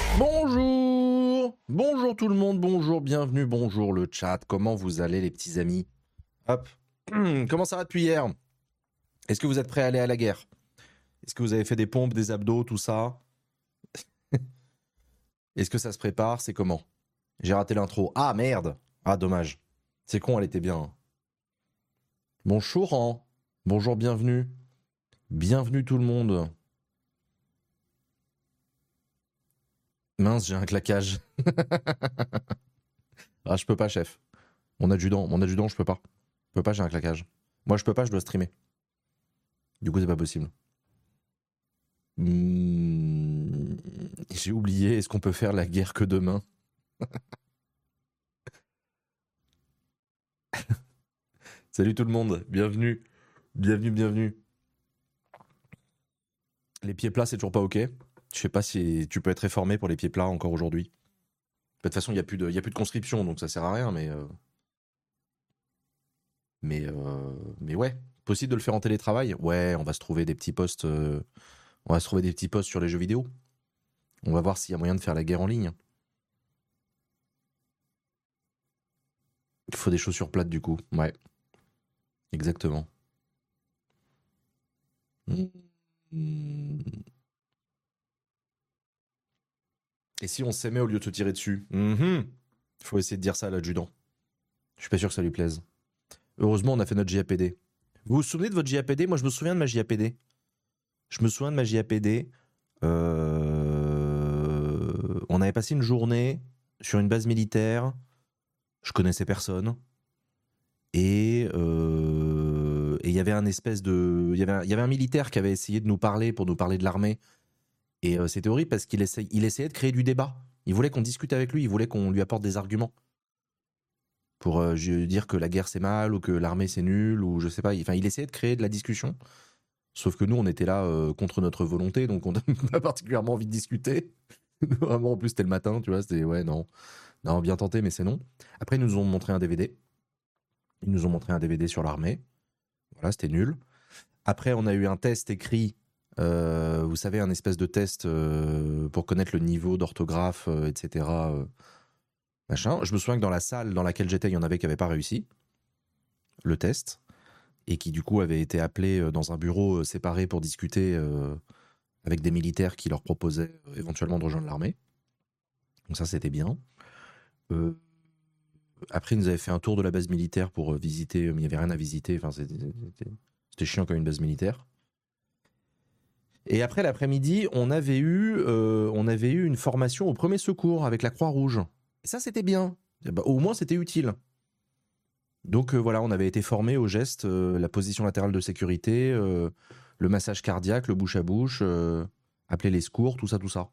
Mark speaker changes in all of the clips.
Speaker 1: Bonjour! Bonjour tout le monde, bonjour, bienvenue, bonjour le chat. Comment vous allez les petits amis? Hop. Comment ça va depuis hier? Est-ce que vous êtes prêts à aller à la guerre? Est-ce que vous avez fait des pompes, des abdos, tout ça? Est-ce que ça se prépare? C'est comment? J'ai raté l'intro. Ah merde! Ah dommage. C'est con, elle était bien. Bonjour, hein. Bonjour, bienvenue. Bienvenue tout le monde. Mince, j'ai un claquage. Ah, je peux pas, chef. Mon adjudant, je peux pas. Je peux pas, j'ai un claquage. Moi, je peux pas, je dois streamer. Du coup, c'est pas possible. J'ai oublié, est-ce qu'on peut faire la guerre que demain? Salut tout le monde, bienvenue. Bienvenue. Les pieds plats, c'est toujours pas ok. Je sais pas si tu peux être réformé pour les pieds plats encore aujourd'hui. De toute façon, il n'y a plus de conscription, donc ça sert à rien, mais ouais. Possible de le faire en télétravail? Ouais, on va se trouver des petits postes. On va se trouver des petits postes sur les jeux vidéo. On va voir s'il y a moyen de faire la guerre en ligne. Il faut des chaussures plates du coup. Ouais, exactement. Et si on s'aimait au lieu de se tirer dessus? Faut essayer de dire ça à l'adjudant. Je suis pas sûr que ça lui plaise. Heureusement, on a fait notre JAPD. Vous vous souvenez de votre JAPD? Moi, je me souviens de ma JAPD. Je me souviens de ma JAPD. On avait passé une journée sur une base militaire. Je connaissais personne. Et il y avait un espèce de... Il y avait un militaire qui avait essayé de nous parler pour nous parler de l'armée. Et c'était horrible parce qu'il essayait de créer du débat. Il voulait qu'on discute avec lui, il voulait qu'on lui apporte des arguments. Pour dire que la guerre c'est mal, ou que l'armée c'est nul, ou je sais pas. Enfin, il essayait de créer de la discussion. Sauf que nous, on était là contre notre volonté, donc on n'a pas particulièrement envie de discuter. Vraiment, en plus, c'était le matin, tu vois, c'était ouais, non. Non, bien tenté, mais c'est non. Après, ils nous ont montré un DVD. Ils nous ont montré un DVD sur l'armée. Voilà, c'était nul. Après, on a eu un test écrit, vous savez, un espèce de test pour connaître le niveau d'orthographe, etc. Machin. Je me souviens que dans la salle dans laquelle j'étais, il y en avait qui n'avaient pas réussi le test et qui du coup avaient été appelés dans un bureau séparé pour discuter avec des militaires qui leur proposaient éventuellement de rejoindre l'armée. Donc ça, c'était bien. Après, ils nous avaient fait un tour de la base militaire pour visiter, mais il n'y avait rien à visiter. Enfin, c'était chiant comme une base militaire. Et après, l'après-midi, on avait eu une formation au premier secours avec la Croix-Rouge. Et ça, c'était bien. Et bah, au moins, c'était utile. Donc voilà, on avait été formés aux gestes, la position latérale de sécurité, le massage cardiaque, le bouche à bouche, appeler les secours, tout ça, tout ça.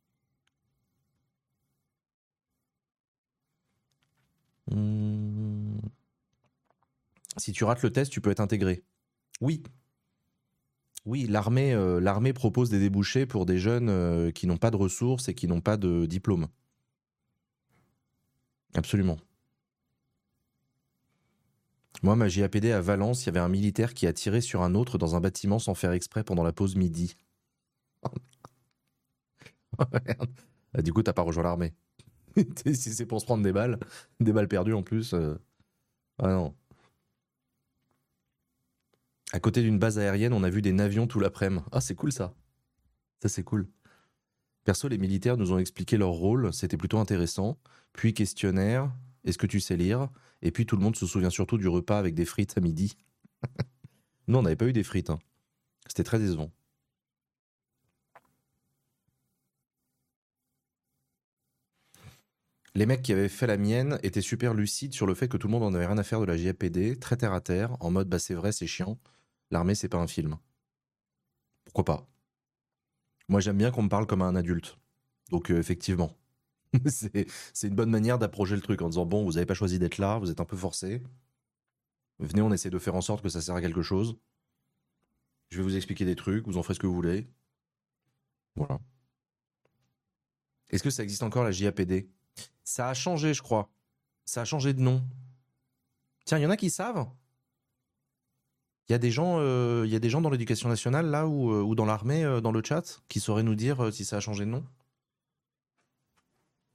Speaker 1: Si tu rates le test, tu peux être intégré. Oui. Oui, l'armée propose des débouchés pour des jeunes qui n'ont pas de ressources et qui n'ont pas de diplôme. Absolument. Moi, ma JAPD à Valence, il y avait un militaire qui a tiré sur un autre dans un bâtiment sans faire exprès pendant la pause midi. Du coup, t'as pas rejoint l'armée. Si c'est pour se prendre des balles perdues en plus. Ah non. À côté d'une base aérienne, on a vu des navions tout l'après-midi. Ah, c'est cool ça. Ça, c'est cool. Perso, les militaires nous ont expliqué leur rôle, c'était plutôt intéressant. Puis questionnaire, est-ce que tu sais lire? Et puis tout le monde se souvient surtout du repas avec des frites à midi. Non, on n'avait pas eu des frites. Hein. C'était très décevant. Les mecs qui avaient fait la mienne étaient super lucides sur le fait que tout le monde en avait rien à faire de la JAPD, très terre à terre, en mode bah c'est vrai, c'est chiant. L'armée, c'est pas un film. Pourquoi pas? Moi, j'aime bien qu'on me parle comme à un adulte. Donc effectivement, c'est une bonne manière d'approcher le truc en disant bon, vous n'avez pas choisi d'être là, vous êtes un peu forcé. Venez, on essaie de faire en sorte que ça sert à quelque chose. Je vais vous expliquer des trucs, vous en ferez ce que vous voulez. Voilà. Est-ce que ça existe encore la JAPD? Ça a changé, je crois. Ça a changé de nom. Tiens, il y en a qui savent? Il y a des gens dans l'éducation nationale là ou dans l'armée dans le chat qui sauraient nous dire si ça a changé de nom?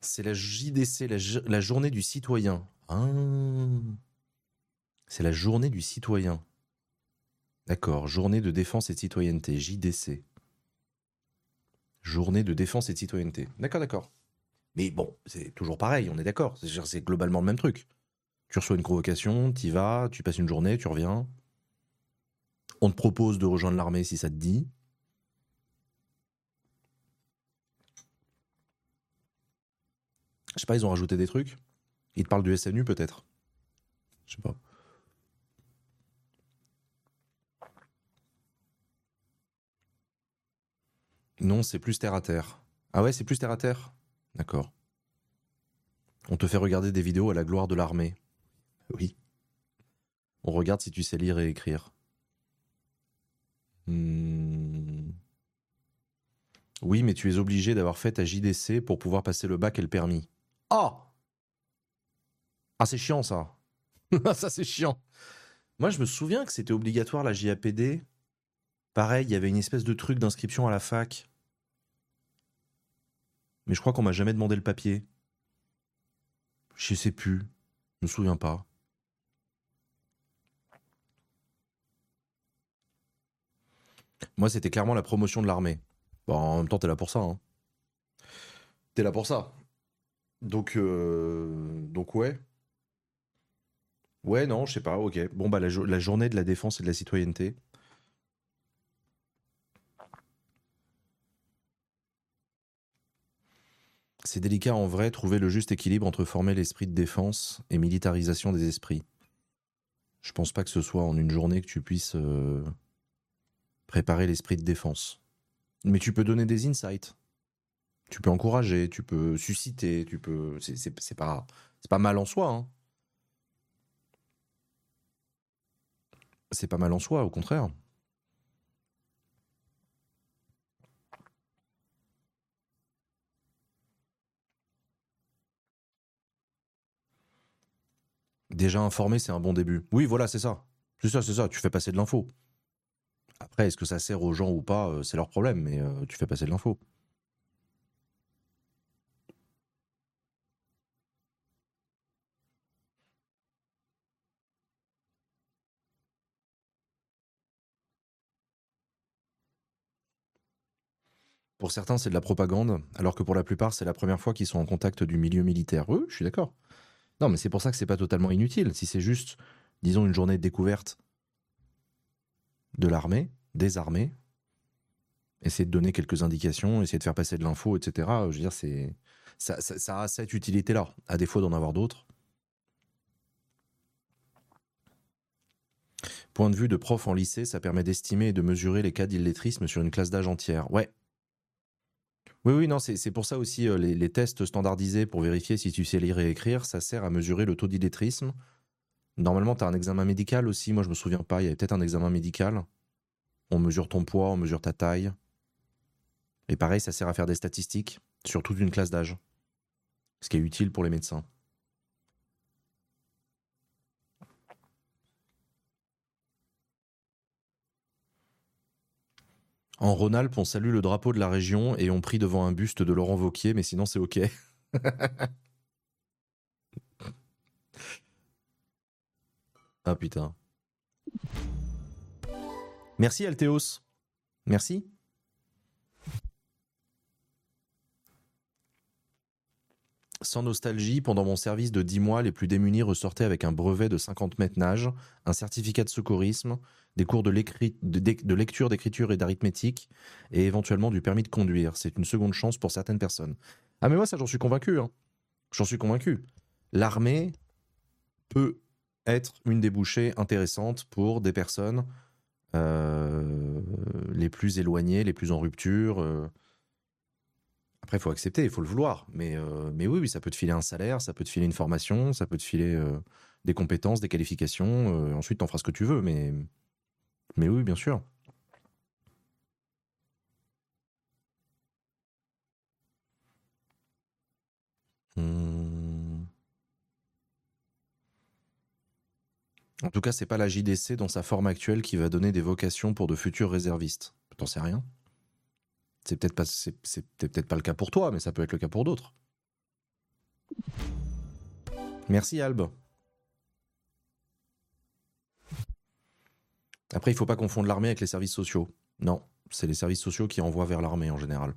Speaker 1: C'est la JDC, la journée du citoyen. Ah. C'est la journée du citoyen. D'accord, journée de défense et de citoyenneté, JDC. Journée de défense et de citoyenneté. D'accord, d'accord. Mais bon, c'est toujours pareil, on est d'accord. C'est globalement le même truc. Tu reçois une convocation, t'y vas, tu passes une journée, tu reviens. On te propose de rejoindre l'armée si ça te dit. Je sais pas, ils ont rajouté des trucs. Ils te parlent du SNU peut-être. Je sais pas. Non, c'est plus terre à terre. Ah ouais, c'est plus terre à terre. D'accord. On te fait regarder des vidéos à la gloire de l'armée. Oui. On regarde si tu sais lire et écrire. Hmm. Oui, mais tu es obligé d'avoir fait ta JDC pour pouvoir passer le bac et le permis. Ah. Ah, c'est chiant ça. Ça, c'est chiant. Moi, je me souviens que c'était obligatoire la JAPD. Pareil, il y avait une espèce de truc d'inscription à la fac. Mais je crois qu'on m'a jamais demandé le papier. Je sais plus. Je me souviens pas. Moi, c'était clairement la promotion de l'armée. Bon, en même temps, t'es là pour ça. Hein. T'es là pour ça. Donc ouais. Ouais, non, je sais pas, ok. Bon, bah, la journée de la défense et de la citoyenneté. C'est délicat en vrai, trouver le juste équilibre entre former l'esprit de défense et militarisation des esprits. Je pense pas que ce soit en une journée que tu puisses préparer l'esprit de défense. Mais tu peux donner des insights. Tu peux encourager, tu peux susciter, tu peux. C'est pas mal en soi, hein. C'est pas mal en soi, au contraire. Déjà informer, c'est un bon début. Oui, voilà, c'est ça. C'est ça, c'est ça. Tu fais passer de l'info. Après, est-ce que ça sert aux gens ou pas, c'est leur problème, mais tu fais passer de l'info. Pour certains, c'est de la propagande, alors que pour la plupart, c'est la première fois qu'ils sont en contact du milieu militaire. Oui, je suis d'accord. Non, mais c'est pour ça que c'est pas totalement inutile. Si c'est juste, disons, une journée de découverte de l'armée, des armées, essayer de donner quelques indications, essayer de faire passer de l'info, etc. Je veux dire, ça a cette utilité-là, à défaut d'en avoir d'autres. Point de vue de prof en lycée, ça permet d'estimer et de mesurer les cas d'illettrisme sur une classe d'âge entière. Ouais. Oui, oui, non, c'est pour ça aussi les tests standardisés pour vérifier si tu sais lire et écrire, ça sert à mesurer le taux d'illettrisme. Normalement, tu as un examen médical aussi, moi je me souviens pas, il y avait peut-être un examen médical. On mesure ton poids, on mesure ta taille. Et pareil, ça sert à faire des statistiques sur toute une classe d'âge, ce qui est utile pour les médecins. En Rhône-Alpes, on salue le drapeau de la région et on prie devant un buste de Laurent Wauquiez, mais sinon c'est ok. Ah putain. Merci Altéos. Merci. Sans nostalgie, pendant mon service de 10 mois, les plus démunis ressortaient avec un brevet de 50 mètres nage, un certificat de secourisme, des cours de lecture, d'écriture et d'arithmétique, et éventuellement du permis de conduire. C'est une seconde chance pour certaines personnes. Ah mais moi ça j'en suis convaincu. Hein. J'en suis convaincu. L'armée peut être une débouchée intéressante pour des personnes les plus éloignées, les plus en rupture. Après, il faut accepter, il faut le vouloir. Mais oui, oui, ça peut te filer un salaire, ça peut te filer une formation, ça peut te filer des compétences, des qualifications. Ensuite, t'en feras ce que tu veux. Mais oui, bien sûr. Hum. En tout cas, c'est pas la JDC dans sa forme actuelle qui va donner des vocations pour de futurs réservistes. T'en sais rien. C'est peut-être pas le cas pour toi, mais ça peut être le cas pour d'autres. Merci Albe. Après, il faut pas confondre l'armée avec les services sociaux. Non, c'est les services sociaux qui envoient vers l'armée en général.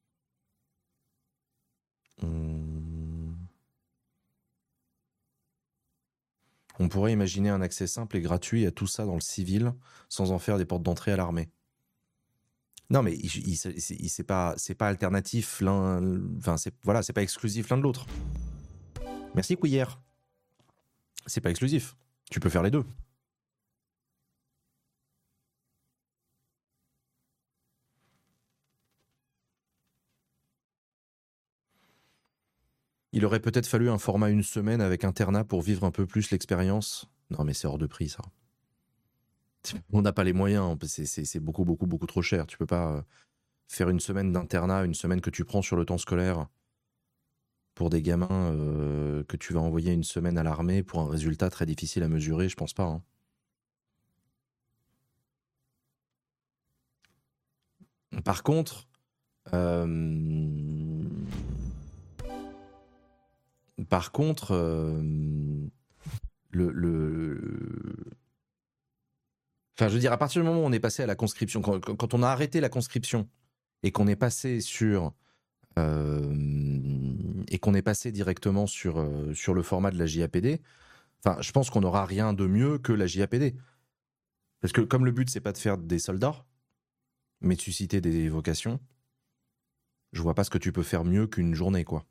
Speaker 1: On pourrait imaginer un accès simple et gratuit à tout ça dans le civil, sans en faire des portes d'entrée à l'armée. Non, mais c'est pas alternatif l'un. Enfin, c'est pas exclusif l'un de l'autre. Merci Couillère. C'est pas exclusif. Tu peux faire les deux. Il aurait peut-être fallu un format une semaine avec internat pour vivre un peu plus l'expérience. Non, mais c'est hors de prix, ça. On n'a pas les moyens. C'est beaucoup, beaucoup, beaucoup trop cher. Tu peux pas faire une semaine d'internat, une semaine que tu prends sur le temps scolaire pour des gamins que tu vas envoyer une semaine à l'armée pour un résultat très difficile à mesurer. Je pense pas. Hein. Par contre, euh, enfin, je veux dire, à partir du moment où on est passé à la conscription, quand on a arrêté la conscription et qu'on est passé sur et qu'on est passé directement sur le format de la JAPD, enfin, je pense qu'on n'aura rien de mieux que la JAPD, parce que comme le but c'est pas de faire des soldats, mais de susciter des vocations, je vois pas ce que tu peux faire mieux qu'une journée, quoi.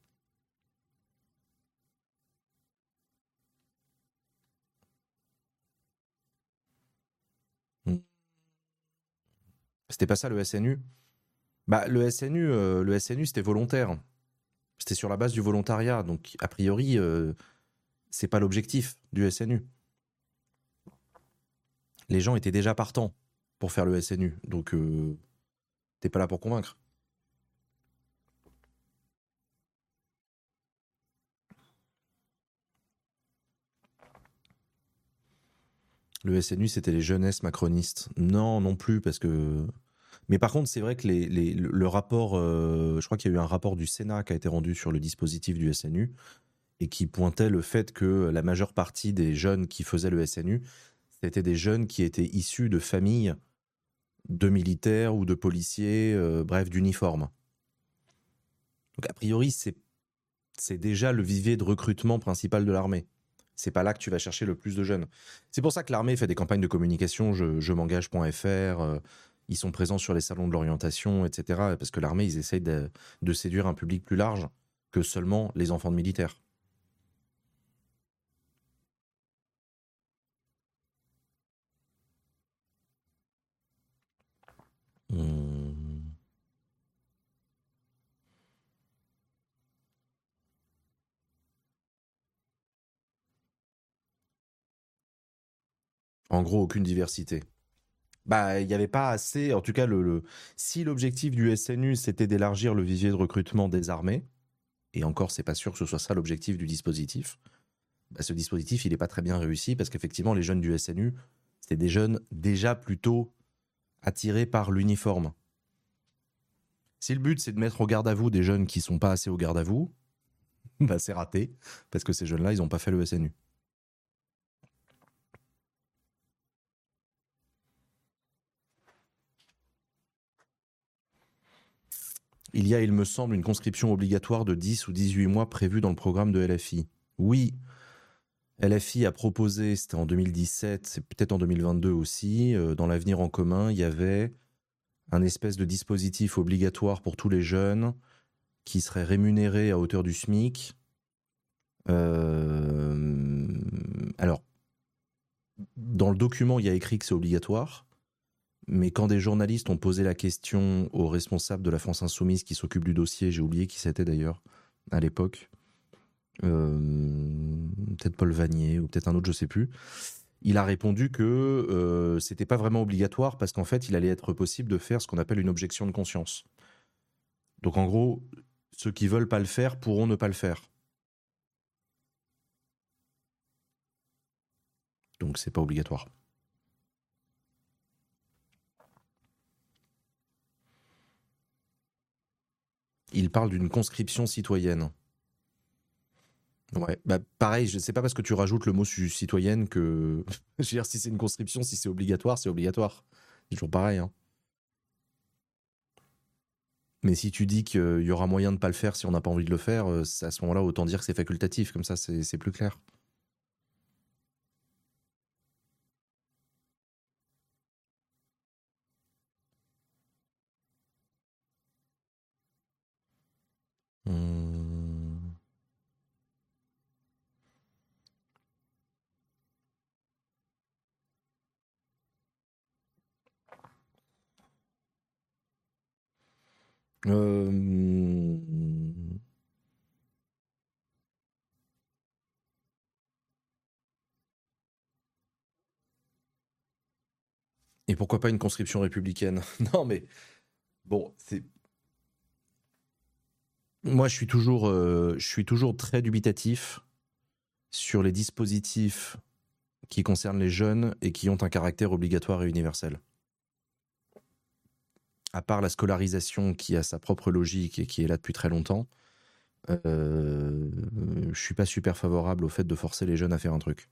Speaker 1: C'était pas ça le SNU. Bah le SNU c'était volontaire. C'était sur la base du volontariat, donc a priori c'est pas l'objectif du SNU. Les gens étaient déjà partants pour faire le SNU, donc t'es pas là pour convaincre. Le SNU c'était les jeunesses macronistes. Non, non plus, parce que. Mais par contre, c'est vrai que le rapport, je crois qu'il y a eu un rapport du Sénat qui a été rendu sur le dispositif du SNU et qui pointait le fait que la majeure partie des jeunes qui faisaient le SNU, c'était des jeunes qui étaient issus de familles de militaires ou de policiers, bref, d'uniformes. Donc a priori, c'est déjà le vivier de recrutement principal de l'armée. C'est pas là que tu vas chercher le plus de jeunes. C'est pour ça que l'armée fait des campagnes de communication, je m'engage.fr, ils sont présents sur les salons de l'orientation, etc. Parce que l'armée, ils essayent de séduire un public plus large que seulement les enfants de militaires. Hum. En gros, aucune diversité. Bah, il n'y avait pas assez. En tout cas, si l'objectif du SNU c'était d'élargir le vivier de recrutement des armées, et encore, c'est pas sûr que ce soit ça l'objectif du dispositif. Bah, ce dispositif, il n'est pas très bien réussi parce qu'effectivement, les jeunes du SNU, c'était des jeunes déjà plutôt attirés par l'uniforme. Si le but c'est de mettre au garde à vous des jeunes qui sont pas assez au garde à vous, bah c'est raté parce que ces jeunes-là, ils n'ont pas fait le SNU. Il y a, il me semble, une conscription obligatoire de 10 ou 18 mois prévue dans le programme de LFI. Oui, LFI a proposé, c'était en 2017, c'est peut-être en 2022 aussi, dans l'avenir en commun, il y avait un espèce de dispositif obligatoire pour tous les jeunes qui serait rémunéré à hauteur du SMIC. Alors, dans le document, il y a écrit que c'est obligatoire, mais quand des journalistes ont posé la question aux responsables de la France Insoumise qui s'occupe du dossier, j'ai oublié qui c'était d'ailleurs à l'époque, peut-être Paul Vanier ou peut-être un autre, je sais plus. Il a répondu que c'était pas vraiment obligatoire parce qu'en fait, il allait être possible de faire ce qu'on appelle une objection de conscience. Donc en gros, ceux qui veulent pas le faire pourront ne pas le faire. Donc c'est pas obligatoire. Il parle d'une conscription citoyenne. Ouais, bah pareil, c'est pas parce que tu rajoutes le mot citoyenne que. Je veux dire, si c'est une conscription, si c'est obligatoire, c'est obligatoire. C'est toujours pareil, hein. Mais si tu dis qu'il y aura moyen de pas le faire si on n'a pas envie de le faire, à ce moment-là, autant dire que c'est facultatif, comme ça c'est plus clair. Hum. Euh, Et pourquoi pas une conscription républicaine? Non, mais bon, c'est. Moi, je suis toujours très dubitatif sur les dispositifs qui concernent les jeunes et qui ont un caractère obligatoire et universel. À part la scolarisation qui a sa propre logique et qui est là depuis très longtemps, je suis pas super favorable au fait de forcer les jeunes à faire un truc.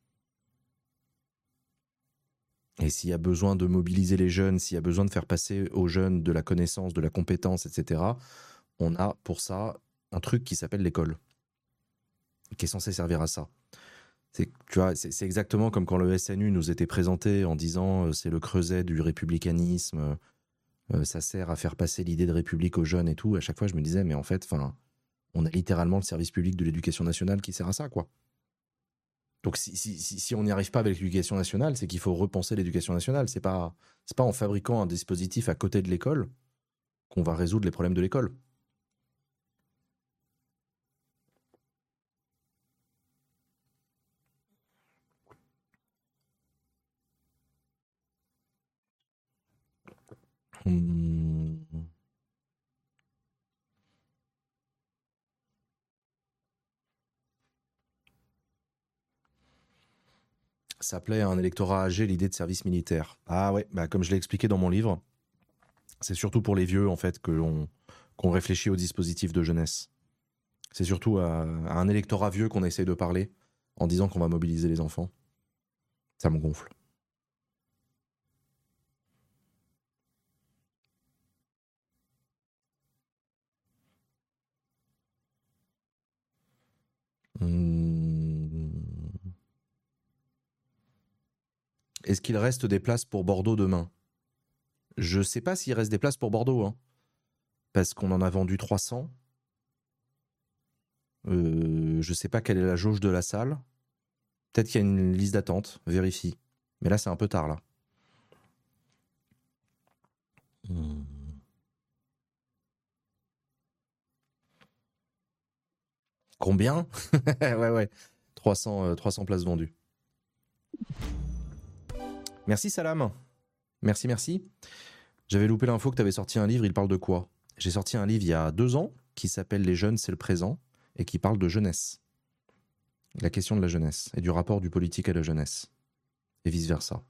Speaker 1: Et s'il y a besoin de mobiliser les jeunes, s'il y a besoin de faire passer aux jeunes de la connaissance, de la compétence, etc., on a pour ça un truc qui s'appelle l'école, qui est censé servir à ça. Tu vois, c'est exactement comme quand le SNU nous était présenté en disant c'est le creuset du républicanisme, ça sert à faire passer l'idée de république aux jeunes et tout. À chaque fois, je me disais, mais en fait, on a littéralement le service public de l'éducation nationale qui sert à ça, quoi. Donc si on n'y arrive pas avec l'éducation nationale, c'est qu'il faut repenser l'éducation nationale. C'est pas en fabriquant un dispositif à côté de l'école qu'on va résoudre les problèmes de l'école. Hmm. Ça plaît à un électorat âgé l'idée de service militaire. Ah ouais, bah comme je l'ai expliqué dans mon livre, c'est surtout pour les vieux en fait qu'on réfléchit au dispositif de jeunesse. C'est surtout à un électorat vieux qu'on essaye de parler en disant qu'on va mobiliser les enfants. Ça me gonfle. Hmm. Est-ce qu'il reste des places pour Bordeaux demain? Je sais pas s'il reste des places pour Bordeaux, hein, parce qu'on en a vendu 300. Je sais pas quelle est la jauge de la salle. Peut-être qu'il y a une liste d'attente, vérifie. Mais là, c'est un peu tard, là. Hmm. Combien? Ouais, ouais. 300 places vendues. Merci, Salam. Merci, merci. J'avais loupé l'info que tu avais sorti un livre, il parle de quoi? J'ai sorti un livre il y a 2 ans qui s'appelle Les jeunes, c'est le présent et qui parle de jeunesse. La question de la jeunesse et du rapport du politique à la jeunesse. Et vice-versa.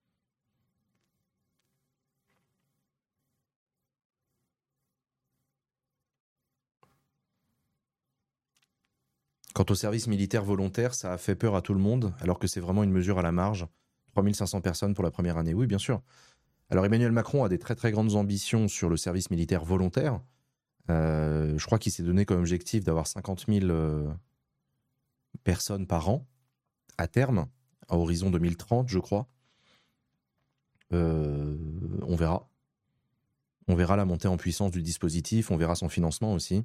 Speaker 1: Quant au service militaire volontaire, ça a fait peur à tout le monde, alors que c'est vraiment une mesure à la marge. 3500 personnes pour la première année, oui, bien sûr. Alors Emmanuel Macron a des très très grandes ambitions sur le service militaire volontaire. Je crois qu'il s'est donné comme objectif d'avoir 50 000 personnes par an à terme, à horizon 2030, je crois. On verra. On verra la montée en puissance du dispositif, on verra son financement aussi.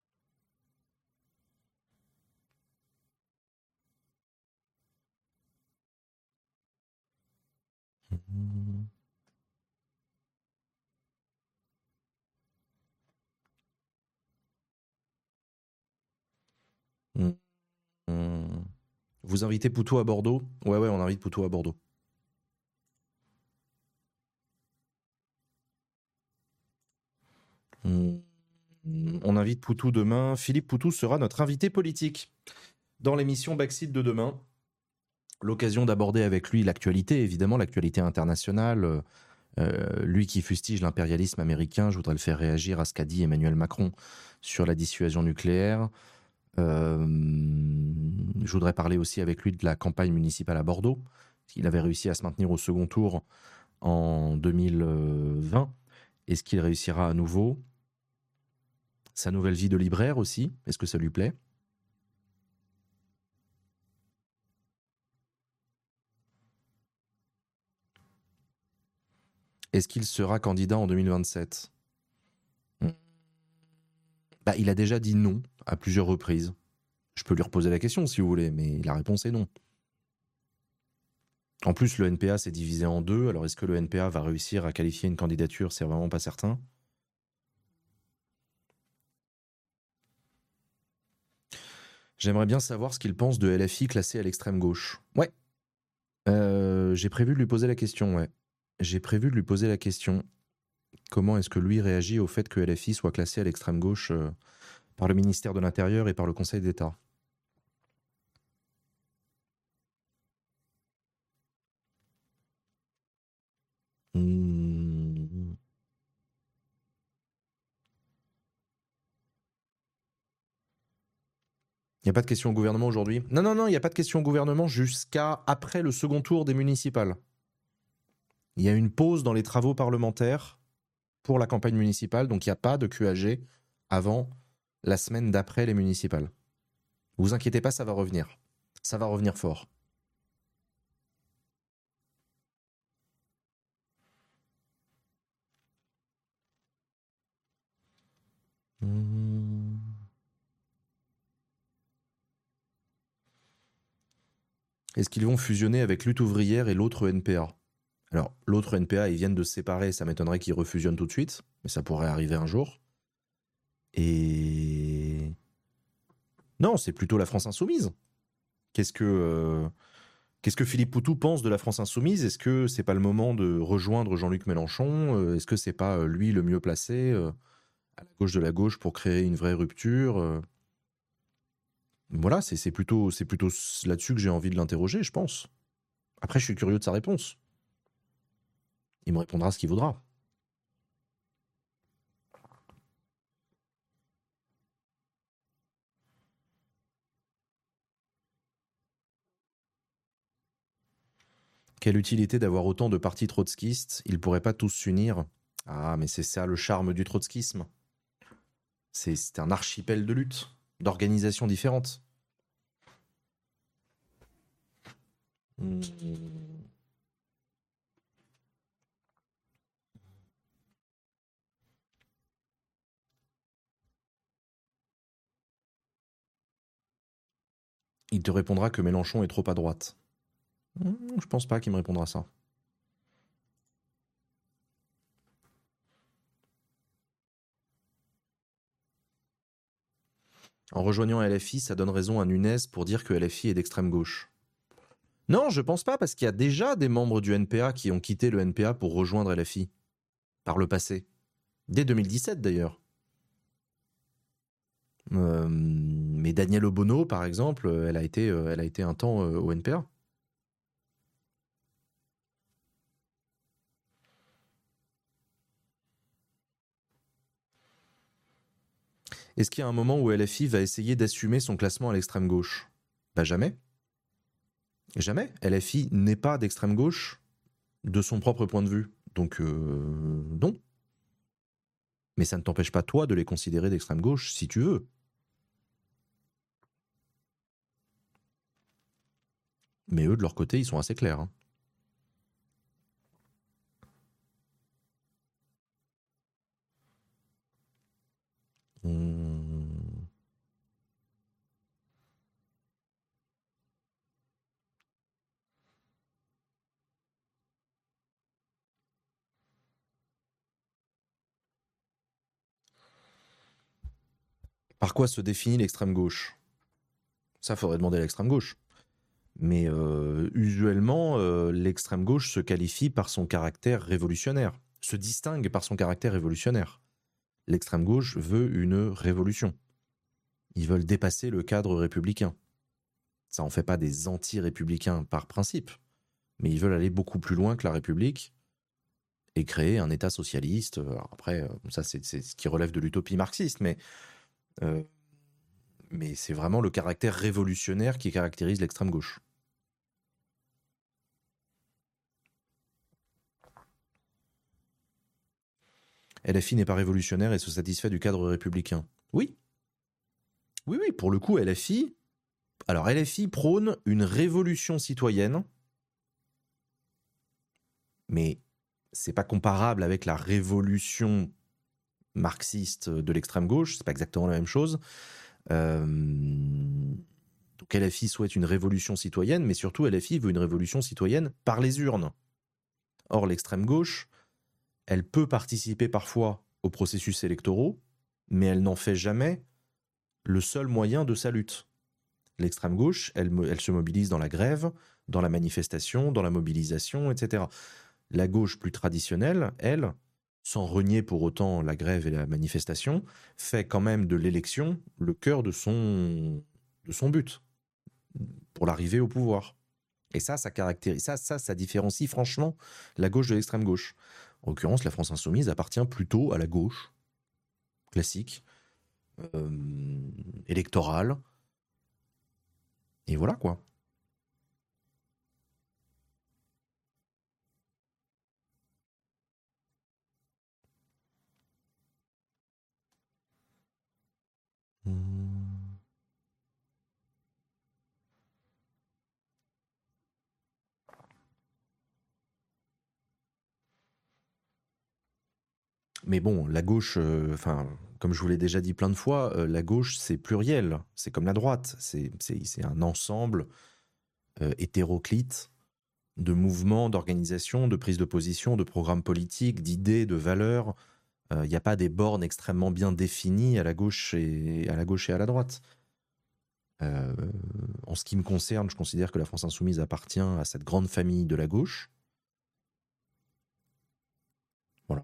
Speaker 1: Vous invitez Poutou à Bordeaux? Ouais, ouais, on invite Poutou à Bordeaux. On invite Poutou demain. Philippe Poutou sera notre invité politique dans l'émission Backseat de demain. L'occasion d'aborder avec lui l'actualité, évidemment, l'actualité internationale. Lui qui fustige l'impérialisme américain, je voudrais le faire réagir à ce qu'a dit Emmanuel Macron sur la dissuasion nucléaire. Je voudrais parler aussi avec lui de la campagne municipale à Bordeaux. Il avait réussi à se maintenir au second tour en 2020. Est-ce qu'il réussira à nouveau? Sa nouvelle vie de libraire aussi, est-ce que ça lui plaît? Est-ce qu'il sera candidat en 2027? Bah, il a déjà dit non à plusieurs reprises. Je peux lui reposer la question si vous voulez, mais la réponse est non. En plus, le NPA s'est divisé en deux, alors est-ce que le NPA va réussir à qualifier une candidature? C'est vraiment pas certain. J'aimerais bien savoir ce qu'il pense de LFI classé à l'extrême gauche. Ouais. J'ai prévu de lui poser la question, ouais. J'ai prévu de lui poser la question. Comment est-ce que lui réagit au fait que LFI soit classé à l'extrême gauche par le ministère de l'Intérieur et par le Conseil d'État? Il n'y a pas de question au gouvernement aujourd'hui? Non, il n'y a pas de question au gouvernement jusqu'à après le second tour des municipales. Il y a une pause dans les travaux parlementaires pour la campagne municipale, donc il n'y a pas de QAG avant la semaine d'après les municipales. Vous inquiétez pas, ça va revenir. Ça va revenir fort. Est-ce qu'ils vont fusionner avec Lutte ouvrière et l'autre NPA? Alors, l'autre NPA, ils viennent de se séparer, ça m'étonnerait qu'ils refusionnent tout de suite, mais ça pourrait arriver un jour. Et... Non, c'est plutôt la France Insoumise. Qu'est-ce que Philippe Poutou pense de la France Insoumise? Est-ce que c'est pas le moment de rejoindre Jean-Luc Mélenchon? Est-ce que c'est pas lui le mieux placé à la gauche de la gauche pour créer une vraie rupture? Voilà, c'est plutôt là-dessus que j'ai envie de l'interroger, je pense. Après, je suis curieux de sa réponse. Il me répondra ce qu'il voudra. Quelle utilité d'avoir autant de partis trotskistes? Ils pourraient pas tous s'unir. Ah, mais c'est ça le charme du trotskisme. C'est un archipel de luttes, d'organisations différentes. Il te répondra que Mélenchon est trop à droite. Je pense pas qu'il me répondra ça. En rejoignant LFI, ça donne raison à Nunez pour dire que LFI est d'extrême gauche. Non, je pense pas, parce qu'il y a déjà des membres du NPA qui ont quitté le NPA pour rejoindre LFI. Par le passé. Dès 2017 d'ailleurs. Mais Danielle Obono, par exemple, elle a été un temps au NPA. Est-ce qu'il y a un moment où LFI va essayer d'assumer son classement à l'extrême gauche? Bah jamais. Jamais. LFI n'est pas d'extrême gauche de son propre point de vue. Donc non. Mais ça ne t'empêche pas toi de les considérer d'extrême gauche si tu veux. Mais eux, de leur côté, ils sont assez clairs. Hein. Par quoi se définit l'extrême gauche? Ça, faudrait demander à l'extrême gauche. Mais usuellement, l'extrême gauche se qualifie par son caractère révolutionnaire, se distingue par son caractère révolutionnaire. L'extrême gauche veut une révolution. Ils veulent dépasser le cadre républicain. Ça en fait pas des anti-républicains par principe, mais ils veulent aller beaucoup plus loin que la République et créer un État socialiste. Alors après, ça c'est ce qui relève de l'utopie marxiste, mais Mais c'est vraiment le caractère révolutionnaire qui caractérise l'extrême gauche. LFI n'est pas révolutionnaire et se satisfait du cadre républicain. Oui. Oui, pour le coup, LFI... Alors, LFI prône une révolution citoyenne, mais c'est pas comparable avec la révolution marxiste de l'extrême gauche, c'est pas exactement la même chose. Donc LFI souhaite une révolution citoyenne, mais surtout LFI veut une révolution citoyenne par les urnes. Or, l'extrême gauche, elle peut participer parfois aux processus électoraux, mais elle n'en fait jamais le seul moyen de sa lutte. L'extrême gauche, elle se mobilise dans la grève, dans la manifestation, dans la mobilisation, etc. La gauche plus traditionnelle, elle, sans renier pour autant la grève et la manifestation, fait quand même de l'élection le cœur de son but pour l'arrivée au pouvoir. Et ça caractérise, ça différencie franchement la gauche de l'extrême gauche. En l'occurrence, la France insoumise appartient plutôt à la gauche classique, électorale. Et voilà quoi. Mais bon, la gauche, comme je vous l'ai déjà dit plein de fois, la gauche, c'est pluriel. C'est comme la droite. C'est un ensemble hétéroclite de mouvements, d'organisations, de prises de position, de programmes politiques, d'idées, de valeurs. Il n'y a pas des bornes extrêmement bien définies à la gauche et à la droite. En ce qui me concerne, je considère que la France insoumise appartient à cette grande famille de la gauche. Voilà.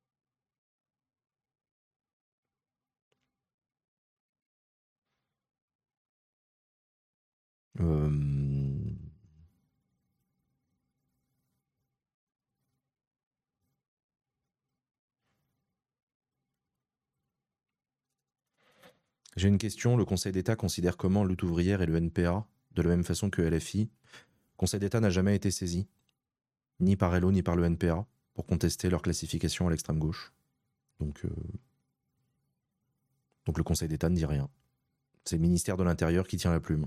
Speaker 1: J'ai une question. Le Conseil d'État considère comment Lutte ouvrière et le NPA de la même façon que LFI? Le Conseil d'État n'a jamais été saisi, ni par LO ni par le NPA, pour contester leur classification à l'extrême gauche. Donc le Conseil d'État ne dit rien. C'est le ministère de l'Intérieur qui tient la plume.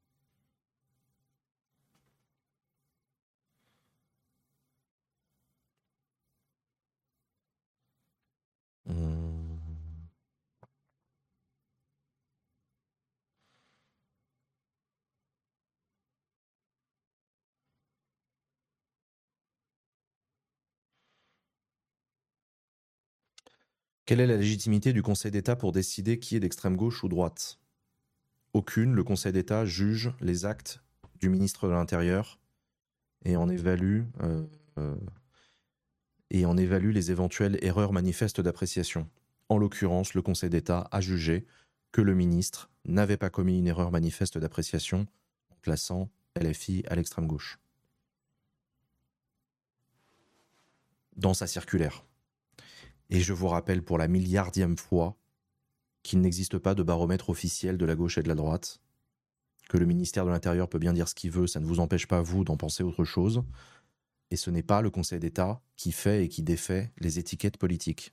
Speaker 1: Quelle est la légitimité du Conseil d'État pour décider qui est d'extrême gauche ou droite? Aucune. Le Conseil d'État juge les actes du ministre de l'Intérieur et en évalue les éventuelles erreurs manifestes d'appréciation. En l'occurrence, le Conseil d'État a jugé que le ministre n'avait pas commis une erreur manifeste d'appréciation en classant LFI à l'extrême gauche. Dans sa circulaire. Et je vous rappelle pour la milliardième fois qu'il n'existe pas de baromètre officiel de la gauche et de la droite, que le ministère de l'Intérieur peut bien dire ce qu'il veut, ça ne vous empêche pas, vous, d'en penser autre chose, et ce n'est pas le Conseil d'État qui fait et qui défait les étiquettes politiques.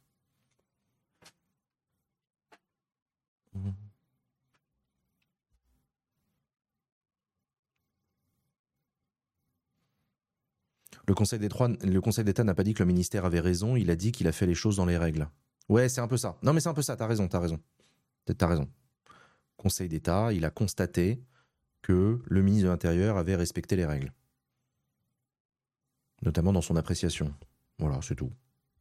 Speaker 1: Le Conseil d'État n'a pas dit que le ministère avait raison, il a dit qu'il a fait les choses dans les règles. Ouais, c'est un peu ça. Non mais c'est un peu ça, t'as raison. Peut-être t'as raison. Conseil d'État, il a constaté que le ministre de l'Intérieur avait respecté les règles. Notamment dans son appréciation. Voilà, c'est tout.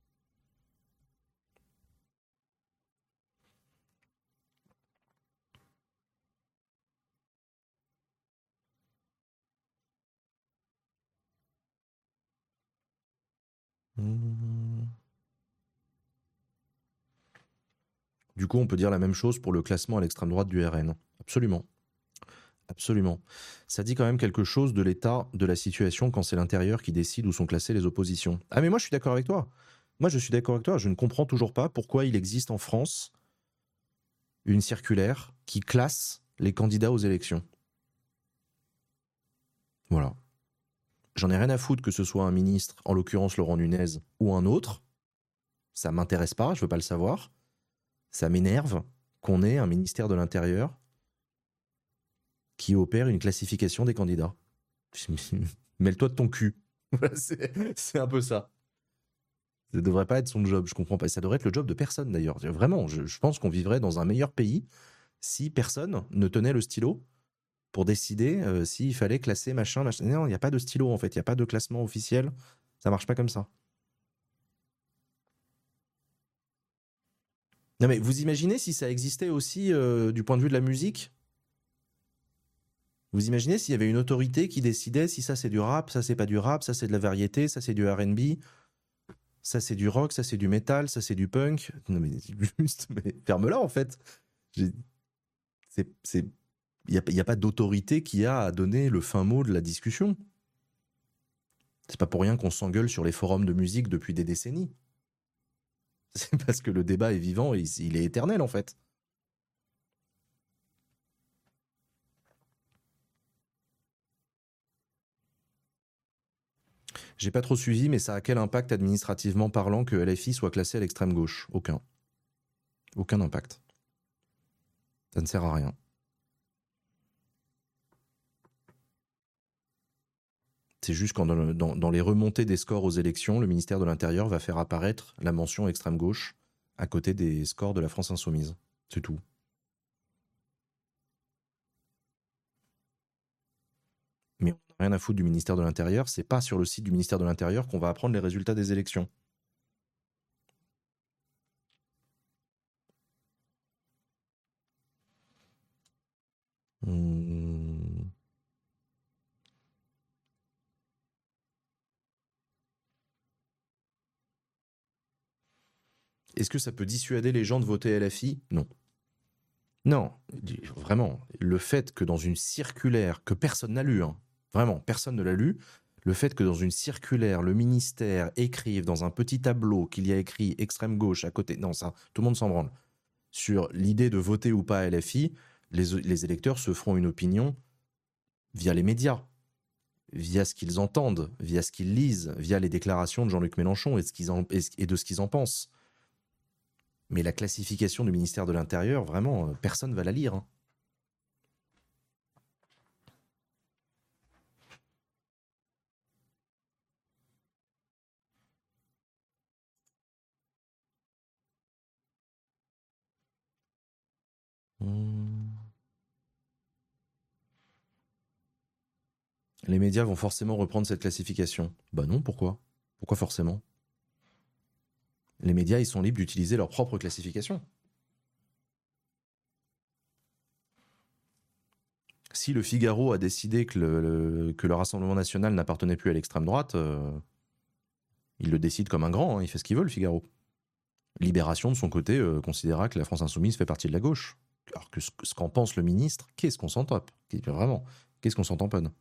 Speaker 1: Du coup, on peut dire la même chose pour le classement à l'extrême droite du RN. Absolument. Absolument. Ça dit quand même quelque chose de l'état de la situation quand c'est l'Intérieur qui décide où sont classées les oppositions. Ah mais moi je suis d'accord avec toi. Je ne comprends toujours pas pourquoi il existe en France une circulaire qui classe les candidats aux élections. Voilà. J'en ai rien à foutre que ce soit un ministre, en l'occurrence Laurent Nunez, ou un autre. Ça m'intéresse pas, je veux pas le savoir. Ça m'énerve qu'on ait un ministère de l'Intérieur qui opère une classification des candidats. Mêle-toi de ton cul. C'est un peu ça. Ça ne devrait pas être son job, je comprends pas. Ça devrait être le job de personne d'ailleurs. Vraiment, je pense qu'on vivrait dans un meilleur pays si personne ne tenait le stylo pour décider s'il fallait classer machin. Non, il n'y a pas de stylo en fait, il n'y a pas de classement officiel. Ça marche pas comme ça. Non mais vous imaginez si ça existait aussi du point de vue de la musique? Vous imaginez s'il y avait une autorité qui décidait si ça c'est du rap, ça c'est pas du rap, ça c'est de la variété, ça c'est du R&B, ça c'est du rock, ça c'est du métal, ça c'est du punk. Non mais juste, mais ferme-la en fait. Il n'y a pas d'autorité qui a à donner le fin mot de la discussion. C'est pas pour rien qu'on s'engueule sur les forums de musique depuis des décennies. C'est parce que le débat est vivant et il est éternel en fait. J'ai pas trop suivi, mais ça a quel impact administrativement parlant que LFI soit classé à l'extrême gauche? Aucun. Aucun impact. Ça ne sert à rien. C'est juste quand dans les remontées des scores aux élections, le ministère de l'Intérieur va faire apparaître la mention extrême gauche à côté des scores de la France Insoumise. C'est tout. Mais on n'a rien à foutre du ministère de l'Intérieur. C'est pas sur le site du ministère de l'Intérieur qu'on va apprendre les résultats des élections. Est-ce que ça peut dissuader les gens de voter LFI? Non. Non, vraiment. Le fait que dans une circulaire que personne n'a lu, hein, vraiment, personne ne l'a lu, le fait que dans une circulaire, le ministère écrive dans un petit tableau qu'il y a écrit extrême gauche à côté, non, ça, tout le monde s'en branle, sur l'idée de voter ou pas à LFI, les électeurs se feront une opinion via les médias, via ce qu'ils entendent, via ce qu'ils lisent, via les déclarations de Jean-Luc Mélenchon et de ce qu'ils en pensent. Mais la classification du ministère de l'Intérieur, vraiment, personne ne va la lire. Hein. Les médias vont forcément reprendre cette classification. Bah non, pourquoi? Pourquoi forcément? Les médias, ils sont libres d'utiliser leur propre classification. Si le Figaro a décidé que le Rassemblement national n'appartenait plus à l'extrême droite, il le décide comme un grand, hein, il fait ce qu'il veut, le Figaro. Libération, de son côté, considéra que la France insoumise fait partie de la gauche. Alors que ce qu'en pense le ministre, qu'est-ce qu'on s'en tape? Vraiment, qu'est-ce qu'on s'en tamponne?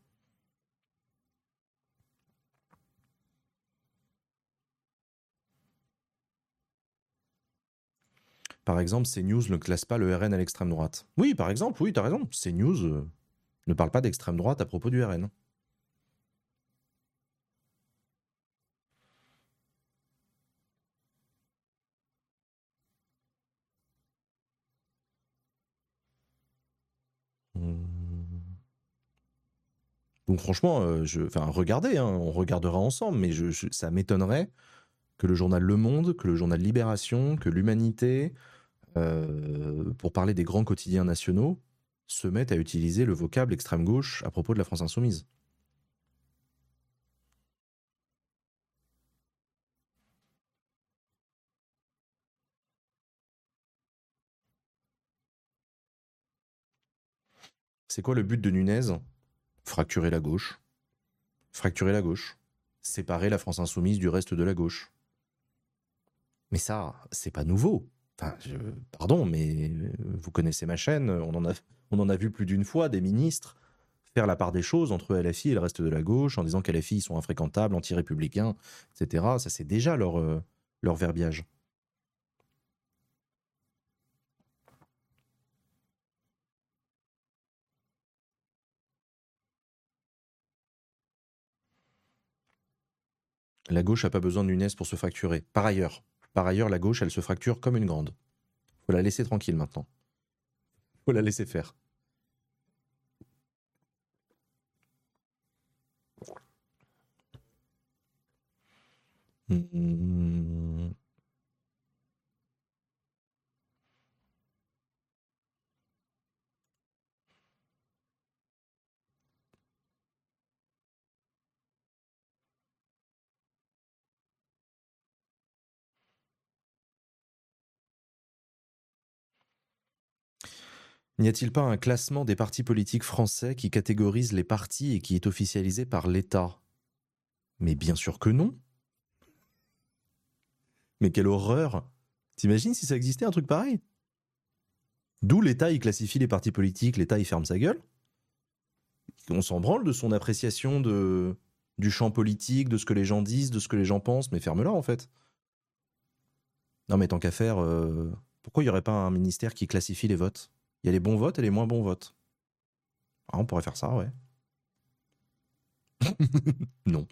Speaker 1: Par exemple, CNews ne classe pas le RN à l'extrême droite. Oui, par exemple, oui, t'as raison. CNews ne parle pas d'extrême droite à propos du RN. Donc franchement, regardez, hein, on regardera ensemble, mais ça m'étonnerait que le journal Le Monde, que le journal Libération, que l'Humanité, pour parler des grands quotidiens nationaux, se mettent à utiliser le vocable extrême gauche à propos de la France insoumise. C'est quoi le but de Nunez? Fracturer la gauche. Fracturer la gauche. Séparer la France insoumise du reste de la gauche. Mais ça, c'est pas nouveau. Enfin, pardon, mais vous connaissez ma chaîne, on en a vu plus d'une fois des ministres faire la part des choses entre LFI et le reste de la gauche en disant que LFI ils sont infréquentables, anti-républicains, etc. Ça, c'est déjà leur verbiage. La gauche n'a pas besoin de Nunez pour se fracturer. Par ailleurs, la gauche, elle se fracture comme une grande. Faut la laisser tranquille maintenant. Faut la laisser faire. N'y a-t-il pas un classement des partis politiques français qui catégorise les partis et qui est officialisé par l'État? Mais bien sûr que non. Mais quelle horreur! T'imagines si ça existait un truc pareil? D'où l'État, il classifie les partis politiques, l'État, il ferme sa gueule. On s'en branle de son appréciation du champ politique, de ce que les gens disent, de ce que les gens pensent, mais ferme-la en fait. Non mais tant qu'à faire, pourquoi il n'y aurait pas un ministère qui classifie les votes? Il y a les bons votes et les moins bons votes. Ah, on pourrait faire ça, ouais. Non.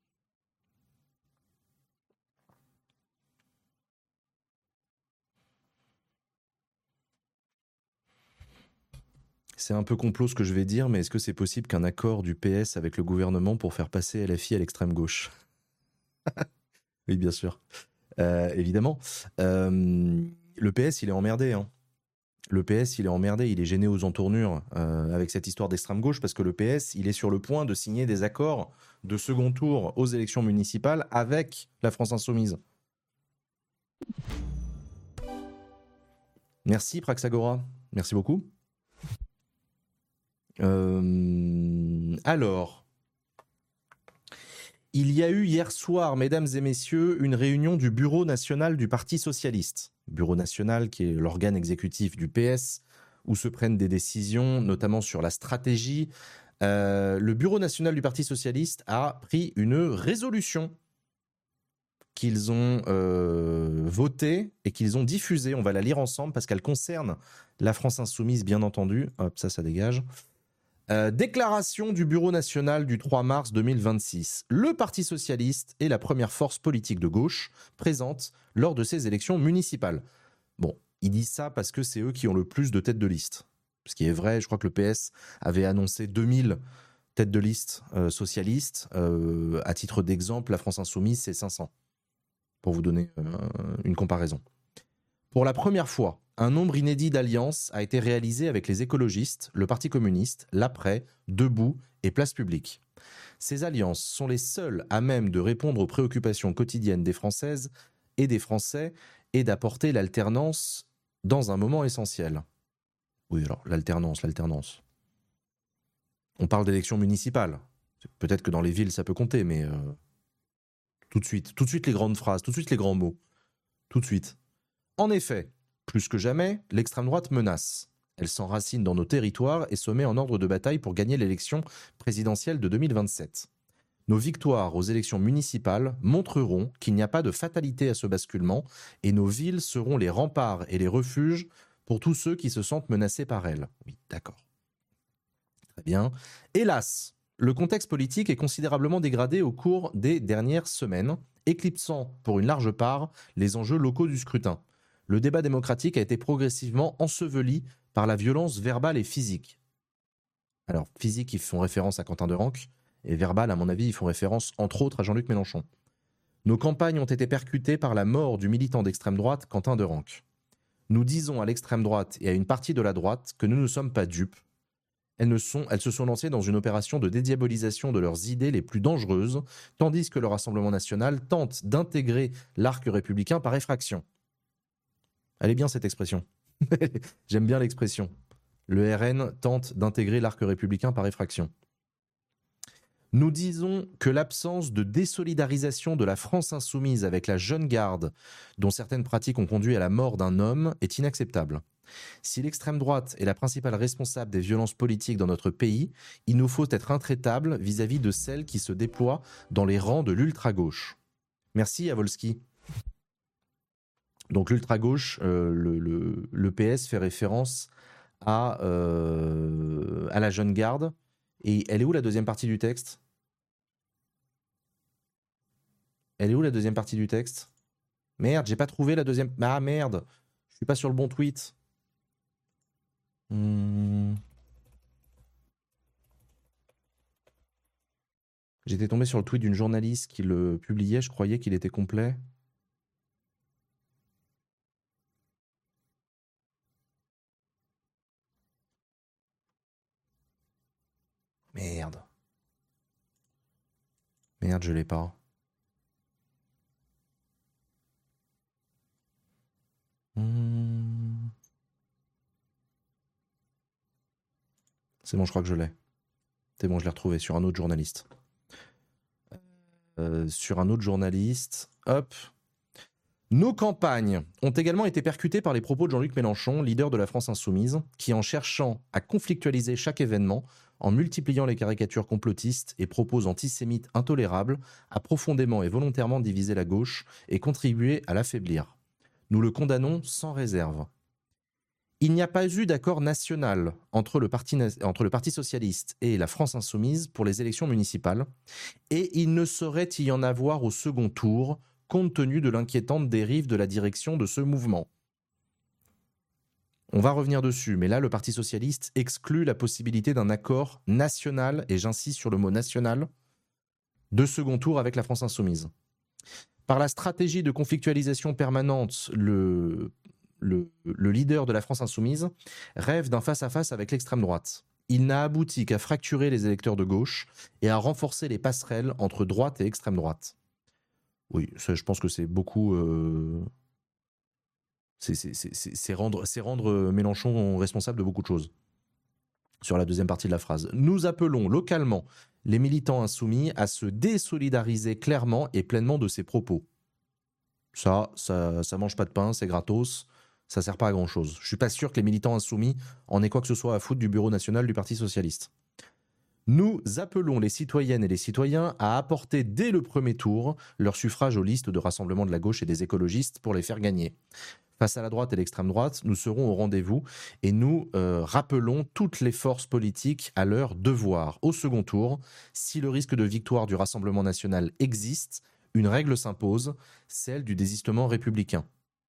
Speaker 1: C'est un peu complot ce que je vais dire, mais est-ce que c'est possible qu'un accord du PS avec le gouvernement pour faire passer LFI à l'extrême gauche? Oui, bien sûr. Évidemment. Le PS, il est emmerdé. Hein. Le PS, il est emmerdé, il est gêné aux entournures avec cette histoire d'extrême gauche parce que le PS, il est sur le point de signer des accords de second tour aux élections municipales avec la France Insoumise. Merci Praxagora, merci beaucoup. Alors, il y a eu hier soir, mesdames et messieurs, une réunion du Bureau national du Parti socialiste. Bureau national qui est l'organe exécutif du PS, où se prennent des décisions, notamment sur la stratégie. Le Bureau national du Parti socialiste a pris une résolution qu'ils ont votée et qu'ils ont diffusée. On va la lire ensemble parce qu'elle concerne la France insoumise, bien entendu. Hop, ça dégage. Déclaration du Bureau national du 3 mars 2026. Le Parti socialiste est la première force politique de gauche présente lors de ces élections municipales. Bon, ils disent ça parce que c'est eux qui ont le plus de têtes de liste. Ce qui est vrai, je crois que le PS avait annoncé 2000 têtes de liste socialistes. À titre d'exemple, la France insoumise, c'est 500. Pour vous donner une comparaison. Pour la première fois, un nombre inédit d'alliances a été réalisé avec les écologistes, le Parti communiste, l'Après, Debout et Place Publique. Ces alliances sont les seules à même de répondre aux préoccupations quotidiennes des Françaises et des Français et d'apporter l'alternance dans un moment essentiel. Oui, alors, l'alternance. On parle d'élections municipales. Peut-être que dans les villes, ça peut compter, mais tout de suite les grandes phrases, tout de suite les grands mots. Tout de suite. En effet, plus que jamais, l'extrême droite menace. Elle s'enracine dans nos territoires et se met en ordre de bataille pour gagner l'élection présidentielle de 2027. Nos victoires aux élections municipales montreront qu'il n'y a pas de fatalité à ce basculement et nos villes seront les remparts et les refuges pour tous ceux qui se sentent menacés par elles. Oui, d'accord. Très bien. Hélas, le contexte politique est considérablement dégradé au cours des dernières semaines, éclipsant pour une large part les enjeux locaux du scrutin. Le débat démocratique a été progressivement enseveli par la violence verbale et physique. Alors, physique, ils font référence à Quentin Derenque, et verbal, à mon avis, ils font référence entre autres à Jean-Luc Mélenchon. Nos campagnes ont été percutées par la mort du militant d'extrême droite Quentin Derenque. Nous disons à l'extrême droite et à une partie de la droite que nous ne sommes pas dupes. Elles se sont lancées dans une opération de dédiabolisation de leurs idées les plus dangereuses, tandis que le Rassemblement national tente d'intégrer l'arc républicain par effraction. Elle est bien cette expression. J'aime bien l'expression. Le RN tente d'intégrer l'arc républicain par effraction. Nous disons que l'absence de désolidarisation de la France insoumise avec la jeune garde, dont certaines pratiques ont conduit à la mort d'un homme, est inacceptable. Si l'extrême droite est la principale responsable des violences politiques dans notre pays, il nous faut être intraitables vis-à-vis de celles qui se déploient dans les rangs de l'ultra-gauche. Merci à Volsky. Donc l'ultra-gauche, le PS fait référence à la jeune garde. Et elle est où la deuxième partie du texte? Elle est où la deuxième partie du texte? Merde, j'ai pas trouvé la deuxième... Ah merde, je suis pas sur le bon tweet. J'étais tombé sur le tweet d'une journaliste qui le publiait, je croyais qu'il était complet. Merde. Merde, je l'ai pas. C'est bon, je crois que je l'ai. C'est bon, je l'ai retrouvé sur un autre journaliste. Hop. Nos campagnes ont également été percutées par les propos de Jean-Luc Mélenchon, leader de la France Insoumise, qui, en cherchant à conflictualiser chaque événement, en multipliant les caricatures complotistes et propos antisémites intolérables, a profondément et volontairement divisé la gauche et contribué à l'affaiblir. Nous le condamnons sans réserve. Il n'y a pas eu d'accord national entre le Parti socialiste et la France Insoumise pour les élections municipales, et il ne saurait y en avoir au second tour, compte tenu de l'inquiétante dérive de la direction de ce mouvement. On va revenir dessus, mais là, le Parti socialiste exclut la possibilité d'un accord national, et j'insiste sur le mot national, de second tour avec la France Insoumise. Par la stratégie de conflictualisation permanente, le leader de la France Insoumise rêve d'un face-à-face avec l'extrême droite. Il n'a abouti qu'à fracturer les électeurs de gauche et à renforcer les passerelles entre droite et extrême droite. Oui, ça, je pense que c'est beaucoup... C'est rendre Mélenchon responsable de beaucoup de choses. Sur la deuxième partie de la phrase. Nous appelons localement les militants insoumis à se désolidariser clairement et pleinement de ces propos. Ça mange pas de pain, c'est gratos, ça sert pas à grand chose. Je suis pas sûr que les militants insoumis en aient quoi que ce soit à foutre du bureau national du Parti socialiste. Nous appelons les citoyennes et les citoyens à apporter dès le premier tour leur suffrage aux listes de rassemblement de la gauche et des écologistes pour les faire gagner. Face à la droite et l'extrême droite, nous serons au rendez-vous et nous rappelons toutes les forces politiques à leur devoir. Au second tour, si le risque de victoire du Rassemblement national existe, une règle s'impose, celle du désistement républicain.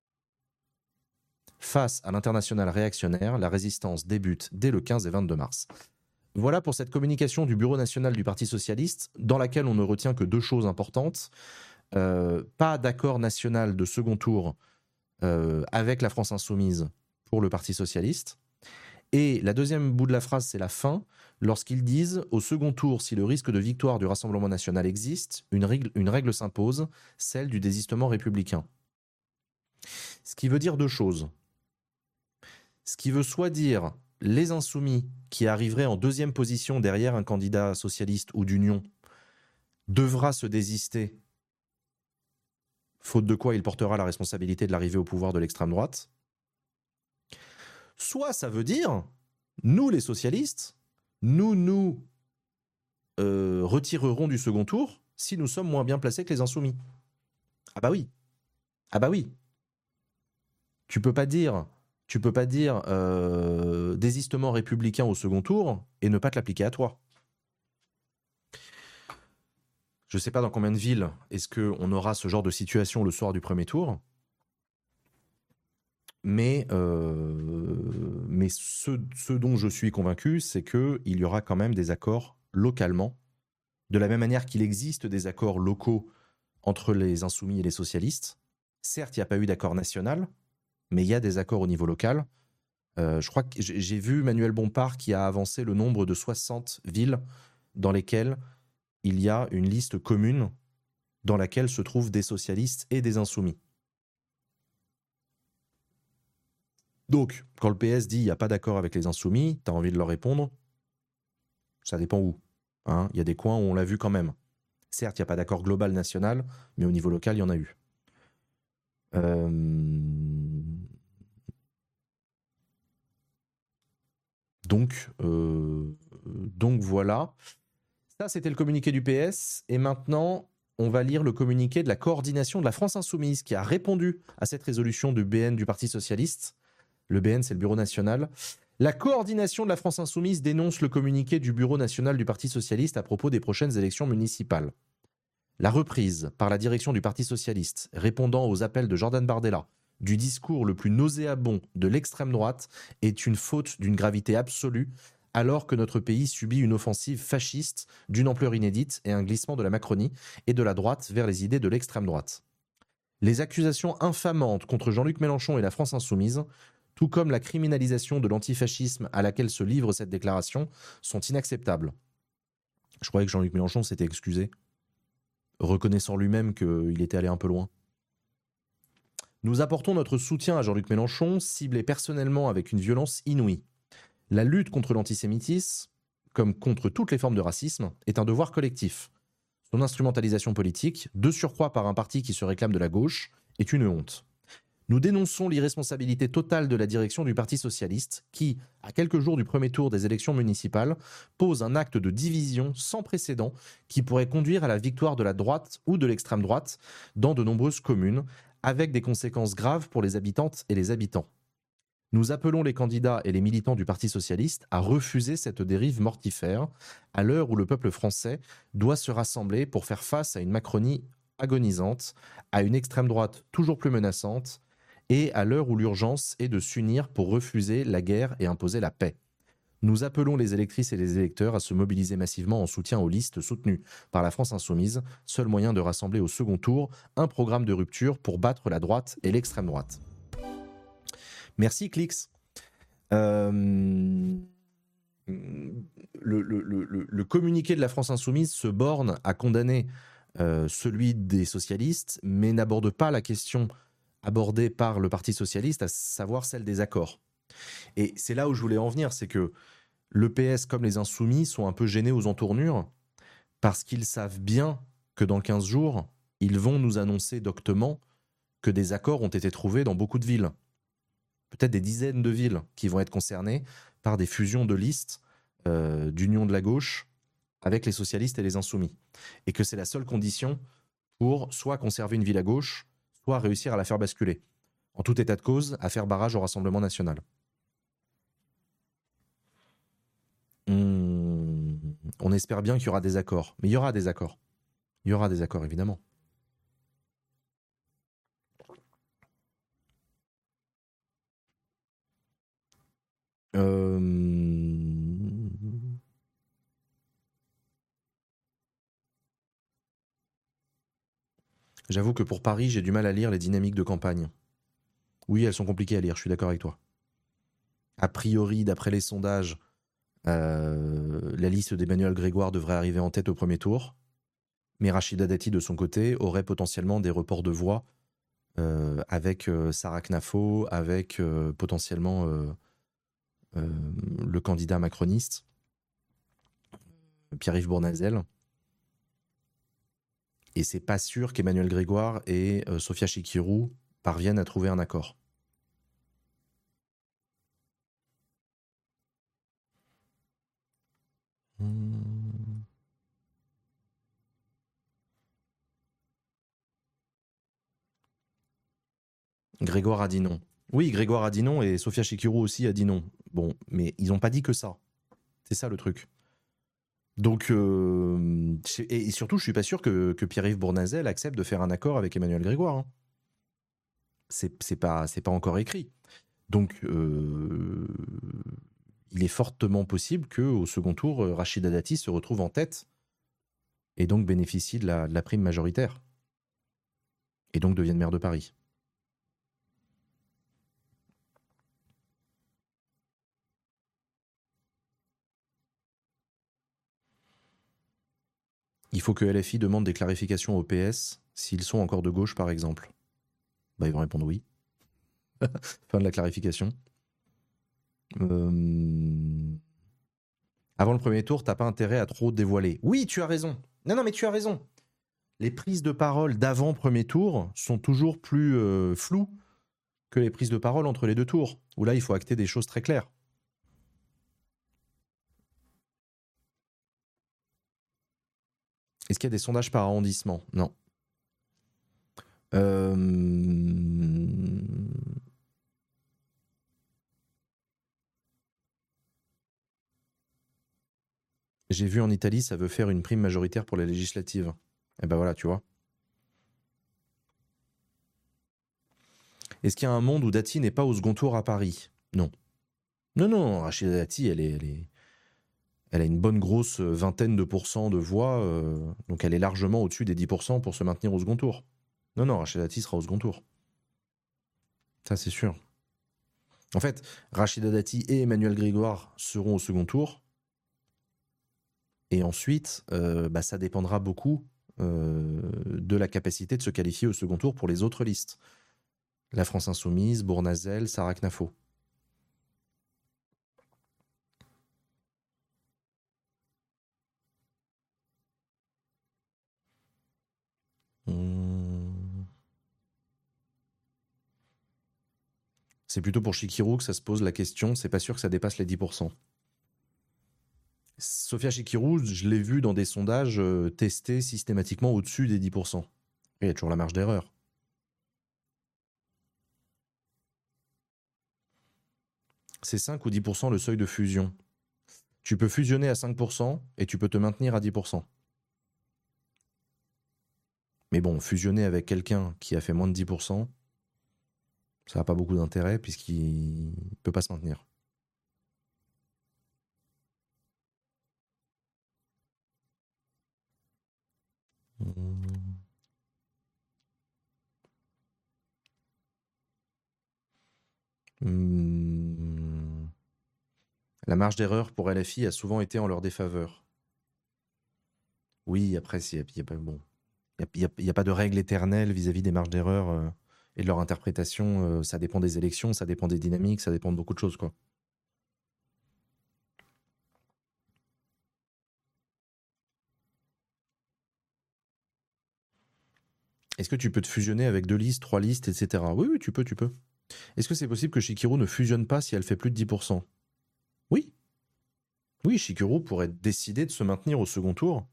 Speaker 1: Face à l'international réactionnaire, la résistance débute dès le 15 et 22 mars. Voilà pour cette communication du Bureau national du Parti socialiste, dans laquelle on ne retient que deux choses importantes. Pas d'accord national de second tour avec la France insoumise pour le Parti socialiste. Et la deuxième bout de la phrase, c'est la fin, lorsqu'ils disent « Au second tour, si le risque de victoire du Rassemblement national existe, une règle s'impose, celle du désistement républicain. » Ce qui veut dire deux choses. Ce qui veut soit dire les insoumis qui arriveraient en deuxième position derrière un candidat socialiste ou d'union devra se désister, faute de quoi il portera la responsabilité de l'arrivée au pouvoir de l'extrême droite. Soit ça veut dire, nous les socialistes, nous retirerons du second tour si nous sommes moins bien placés que les insoumis. Ah bah oui. Ah bah oui. Tu peux pas dire désistement républicain au second tour et ne pas te l'appliquer à toi. Je ne sais pas dans combien de villes est-ce qu'on aura ce genre de situation le soir du premier tour, mais ce dont je suis convaincu, c'est qu'il y aura quand même des accords localement, de la même manière qu'il existe des accords locaux entre les insoumis et les socialistes. Certes, il n'y a pas eu d'accord national, mais il y a des accords au niveau local. Je crois que j'ai vu Manuel Bompard qui a avancé le nombre de 60 villes dans lesquelles il y a une liste commune dans laquelle se trouvent des socialistes et des insoumis. Donc, quand le PS dit il n'y a pas d'accord avec les insoumis, tu as envie de leur répondre, ça dépend où. Hein, y a des coins où on l'a vu quand même. Certes, il n'y a pas d'accord global national, mais au niveau local, il y en a eu. Donc voilà. Ça, c'était le communiqué du PS. Et maintenant, on va lire le communiqué de la coordination de la France Insoumise qui a répondu à cette résolution du BN du Parti Socialiste. Le BN, c'est le Bureau National. La coordination de la France Insoumise dénonce le communiqué du Bureau National du Parti Socialiste à propos des prochaines élections municipales. La reprise par la direction du Parti socialiste, répondant aux appels de Jordan Bardella, du discours le plus nauséabond de l'extrême droite est une faute d'une gravité absolue, alors que notre pays subit une offensive fasciste d'une ampleur inédite et un glissement de la Macronie et de la droite vers les idées de l'extrême droite. Les accusations infamantes contre Jean-Luc Mélenchon et la France insoumise, tout comme la criminalisation de l'antifascisme à laquelle se livre cette déclaration, sont inacceptables. Je croyais que Jean-Luc Mélenchon s'était excusé, reconnaissant lui-même qu'il était allé un peu loin. Nous apportons notre soutien à Jean-Luc Mélenchon, ciblé personnellement avec une violence inouïe. La lutte contre l'antisémitisme, comme contre toutes les formes de racisme, est un devoir collectif. Son instrumentalisation politique, de surcroît par un parti qui se réclame de la gauche, est une honte. Nous dénonçons l'irresponsabilité totale de la direction du Parti socialiste qui, à quelques jours du premier tour des élections municipales, pose un acte de division sans précédent qui pourrait conduire à la victoire de la droite ou de l'extrême droite dans de nombreuses communes, avec des conséquences graves pour les habitantes et les habitants. Nous appelons les candidats et les militants du Parti socialiste à refuser cette dérive mortifère, à l'heure où le peuple français doit se rassembler pour faire face à une Macronie agonisante, à une extrême droite toujours plus menaçante, et à l'heure où l'urgence est de s'unir pour refuser la guerre et imposer la paix. Nous appelons les électrices et les électeurs à se mobiliser massivement en soutien aux listes soutenues par la France insoumise, seul moyen de rassembler au second tour un programme de rupture pour battre la droite et l'extrême droite. Merci Clix. Le communiqué de la France insoumise se borne à condamner celui des socialistes, mais n'aborde pas la question abordée par le Parti socialiste, à savoir celle des accords. Et c'est là où je voulais en venir, c'est que le PS comme les insoumis sont un peu gênés aux entournures parce qu'ils savent bien que dans 15 jours, ils vont nous annoncer doctement que des accords ont été trouvés dans beaucoup de villes. Peut-être des dizaines de villes qui vont être concernées par des fusions de listes d'union de la gauche avec les socialistes et les insoumis. Et que c'est la seule condition pour soit conserver une ville à gauche, soit réussir à la faire basculer. En tout état de cause, à faire barrage au Rassemblement national. On espère bien qu'il y aura des accords. Mais il y aura des accords. Il y aura des accords, évidemment. J'avoue que pour Paris, j'ai du mal à lire les dynamiques de campagne. Oui, elles sont compliquées à lire, je suis d'accord avec toi. A priori, d'après les sondages, la liste d'Emmanuel Grégoire devrait arriver en tête au premier tour. Mais Rachida Dati, de son côté, aurait potentiellement des reports de voix avec Sarah Knafo, avec potentiellement le candidat macroniste, Pierre-Yves Bournazel. Et c'est pas sûr qu'Emmanuel Grégoire et Sofia Chikirou parviennent à trouver un accord. Grégoire a dit non. Oui, Grégoire a dit non et Sofia Chikirou aussi a dit non. Bon, mais ils n'ont pas dit que ça. C'est ça le truc. Donc, et surtout, je suis pas sûr que Pierre-Yves Bournazel accepte de faire un accord avec Emmanuel Grégoire. Hein. C'est pas encore écrit. Donc, il est fortement possible qu'au second tour, Rachida Dati se retrouve en tête et donc bénéficie de la prime majoritaire. Et donc devienne maire de Paris. Il faut que LFI demande des clarifications au PS s'ils sont encore de gauche, par exemple. Bah, ils vont répondre oui. Fin de la clarification. Avant le premier tour, t'as pas intérêt à trop dévoiler. Oui, tu as raison. Non, mais tu as raison. Les prises de parole d'avant premier tour sont toujours plus floues que les prises de parole entre les deux tours, où là, il faut acter des choses très claires. Est-ce qu'il y a des sondages par arrondissement? Non. J'ai vu en Italie, ça veut faire une prime majoritaire pour les législatives. Et ben voilà, tu vois. Est-ce qu'il y a un monde où Dati n'est pas au second tour à Paris? Non. Non, non, Rachida Dati, elle a une bonne grosse vingtaine de pourcents de voix, donc elle est largement au-dessus des 10% pour se maintenir au second tour. Non, non, Rachida Dati sera au second tour. Ça, c'est sûr. En fait, Rachida Dati et Emmanuel Grégoire seront au second tour. Et ensuite, ça dépendra beaucoup de la capacité de se qualifier au second tour pour les autres listes. La France Insoumise, Bournazel, Sarah Knafo. C'est plutôt pour Chikirou que ça se pose la question. C'est pas sûr que ça dépasse les 10%. Sophia Chikirou, je l'ai vu dans des sondages testés systématiquement au-dessus des 10%. Il y a toujours la marge d'erreur. C'est 5 ou 10% le seuil de fusion. Tu peux fusionner à 5% et tu peux te maintenir à 10%. Mais bon, fusionner avec quelqu'un qui a fait moins de 10%, ça n'a pas beaucoup d'intérêt puisqu'il ne peut pas se maintenir. La marge d'erreur pour LFI a souvent été en leur défaveur. Oui, après, il n'y a pas bon. Il n'y a pas de règle éternelle vis-à-vis des marges d'erreur et de leur interprétation. Ça dépend des élections, ça dépend des dynamiques, ça dépend de beaucoup de choses, quoi. Est-ce que tu peux te fusionner avec 2 listes, 3 listes, etc. Oui, oui, tu peux. Est-ce que c'est possible que Chikirou ne fusionne pas si elle fait plus de 10%? Oui. Oui, Chikirou pourrait décider de se maintenir au second tour.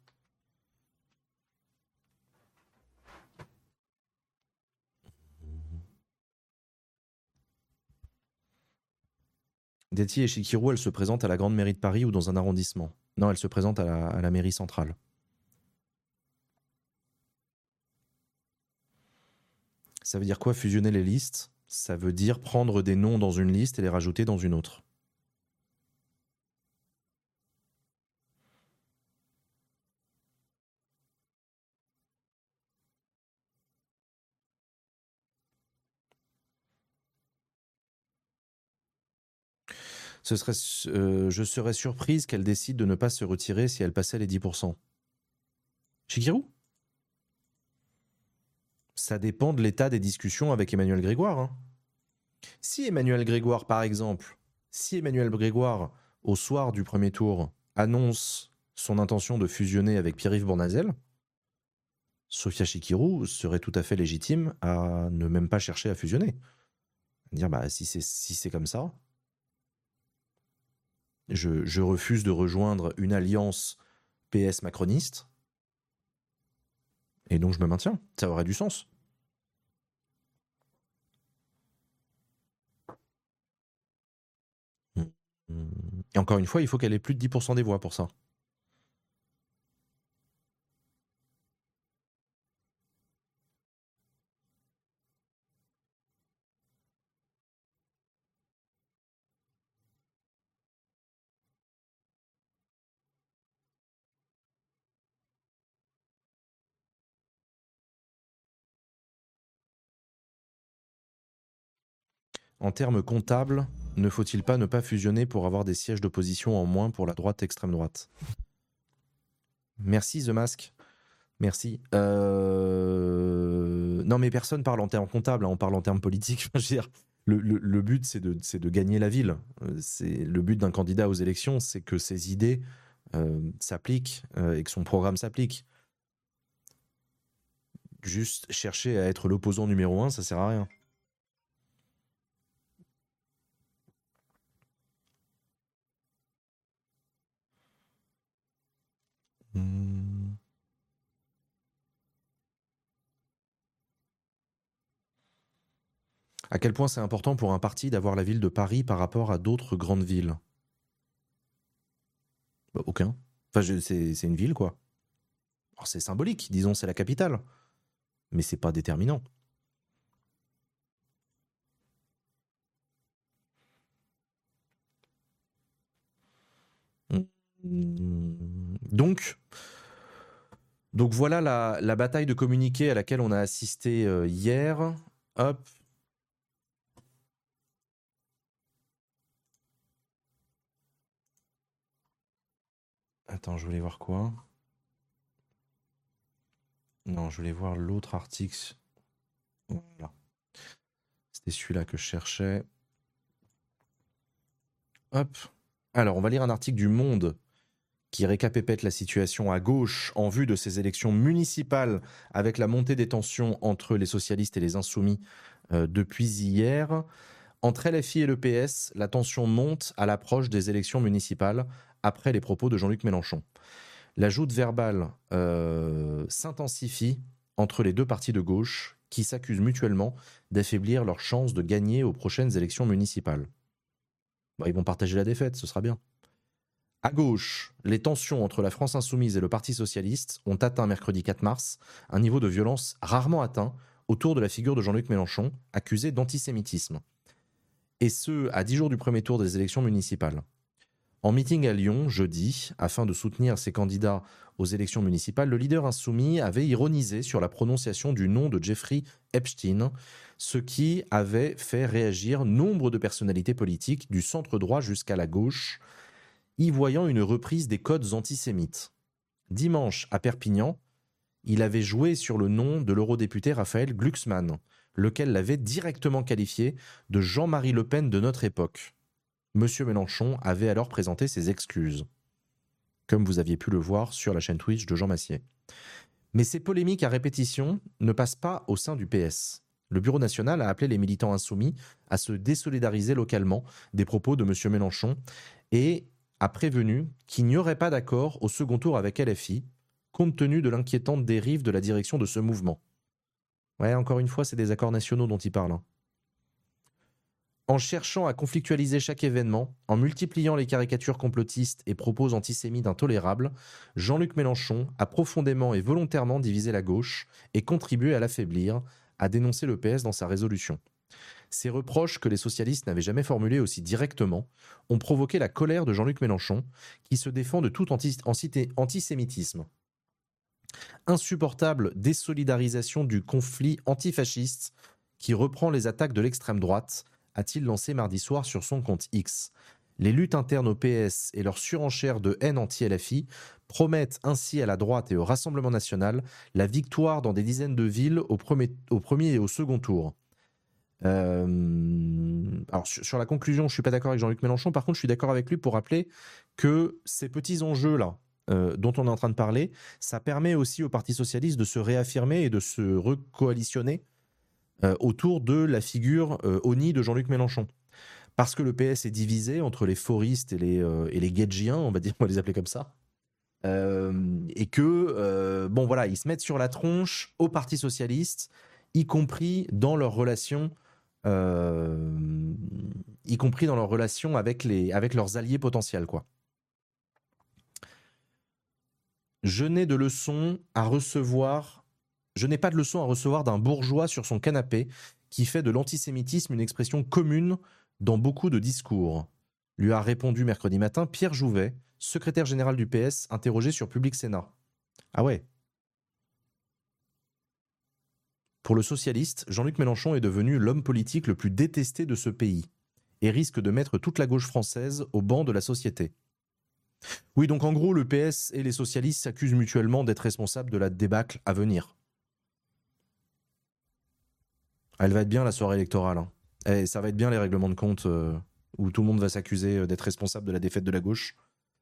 Speaker 1: Dati et Chikirou, elle se présente à la Grande Mairie de Paris ou dans un arrondissement? Non, elle se présente à la mairie centrale. Ça veut dire quoi fusionner les listes? Ça veut dire prendre des noms dans une liste et les rajouter dans une autre. Je serais surprise qu'elle décide de ne pas se retirer si elle passait les 10%. Chikirou? Ça dépend de l'état des discussions avec Emmanuel Grégoire. Hein. Si Emmanuel Grégoire, par exemple, au soir du premier tour, annonce son intention de fusionner avec Pierre-Yves Bournazel, Sophia Chikirou serait tout à fait légitime à ne même pas chercher à fusionner. Dire, si c'est comme ça, je refuse de rejoindre une alliance PS macroniste, et donc je me maintiens. Ça aurait du sens. Et encore une fois, il faut qu'elle ait plus de 10% des voix pour ça. En termes comptables, ne faut-il pas ne pas fusionner pour avoir des sièges d'opposition en moins pour la droite extrême droite? Merci The Mask. Merci. Non, mais personne parle en termes comptables, hein, on parle en termes politiques. Je veux dire, le but, c'est de gagner la ville. Le but d'un candidat aux élections, c'est que ses idées s'appliquent et que son programme s'applique. Juste chercher à être l'opposant numéro 1, ça sert à rien. À quel point c'est important pour un parti d'avoir la ville de Paris par rapport à d'autres grandes villes? Aucun. Enfin, c'est une ville, quoi. Alors, c'est symbolique, disons, c'est la capitale, mais c'est pas déterminant. Donc voilà la bataille de communiqué à laquelle on a assisté hier. Hop. Attends, je voulais voir quoi? Non, je voulais voir l'autre article. Voilà. C'était celui-là que je cherchais. Hop. Alors, on va lire un article du Monde qui récapépète la situation à gauche en vue de ces élections municipales avec la montée des tensions entre les socialistes et les insoumis depuis hier. Entre LFI et le PS, la tension monte à l'approche des élections municipales après les propos de Jean-Luc Mélenchon. La joute verbale s'intensifie entre les deux partis de gauche qui s'accusent mutuellement d'affaiblir leurs chances de gagner aux prochaines élections municipales. Bah, ils vont partager la défaite, ce sera bien. À gauche, les tensions entre la France insoumise et le Parti socialiste ont atteint mercredi 4 mars un niveau de violence rarement atteint autour de la figure de Jean-Luc Mélenchon, accusé d'antisémitisme. Et ce, à 10 jours du premier tour des élections municipales. En meeting à Lyon, jeudi, afin de soutenir ses candidats aux élections municipales, le leader insoumis avait ironisé sur la prononciation du nom de Jeffrey Epstein, ce qui avait fait réagir nombre de personnalités politiques du centre droit jusqu'à la gauche, y voyant une reprise des codes antisémites. Dimanche, à Perpignan, il avait joué sur le nom de l'eurodéputé Raphaël Glucksmann, lequel l'avait directement qualifié de Jean-Marie Le Pen de notre époque. Monsieur Mélenchon avait alors présenté ses excuses, comme vous aviez pu le voir sur la chaîne Twitch de Jean Massier. Mais ces polémiques à répétition ne passent pas au sein du PS. Le Bureau national a appelé les militants insoumis à se désolidariser localement des propos de monsieur Mélenchon et a prévenu qu'il n'y aurait pas d'accord au second tour avec LFI, compte tenu de l'inquiétante dérive de la direction de ce mouvement. Ouais, encore une fois, c'est des accords nationaux dont il parle. En cherchant à conflictualiser chaque événement, en multipliant les caricatures complotistes et propos antisémites intolérables, Jean-Luc Mélenchon a profondément et volontairement divisé la gauche et contribué à l'affaiblir, a dénoncé le PS dans sa résolution. Ces reproches que les socialistes n'avaient jamais formulés aussi directement ont provoqué la colère de Jean-Luc Mélenchon, qui se défend de tout antisémitisme. Insupportable désolidarisation du conflit antifasciste qui reprend les attaques de l'extrême droite, a-t-il lancé mardi soir sur son compte X. Les luttes internes au PS et leur surenchère de haine anti-LFI promettent ainsi à la droite et au Rassemblement national la victoire dans des dizaines de villes au premier et au second tour. Alors sur la conclusion, je suis pas d'accord avec Jean-Luc Mélenchon. Par contre, je suis d'accord avec lui pour rappeler que ces petits enjeux-là dont on est en train de parler, ça permet aussi au Parti socialiste de se réaffirmer et de se recoalitionner autour de la figure Oni de Jean-Luc Mélenchon. Parce que le PS est divisé entre les foristes et les guedjiens, on va les appeler comme ça. Et que, bon voilà, ils se mettent sur la tronche au Parti socialiste, y compris dans leurs relations avec leurs alliés potentiels, quoi. Je n'ai pas de leçon à recevoir d'un bourgeois sur son canapé qui fait de l'antisémitisme une expression commune dans beaucoup de discours, lui a répondu mercredi matin Pierre Jouvet, secrétaire général du PS, interrogé sur Public Sénat. Ah ouais. Pour le socialiste, Jean-Luc Mélenchon est devenu l'homme politique le plus détesté de ce pays et risque de mettre toute la gauche française au banc de la société. Oui, donc en gros, le PS et les socialistes s'accusent mutuellement d'être responsables de la débâcle à venir. Elle va être bien la soirée électorale. Hein. Et ça va être bien les règlements de compte où tout le monde va s'accuser d'être responsable de la défaite de la gauche.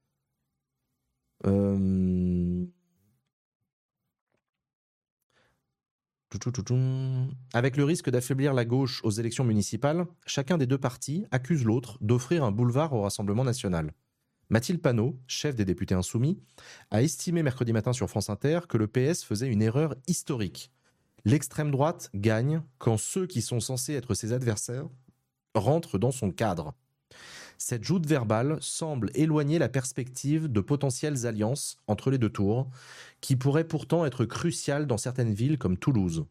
Speaker 1: Avec le risque d'affaiblir la gauche aux élections municipales, chacun des deux partis accuse l'autre d'offrir un boulevard au Rassemblement national. Mathilde Panot, chef des députés insoumis, a estimé mercredi matin sur France Inter que le PS faisait une erreur historique. L'extrême droite gagne quand ceux qui sont censés être ses adversaires rentrent dans son cadre. Cette joute verbale semble éloigner la perspective de potentielles alliances entre les deux tours, qui pourraient pourtant être cruciales dans certaines villes comme Toulouse.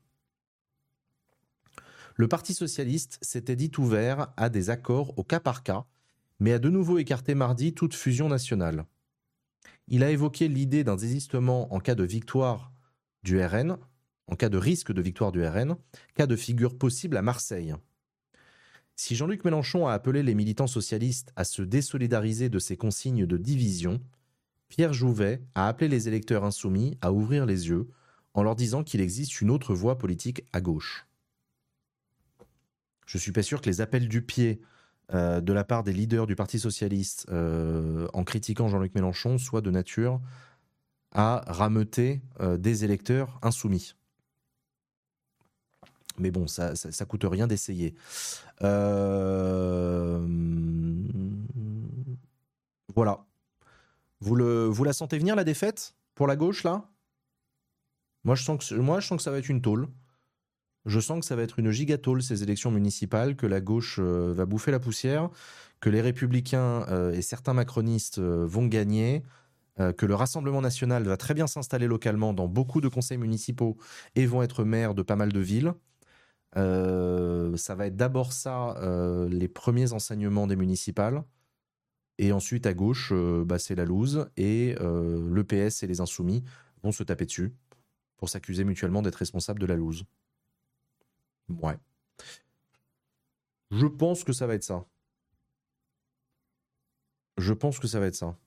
Speaker 1: Le Parti socialiste s'était dit ouvert à des accords au cas par cas, mais a de nouveau écarté mardi toute fusion nationale. Il a évoqué l'idée d'un désistement en cas de victoire du RN, en cas de risque de victoire du RN, cas de figure possible à Marseille. Si Jean-Luc Mélenchon a appelé les militants socialistes à se désolidariser de ces consignes de division, Pierre Jouvet a appelé les électeurs insoumis à ouvrir les yeux en leur disant qu'il existe une autre voie politique à gauche. Je ne suis pas sûr que les appels du pied de la part des leaders du Parti socialiste en critiquant Jean-Luc Mélenchon soient de nature à rameuter des électeurs insoumis. Mais bon, ça coûte rien d'essayer. Voilà. Vous la sentez venir, la défaite pour la gauche, là ? Moi, je sens que ça va être une tôle. Je sens que ça va être une gigatôle, ces élections municipales, que la gauche va bouffer la poussière, que les républicains et certains macronistes vont gagner, que le Rassemblement national va très bien s'installer localement dans beaucoup de conseils municipaux et vont être maires de pas mal de villes. Ça va être d'abord ça, les premiers enseignements des municipales. Et ensuite, à gauche, c'est la loose. Et le PS et les Insoumis vont se taper dessus pour s'accuser mutuellement d'être responsables de la loose. Ouais. Je pense que ça va être ça. Je pense que ça va être ça.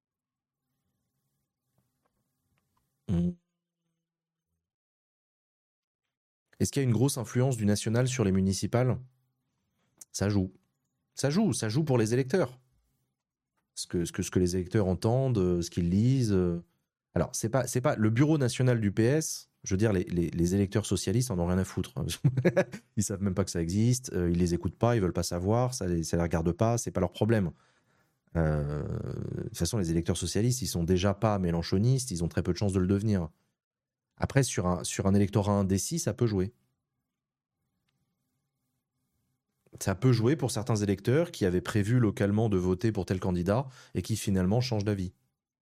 Speaker 1: Est-ce qu'il y a une grosse influence du national sur les municipales ? Ça joue. Ça joue pour les électeurs. Ce que les électeurs entendent, ce qu'ils lisent. Alors, c'est pas le bureau national du PS. Je veux dire, les électeurs socialistes en ont rien à foutre. Ils savent même pas que ça existe. Ils les écoutent pas. Ils veulent pas savoir. Ça les regarde pas. C'est pas leur problème. De toute façon, les électeurs socialistes, ils sont déjà pas mélenchonistes. Ils ont très peu de chances de le devenir. Après, sur un électorat indécis, ça peut jouer. Ça peut jouer pour certains électeurs qui avaient prévu localement de voter pour tel candidat et qui finalement changent d'avis.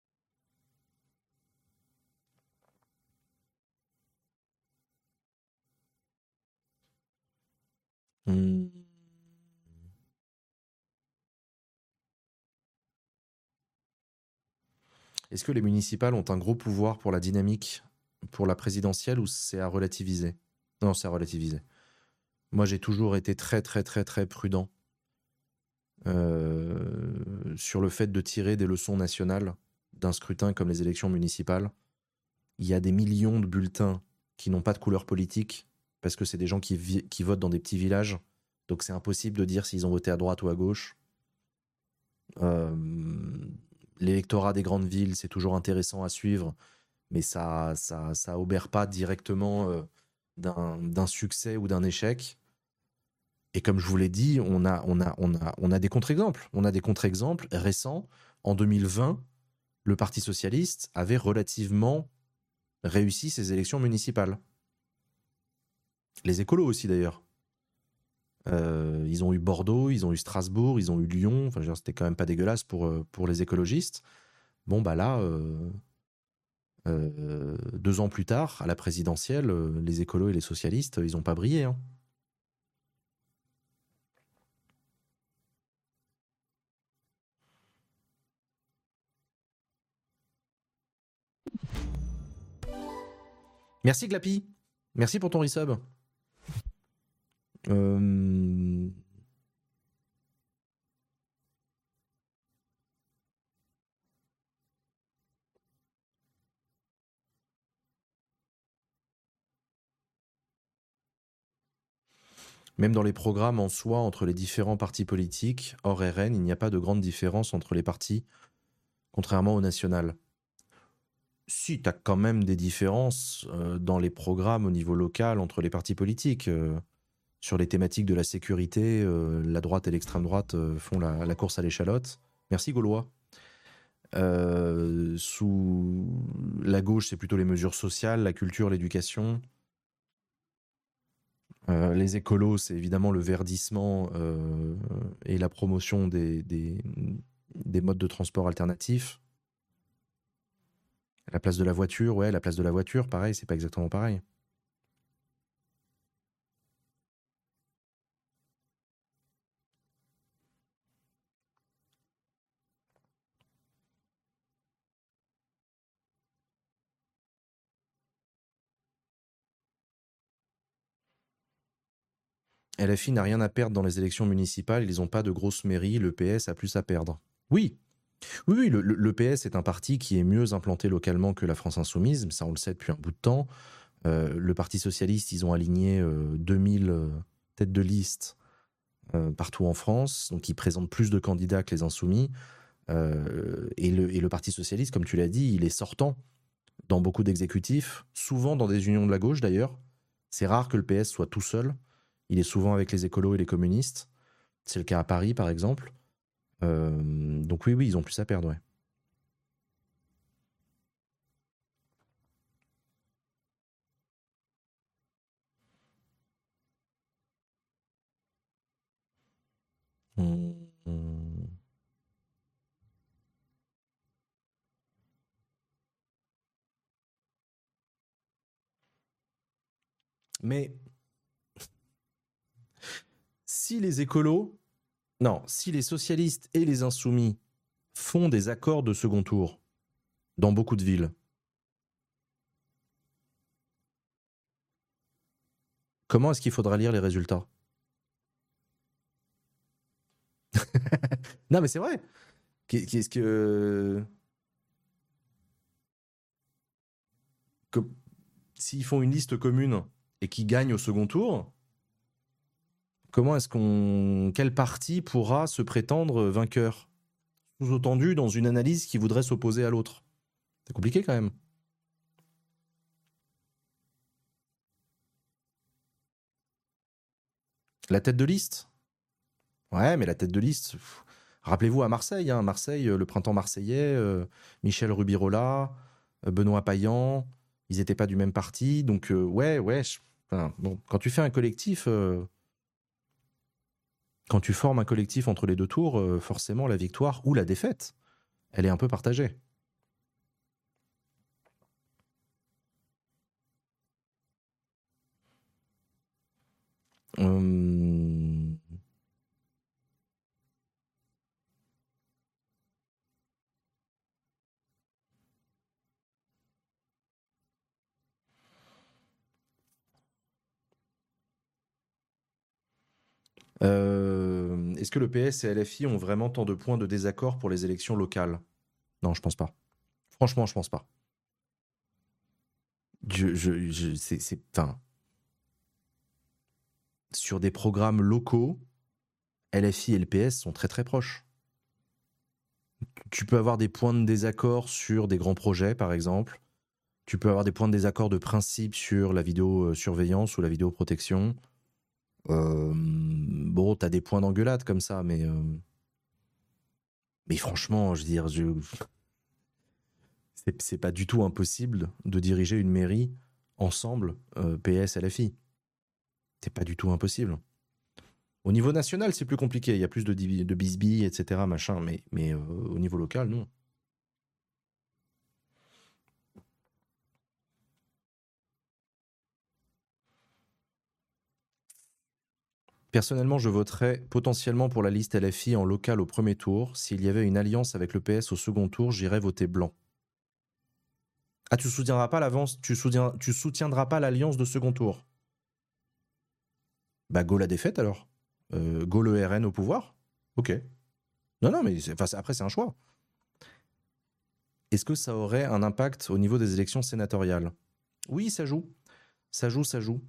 Speaker 1: Est-ce que les municipales ont un gros pouvoir pour la dynamique, pour la présidentielle, ou c'est à relativiser ? Non, c'est à relativiser. Moi, j'ai toujours été très, très, très, très prudent sur le fait de tirer des leçons nationales d'un scrutin comme les élections municipales. Il y a des millions de bulletins qui n'ont pas de couleur politique parce que c'est des gens qui votent dans des petits villages. Donc, c'est impossible de dire s'ils ont voté à droite ou à gauche. L'électorat des grandes villes, c'est toujours intéressant à suivre, mais ça obère pas directement d'un succès ou d'un échec. Et comme je vous l'ai dit, on a des contre-exemples. On a des contre-exemples récents. En 2020, le Parti socialiste avait relativement réussi ses élections municipales. Les écolos aussi, d'ailleurs. Ils ont eu Bordeaux, ils ont eu Strasbourg, ils ont eu Lyon. Enfin, c'était quand même pas dégueulasse pour les écologistes. Bon, bah là, 2 ans plus tard, à la présidentielle, les écolos et les socialistes, ils n'ont pas brillé. Hein. Merci Glapi. Merci pour ton resub. Même dans les programmes en soi, entre les différents partis politiques, hors RN, il n'y a pas de grande différence entre les partis, contrairement au national. Si, tu as quand même des différences dans les programmes au niveau local entre les partis politiques. Sur les thématiques de la sécurité, la droite et l'extrême droite font la course à l'échalote. Merci Gaulois. Sous la gauche, c'est plutôt les mesures sociales, la culture, l'éducation. Les écolos, c'est évidemment le verdissement et la promotion des modes de transport alternatifs. La place de la voiture, ouais, la place de la voiture, pareil, c'est pas exactement pareil. LFI n'a rien à perdre dans les élections municipales, ils n'ont pas de grosses mairies, le PS a plus à perdre. Oui, oui, le PS est un parti qui est mieux implanté localement que la France Insoumise, mais ça on le sait depuis un bout de temps. Le Parti Socialiste, ils ont aligné 2000 têtes de liste partout en France, donc ils présentent plus de candidats que les Insoumis. Et le Parti Socialiste, comme tu l'as dit, il est sortant dans beaucoup d'exécutifs, souvent dans des unions de la gauche d'ailleurs. C'est rare que le PS soit tout seul. Il est souvent avec les écolos et les communistes. C'est le cas à Paris, par exemple. Donc oui, ils ont plus à perdre, ouais. Hum. Mais si les écolos, non, si les socialistes et les insoumis font des accords de second tour dans beaucoup de villes, comment est-ce qu'il faudra lire les résultats? Non, mais c'est vrai. Qu'est-ce que s'ils font une liste commune et qu'ils gagnent au second tour, comment est-ce quel parti pourra se prétendre vainqueur? Sous-entendu dans une analyse qui voudrait s'opposer à l'autre. C'est compliqué quand même. La tête de liste? Ouais, mais la tête de liste. Rappelez-vous à Marseille, hein, Marseille, le printemps marseillais, Michel Rubirola, Benoît Payan, ils n'étaient pas du même parti, donc ouais. Enfin, bon, quand tu formes un collectif entre les deux tours, forcément la victoire ou la défaite, elle est un peu partagée. Hum, Est-ce que le PS et LFI ont vraiment tant de points de désaccord pour les élections locales? Non, je pense pas. Franchement, je pense pas. Enfin, sur des programmes locaux, LFI et le PS sont très très proches. Tu peux avoir des points de désaccord sur des grands projets, par exemple. Tu peux avoir des points de désaccord de principe sur la vidéosurveillance ou la vidéoprotection. Bon, t'as des points d'engueulade comme ça, mais franchement, je veux dire, c'est pas du tout impossible de diriger une mairie ensemble, PS, LFI. C'est pas du tout impossible. Au niveau national, c'est plus compliqué. Il y a plus de bisbilles, etc., machin. Mais au niveau local, non. Personnellement, je voterais potentiellement pour la liste LFI en local au premier tour. S'il y avait une alliance avec le PS au second tour, j'irais voter blanc. Ah, tu soutiendras pas l'avance, tu soutiendras pas l'alliance de second tour. Bah, go la défaite alors. Go le RN au pouvoir. Ok. Non, mais après, c'est un choix. Est-ce que ça aurait un impact au niveau des élections sénatoriales? Oui, ça joue. Ça joue.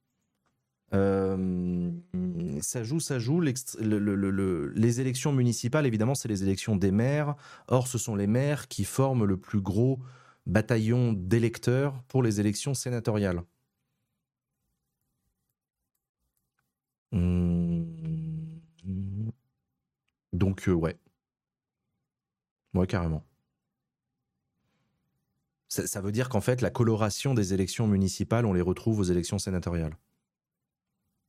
Speaker 1: Ça joue. Les élections municipales, évidemment, c'est les élections des maires. Or, ce sont les maires qui forment le plus gros bataillon d'électeurs pour les élections sénatoriales. Hum, Donc, ouais. Ouais, carrément. Ça veut dire qu'en fait, la coloration des élections municipales, on les retrouve aux élections sénatoriales.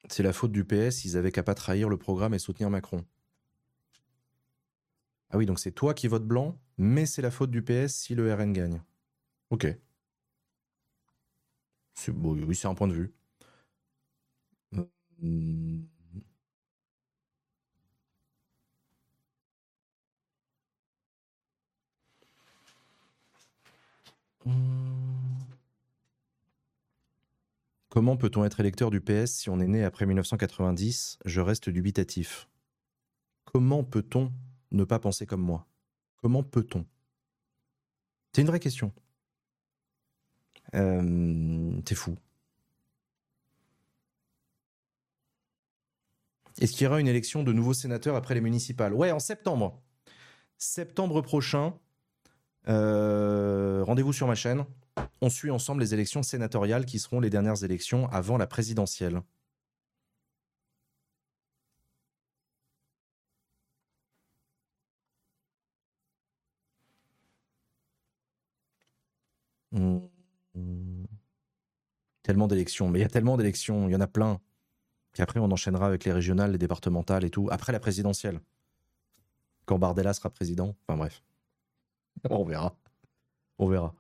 Speaker 1: C'est la faute du PS, ils avaient qu'à pas trahir le programme et soutenir Macron. Ah oui, donc c'est toi qui votes blanc, mais c'est la faute du PS si le RN gagne. Ok. Bon, oui, c'est un point de vue. Hmm. Comment peut-on être électeur du PS si on est né après 1990 ? Je reste dubitatif. Comment peut-on ne pas penser comme moi ? Comment peut-on ? C'est une vraie question. C'est fou. Est-ce qu'il y aura une élection de nouveaux sénateurs après les municipales ? Ouais, en septembre. Septembre prochain. Rendez-vous sur ma chaîne. On suit ensemble les élections sénatoriales qui seront les dernières élections avant la présidentielle. Tellement d'élections. Mais il y a tellement d'élections. Il y en a plein. Puis après, on enchaînera avec les régionales, les départementales et tout. Après la présidentielle. Quand Bardella sera président. Enfin bref. On verra. On verra.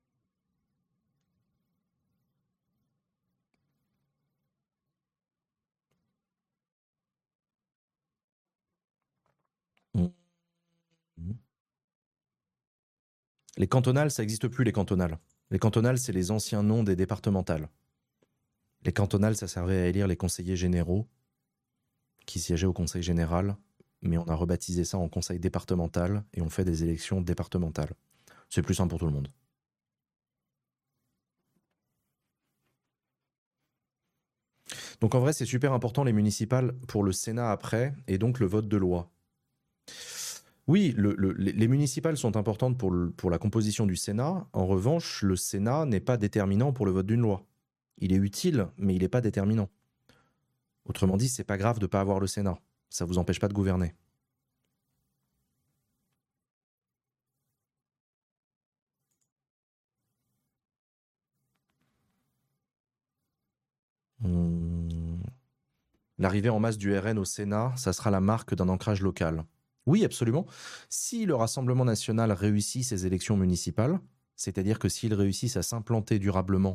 Speaker 1: Les cantonales, ça n'existe plus, les cantonales. Les cantonales, c'est les anciens noms des départementales. Les cantonales, ça servait à élire les conseillers généraux qui siégeaient au conseil général, mais on a rebaptisé ça en conseil départemental et on fait des élections départementales. C'est plus simple pour tout le monde. Donc en vrai, c'est super important les municipales pour le Sénat après et donc le vote de loi. Oui, les municipales sont importantes pour la composition du Sénat. En revanche, le Sénat n'est pas déterminant pour le vote d'une loi. Il est utile, mais il n'est pas déterminant. Autrement dit, c'est pas grave de ne pas avoir le Sénat. Ça vous empêche pas de gouverner. L'arrivée en masse du RN au Sénat, ça sera la marque d'un ancrage local. Oui, absolument. Si le Rassemblement national réussit ses élections municipales, c'est-à-dire que s'ils réussissent à s'implanter durablement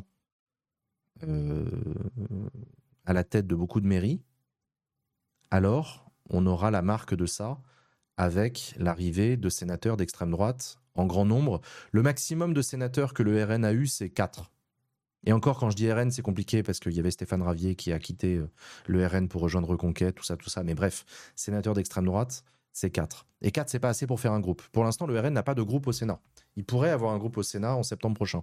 Speaker 1: à la tête de beaucoup de mairies, alors on aura la marque de ça avec l'arrivée de sénateurs d'extrême droite en grand nombre. Le maximum de sénateurs que le RN a eu, c'est 4. Et encore, quand je dis RN, c'est compliqué parce qu'il y avait Stéphane Ravier qui a quitté le RN pour rejoindre Reconquête, tout ça. Mais bref, sénateur d'extrême droite, c'est 4. Et 4, c'est pas assez pour faire un groupe. Pour l'instant, le RN n'a pas de groupe au Sénat. Il pourrait avoir un groupe au Sénat en septembre prochain.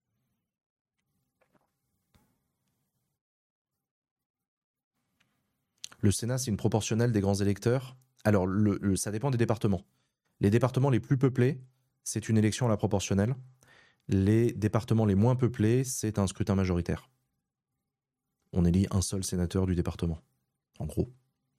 Speaker 1: Le Sénat, c'est une proportionnelle des grands électeurs. Alors, ça dépend des départements. Les départements les plus peuplés, c'est une élection à la proportionnelle. Les départements les moins peuplés, c'est un scrutin majoritaire. On élit un seul sénateur du département, en gros.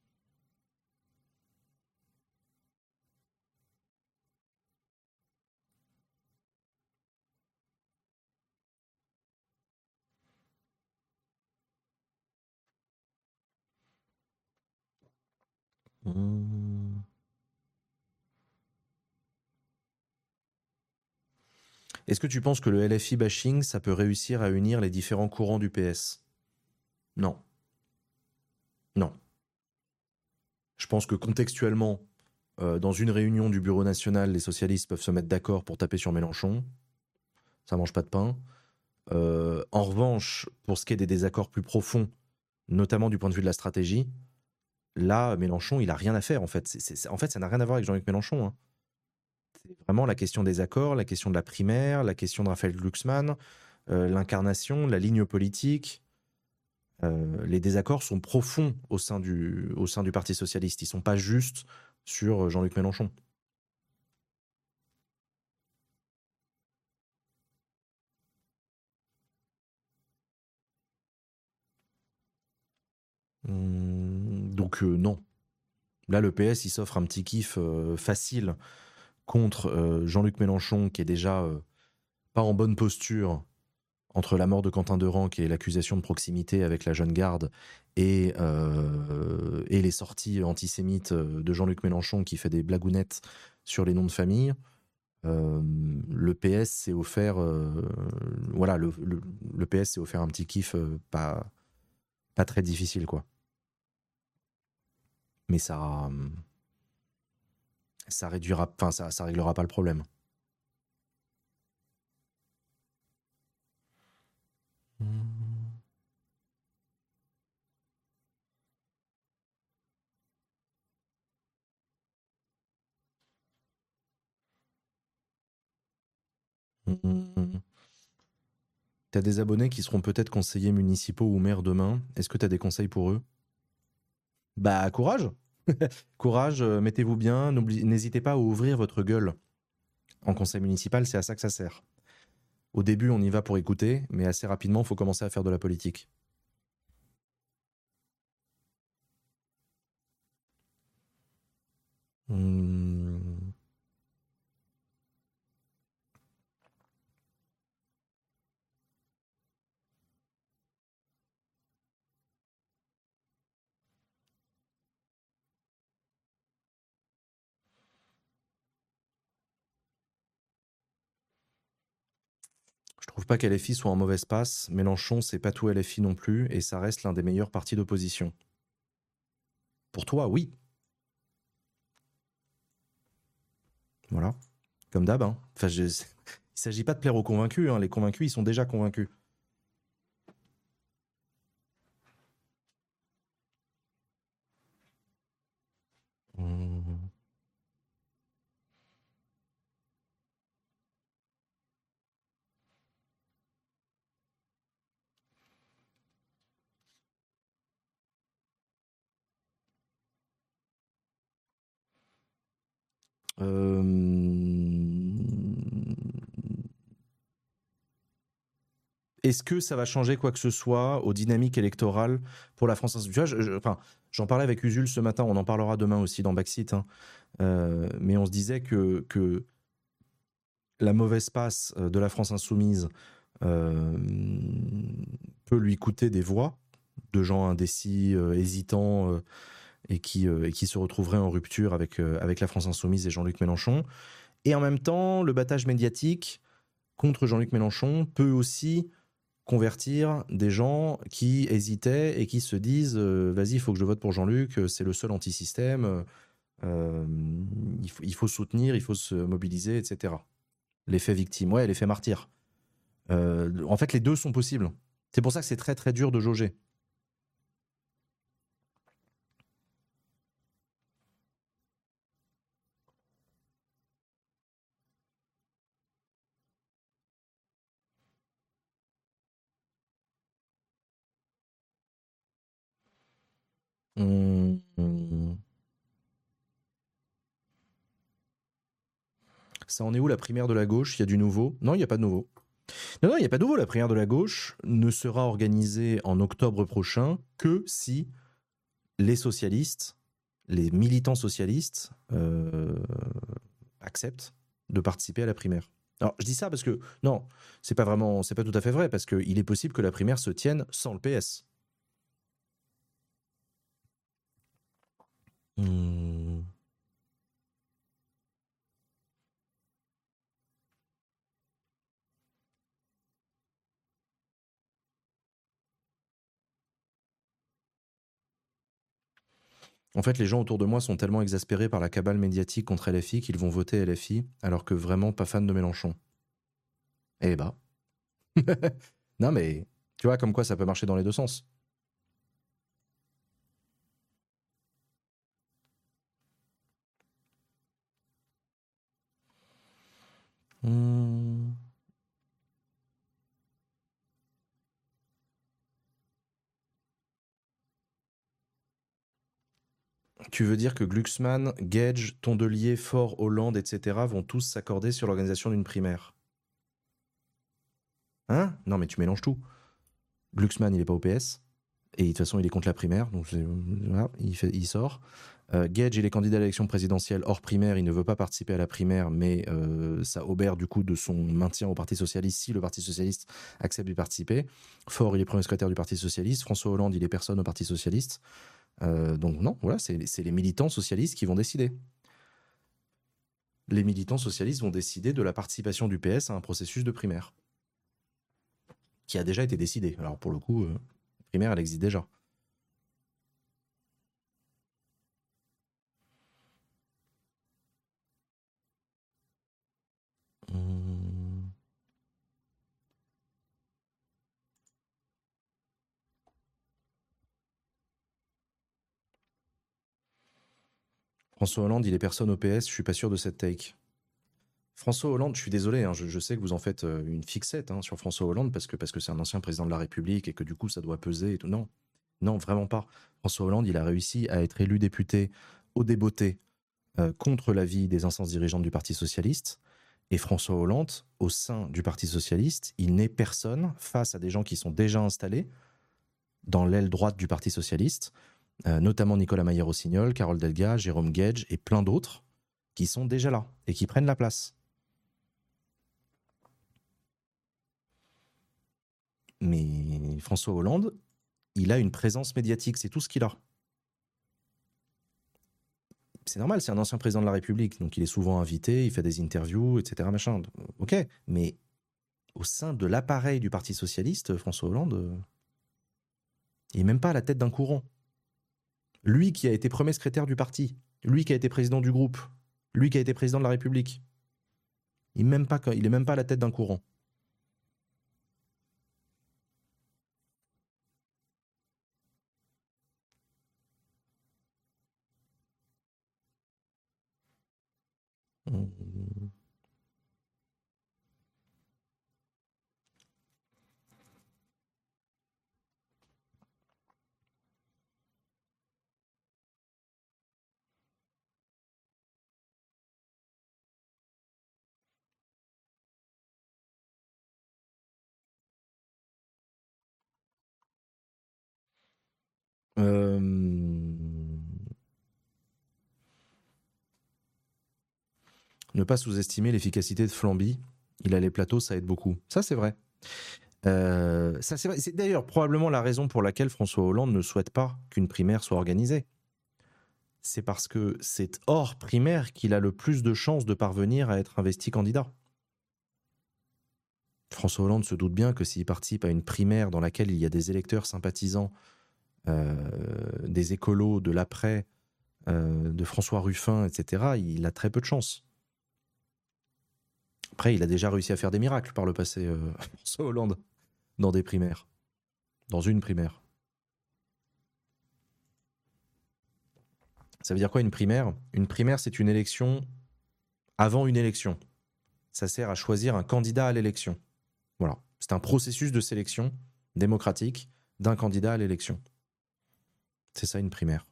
Speaker 1: Est-ce que tu penses que le LFI bashing, ça peut réussir à unir les différents courants du PS ? Non. Non. Je pense que contextuellement, dans une réunion du Bureau national, les socialistes peuvent se mettre d'accord pour taper sur Mélenchon. Ça mange pas de pain. En revanche, pour ce qui est des désaccords plus profonds, notamment du point de vue de la stratégie, là, Mélenchon, il a rien à faire, en fait. En fait, ça n'a rien à voir avec Jean-Luc Mélenchon. Hein. C'est vraiment la question des accords, la question de la primaire, la question de Raphaël Glucksmann, l'incarnation, la ligne politique. Les désaccords sont profonds au sein du Parti socialiste. Ils ne sont pas juste sur Jean-Luc Mélenchon. Donc non. Là, le PS, il s'offre un petit kiff facile contre Jean-Luc Mélenchon, qui est déjà pas en bonne posture entre la mort de Quentin Derenc et l'accusation de proximité avec la jeune garde et les sorties antisémites de Jean-Luc Mélenchon qui fait des blagounettes sur les noms de famille, le PS s'est offert, voilà, le PS s'est offert un petit kiff pas très difficile, quoi. Mais ça réduira, enfin ça réglera pas le problème. T'as des abonnés qui seront peut-être conseillers municipaux ou maires demain. Est-ce que t'as des conseils pour eux? Bah courage. Courage, mettez-vous bien. N'hésitez pas à ouvrir votre gueule. En conseil municipal, c'est à ça que ça sert. Au début, on y va pour écouter, mais assez rapidement, il faut commencer à faire de la politique. Hum. Je trouve pas qu'LFI soit en mauvaise passe. Mélenchon, c'est pas tout LFI non plus, et ça reste l'un des meilleurs partis d'opposition. Pour toi, oui. Voilà. Comme d'hab. Hein. Enfin, il s'agit pas de plaire aux convaincus. Hein. Les convaincus, ils sont déjà convaincus. Hum. Euh... Est-ce que ça va changer quoi que ce soit aux dynamiques électorales pour la France? Tu vois, j'en parlais avec Usul ce matin, on en parlera demain aussi dans Backseat, hein. Mais on se disait que la mauvaise passe de la France insoumise euh, peut lui coûter des voix de gens indécis, hésitants, et qui se retrouveraient en rupture avec la France insoumise et Jean-Luc Mélenchon. Et en même temps, le battage médiatique contre Jean-Luc Mélenchon peut aussi convertir des gens qui hésitaient et qui se disent vas-y, il faut que je vote pour Jean-Luc, c'est le seul anti-système, il faut soutenir, il faut se mobiliser, etc. L'effet victime, ouais, l'effet martyr. En fait, les deux sont possibles. C'est pour ça que c'est très très dur de jauger. Hum. Ça en est où la primaire de la gauche? Il y a du nouveau? Non, il n'y a pas de nouveau. Non, il n'y a pas de nouveau. La primaire de la gauche ne sera organisée en octobre prochain que si les socialistes, les militants socialistes acceptent de participer à la primaire. Alors, je dis ça parce que, non, c'est pas tout à fait vrai, parce qu'il est possible que la primaire se tienne sans le PS. Mmh. En fait, les gens autour de moi sont tellement exaspérés par la cabale médiatique contre LFI qu'ils vont voter LFI, alors que vraiment pas fan de Mélenchon. Eh bah. Non, mais tu vois, comme quoi ça peut marcher dans les deux sens. Mmh. Tu veux dire que Glucksmann, Gage, Tondelier, Faure, Hollande, etc. vont tous s'accorder sur l'organisation d'une primaire? Hein? Non, mais tu mélanges tout. Glucksmann, il est pas au PS. Et de toute façon, il est contre la primaire, donc voilà, il sort. Gage, il est candidat à l'élection présidentielle hors primaire, il ne veut pas participer à la primaire, mais ça obère du coup de son maintien au Parti Socialiste si le Parti Socialiste accepte d'y participer. Faure, il est premier secrétaire du Parti Socialiste. François Hollande, il est personne au Parti Socialiste. Donc non, voilà, c'est les militants socialistes qui vont décider. Les militants socialistes vont décider de la participation du PS à un processus de primaire qui a déjà été décidé. Alors pour le coup, la primaire, elle existe déjà. Hum. François Hollande, il est personne au PS, je suis pas sûr de cette take. François Hollande, je suis désolé, hein, je sais que vous en faites une fixette sur François Hollande parce que c'est un ancien président de la République et que du coup ça doit peser et tout. Non, non, vraiment pas. François Hollande, il a réussi à être élu député au débotté contre l'avis des instances dirigeantes du Parti Socialiste. Et François Hollande, au sein du Parti Socialiste, il n'est personne face à des gens qui sont déjà installés dans l'aile droite du Parti Socialiste, notamment Nicolas Maillé-Rossignol, Carole Delga, Jérôme Gage et plein d'autres qui sont déjà là et qui prennent la place. Mais François Hollande, il a une présence médiatique, c'est tout ce qu'il a. C'est normal, c'est un ancien président de la République, donc il est souvent invité, il fait des interviews, etc. Machin. Ok, mais au sein de l'appareil du Parti Socialiste, François Hollande, il n'est même pas à la tête d'un courant. Lui qui a été premier secrétaire du parti, lui qui a été président du groupe, lui qui a été président de la République, il n'est même pas à la tête d'un courant. Ne pas sous-estimer l'efficacité de Flamby. Il a les plateaux, ça aide beaucoup. Ça, c'est vrai. Ça, c'est vrai. C'est d'ailleurs probablement la raison pour laquelle François Hollande ne souhaite pas qu'une primaire soit organisée. C'est parce que c'est hors primaire qu'il a le plus de chances de parvenir à être investi candidat. François Hollande se doute bien que s'il participe à une primaire dans laquelle il y a des électeurs sympathisants, des écolos de l'après, de François Ruffin, etc., il a très peu de chances. Après, il a déjà réussi à faire des miracles par le passé, François Hollande, dans des primaires. Dans une primaire. Ça veut dire quoi une primaire? Une primaire, c'est une élection avant une élection. Ça sert à choisir un candidat à l'élection. Voilà. C'est un processus de sélection démocratique d'un candidat à l'élection. C'est ça une primaire.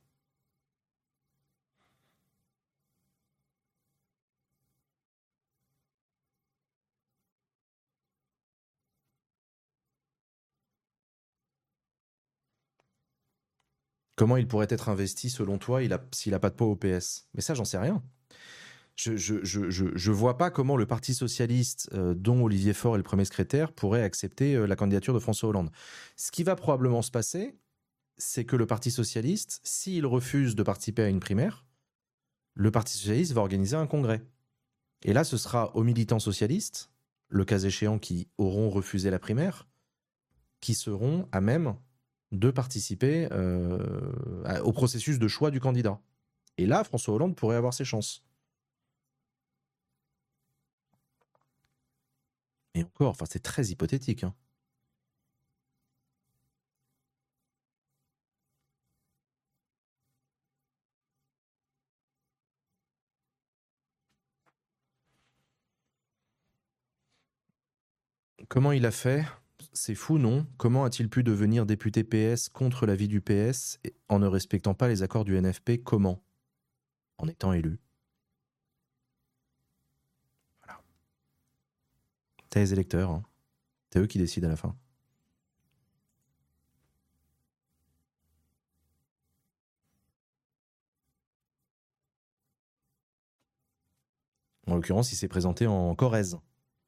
Speaker 1: Comment il pourrait être investi selon toi s'il n'a pas de poids au PS? Mais ça, j'en sais rien. Je vois pas comment le Parti Socialiste, dont Olivier Faure est le premier secrétaire, pourrait accepter la candidature de François Hollande. Ce qui va probablement se passer, c'est que le Parti Socialiste, s'il refuse de participer à une primaire, le Parti Socialiste va organiser un congrès. Et là, ce sera aux militants socialistes, le cas échéant qui auront refusé la primaire, qui seront à même de participer au processus de choix du candidat. Et là, François Hollande pourrait avoir ses chances. Et encore, enfin, c'est très hypothétique. Comment il a fait? C'est fou, non? Comment a-t-il pu devenir député PS contre l'avis du PS en ne respectant pas les accords du NFP? Comment? En étant élu. Voilà. T'as les électeurs, hein. C'est eux qui décident à la fin. l'occurrence, il s'est présenté en Corrèze.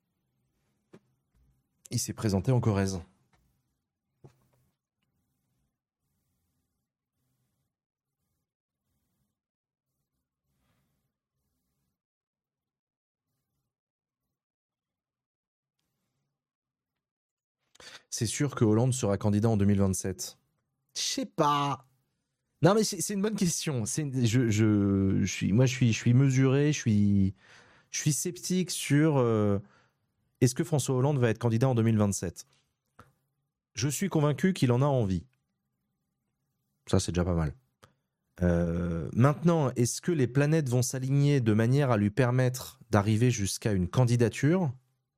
Speaker 1: C'est sûr que Hollande sera candidat en 2027. Je sais pas. Non, mais c'est une bonne question. Je suis mesuré, je suis sceptique sur est-ce que François Hollande va être candidat en 2027. Je suis convaincu qu'il en a envie. Ça, c'est déjà pas mal. Maintenant, est-ce que les planètes vont s'aligner de manière à lui permettre d'arriver jusqu'à une candidature ?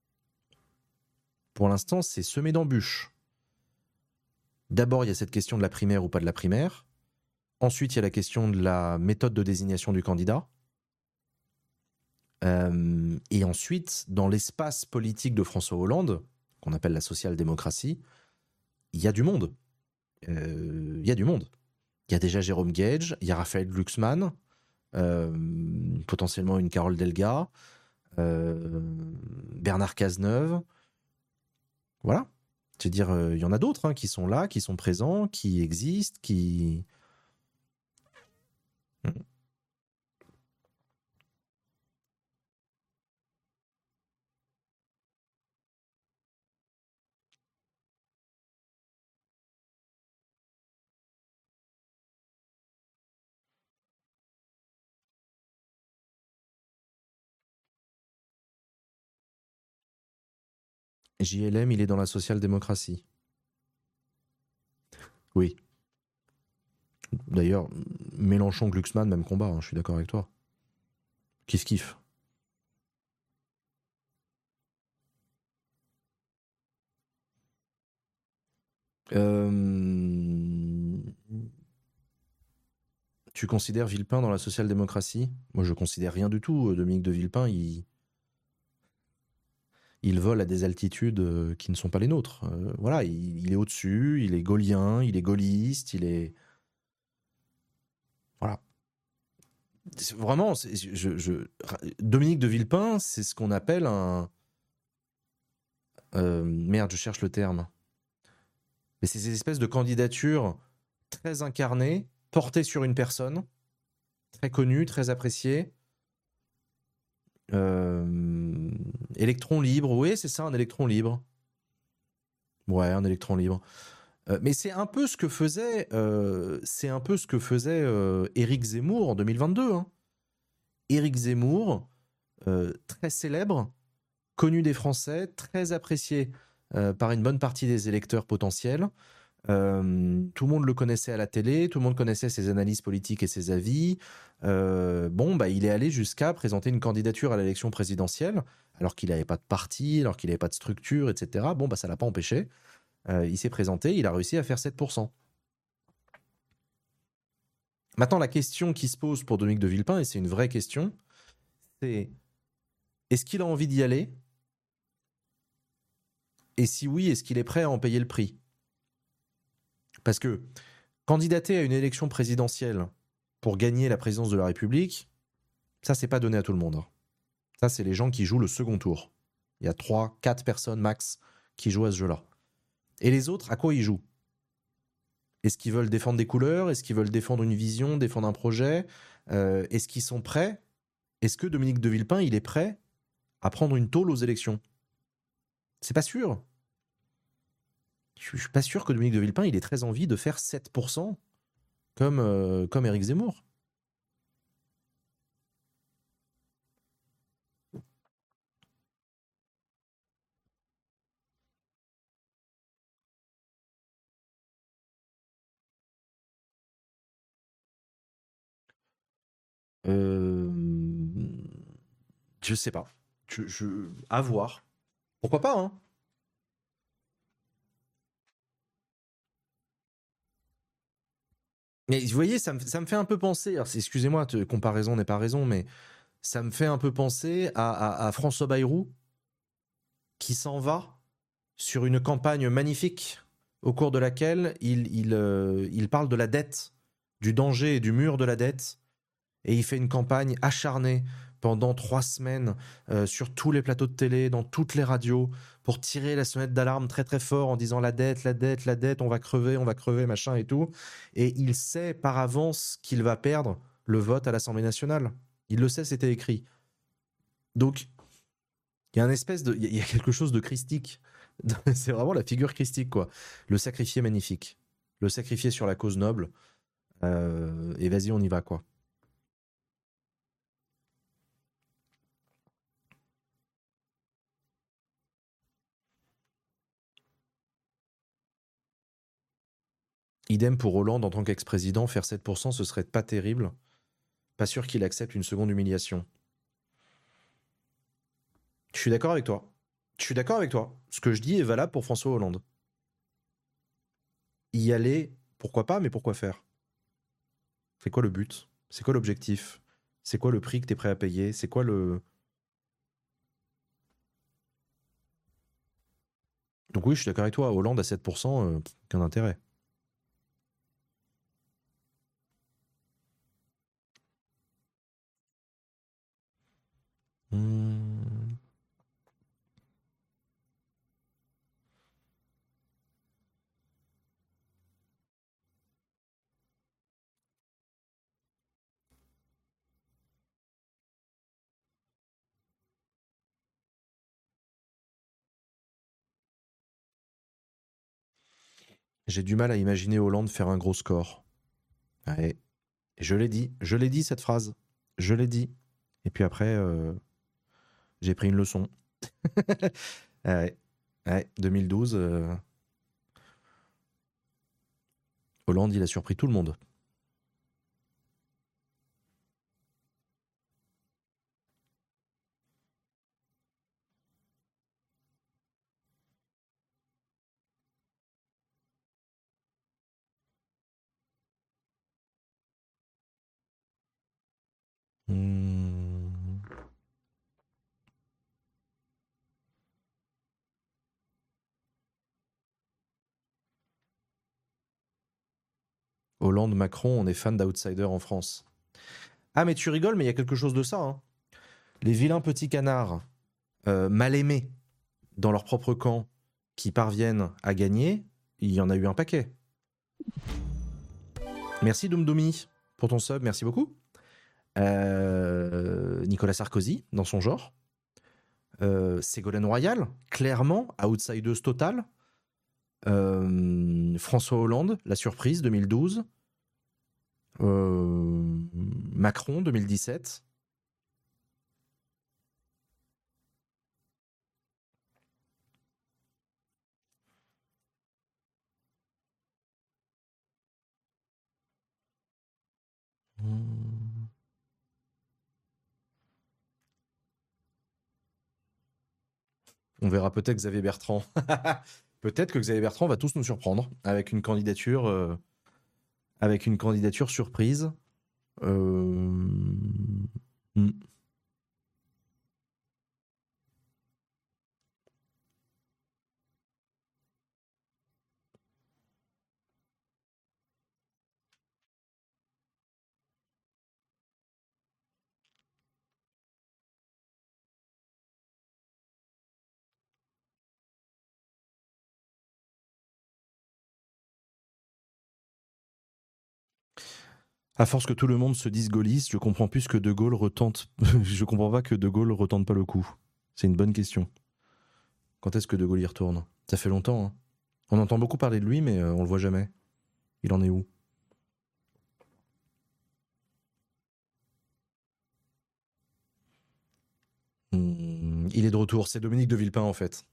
Speaker 1: Pour l'instant, c'est semé d'embûches. D'abord, il y a cette question de la primaire ou pas de la primaire. Ensuite, il y a la question de la méthode de désignation du candidat. Et ensuite, dans l'espace politique de François Hollande, qu'on appelle la social-démocratie, il y a du monde. Il y a déjà Jérôme Gage, il y a Raphaël Glucksmann, potentiellement une Carole Delga, Bernard Cazeneuve. Voilà. C'est-à-dire, il y en a d'autres qui sont là, qui sont présents, qui existent, qui... JLM, il est dans la social-démocratie. Oui. D'ailleurs, Mélenchon, Glucksmann, même combat, je suis d'accord avec toi. Kiff. Tu considères Villepin dans la social-démocratie ? Moi, je considère rien du tout. Dominique de Villepin, il vole à des altitudes qui ne sont pas les nôtres. Voilà, il est au-dessus, il est gaulien, il est gaulliste, il est... Voilà. Vraiment, Dominique de Villepin, c'est ce qu'on appelle un... merde, je cherche le terme. Mais c'est ces espèces de candidatures très incarnées, portées sur une personne, très connue, très appréciée. Électron libre, oui, c'est ça, un électron libre. Ouais, un électron libre. Mais c'est un peu ce que faisait, Éric Zemmour en 2022. Éric Zemmour, très célèbre, connu des Français, très apprécié par une bonne partie des électeurs potentiels. Tout le monde le connaissait à la télé, tout le monde connaissait ses analyses politiques et ses avis. Il est allé jusqu'à présenter une candidature à l'élection présidentielle, alors qu'il n'avait pas de parti, alors qu'il n'avait pas de structure, etc. Ça l'a pas empêché. Il s'est présenté, il a réussi à faire 7%. Maintenant, la question qui se pose pour Dominique de Villepin, et c'est une vraie question, c'est est-ce qu'il a envie d'y aller ? Et si oui, est-ce qu'il est prêt à en payer le prix ? Parce que candidater à une élection présidentielle pour gagner la présidence de la République, ça, c'est pas donné à tout le monde. Ça, c'est les gens qui jouent le second tour. Il y a 3-4 personnes max qui jouent à ce jeu-là. Et les autres, à quoi ils jouent ? Est-ce qu'ils veulent défendre des couleurs ? Est-ce qu'ils veulent défendre une vision, défendre un projet ? Est-ce qu'ils sont prêts ? Est-ce que Dominique de Villepin, il est prêt à prendre une tôle aux élections ? C'est pas sûr. Je suis pas sûr que Dominique de Villepin, il ait très envie de faire 7% comme Éric Zemmour. Je sais pas. À voir. Pourquoi pas, Mais vous voyez, ça me fait un peu penser, alors excusez-moi, comparaison n'est pas raison, mais ça me fait un peu penser à François Bayrou, qui s'en va sur une campagne magnifique au cours de laquelle il parle de la dette, du danger et du mur de la dette, et il fait une campagne acharnée pendant 3 semaines sur tous les plateaux de télé, dans toutes les radios, pour tirer la sonnette d'alarme très très fort en disant la dette, la dette, la dette, on va crever, machin et tout. Et il sait par avance qu'il va perdre le vote à l'Assemblée nationale. Il le sait, c'était écrit. Donc, il y a il y a quelque chose de christique. C'est vraiment la figure christique, quoi. Le sacrifié magnifique. Le sacrifié sur la cause noble. Et vas-y, on y va, quoi. Idem pour Hollande en tant qu'ex-président, faire 7%, ce serait pas terrible. Pas sûr qu'il accepte une seconde humiliation. Je suis d'accord avec toi. Je suis d'accord avec toi. Ce que je dis est valable pour François Hollande. Y aller, pourquoi pas, mais pourquoi faire? C'est quoi le but? C'est quoi l'objectif? C'est quoi le prix que t'es prêt à payer? C'est quoi le... Donc oui, je suis d'accord avec toi. Hollande à 7%, aucun intérêt. Hmm. J'ai du mal à imaginer Hollande faire un gros score. Ouais. Je l'ai dit cette phrase. Je l'ai dit. Et puis après, j'ai pris une leçon. Ouais. Ouais, 2012, Hollande, il a surpris tout le monde. Hmm. Hollande, Macron, on est fan d'outsiders en France. Ah, mais tu rigoles, mais il y a quelque chose de ça. Hein. Les vilains petits canards, mal aimés dans leur propre camp, qui parviennent à gagner, il y en a eu un paquet. Merci Doomdoomy pour ton sub, merci beaucoup. Nicolas Sarkozy, dans son genre. Ségolène Royal, clairement, outsideuse totale. François Hollande, la surprise, 2012. Macron, 2017. On verra peut-être Xavier Bertrand. Peut-être que Xavier Bertrand va tous nous surprendre avec une candidature surprise. Euh... hmm. À force que tout le monde se dise gaulliste, je comprends plus que De Gaulle retente. Je comprends pas que De Gaulle retente pas le coup. C'est une bonne question. Quand est-ce que De Gaulle y retourne? Ça fait longtemps. Hein. On entend beaucoup parler de lui, mais on le voit jamais. Il en est où? Il est de retour. C'est Dominique de Villepin en fait.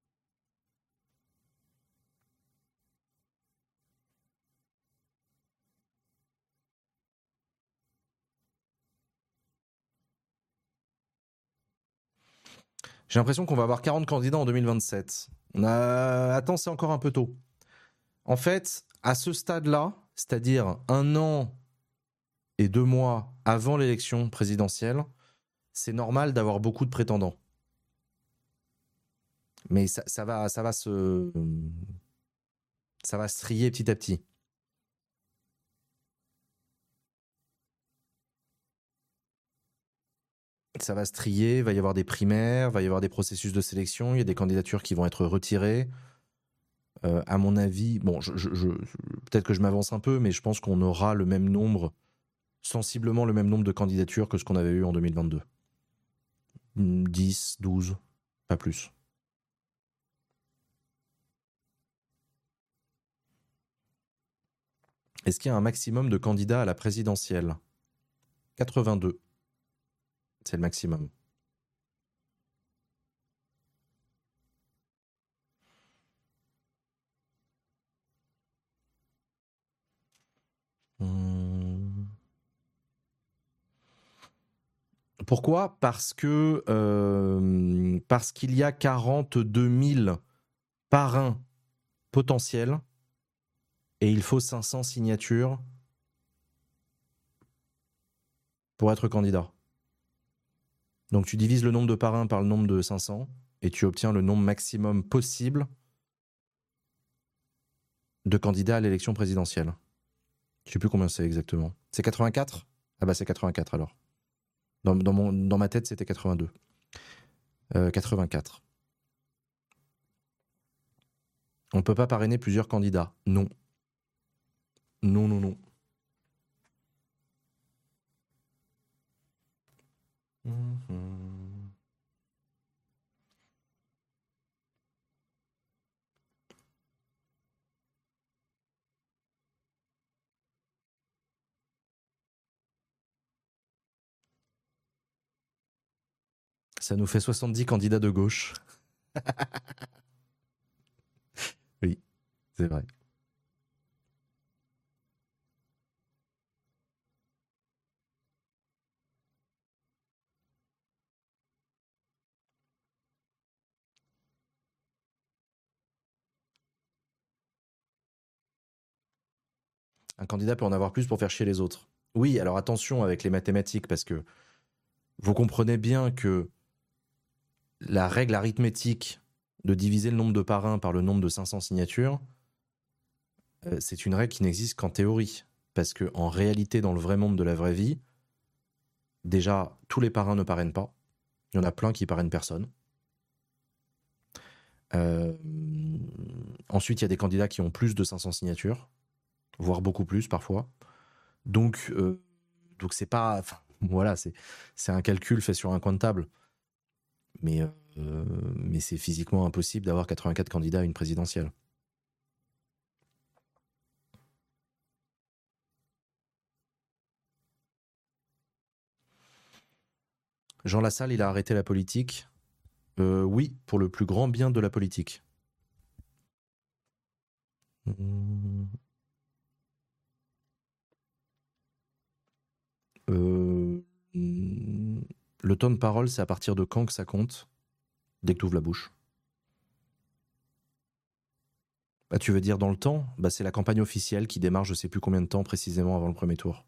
Speaker 1: J'ai l'impression qu'on va avoir 40 candidats en 2027. Attends, c'est encore un peu tôt. En fait, à ce stade-là, c'est-à-dire 1 an et 2 mois avant l'élection présidentielle, c'est normal d'avoir beaucoup de prétendants. Mais ça va se trier petit à petit. Ça va se trier, il va y avoir des primaires, il va y avoir des processus de sélection, il y a des candidatures qui vont être retirées. À mon avis, bon, peut-être que je m'avance un peu, mais je pense qu'on aura le même nombre, sensiblement le même nombre de candidatures que ce qu'on avait eu en 2022. 10, 12, pas plus. Est-ce qu'il y a un maximum de candidats à la présidentielle? 82, c'est le maximum. Pourquoi? Parce qu'il y a 42 000 parrains potentiels et il faut 500 signatures pour être candidat. Donc tu divises le nombre de parrains par le nombre de 500 et tu obtiens le nombre maximum possible de candidats à l'élection présidentielle. Je ne sais plus combien c'est exactement. C'est 84? Ah bah c'est 84 alors. Dans ma tête, c'était 82. 84. On ne peut pas parrainer plusieurs candidats. Non. Non, non, non. Ça nous fait 70 candidats de gauche. Oui, c'est vrai. Un candidat peut en avoir plus pour faire chier les autres. Oui, alors attention avec les mathématiques, parce que vous comprenez bien que la règle arithmétique de diviser le nombre de parrains par le nombre de 500 signatures, c'est une règle qui n'existe qu'en théorie. Parce qu'en réalité, dans le vrai monde de la vraie vie, déjà, tous les parrains ne parrainent pas. Il y en a plein qui parrainent personne. Ensuite, il y a des candidats qui ont plus de 500 signatures, voire beaucoup plus parfois. Donc c'est pas... Enfin, voilà, c'est un calcul fait sur un coin de table. Mais c'est physiquement impossible d'avoir 84 candidats à une présidentielle. Jean Lassalle, il a arrêté la politique. Oui, pour le plus grand bien de la politique. Le temps de parole, c'est à partir de quand que ça compte? Dès que tu ouvres la bouche. Bah, tu veux dire dans le temps? Bah, c'est la campagne officielle qui démarre je sais plus combien de temps précisément avant le premier tour.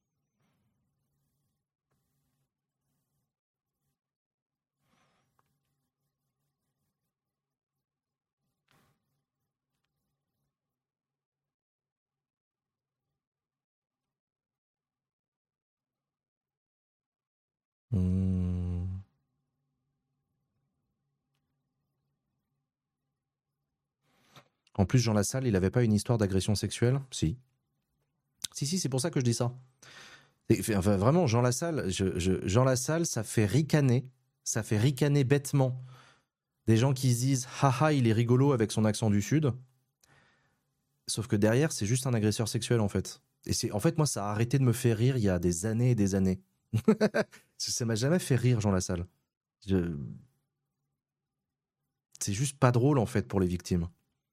Speaker 1: En plus, Jean Lassalle, il n'avait pas une histoire d'agression sexuelle? Si. Si, c'est pour ça que je dis ça. Enfin, vraiment, Jean Lassalle, Jean Lassalle, ça fait ricaner bêtement. Des gens qui se disent « Haha, il est rigolo avec son accent du Sud ». Sauf que derrière, c'est juste un agresseur sexuel, en fait. Et en fait, moi, ça a arrêté de me faire rire il y a des années et des années. Ça m'a jamais fait rire, Jean Lassalle. C'est juste pas drôle, en fait, pour les victimes.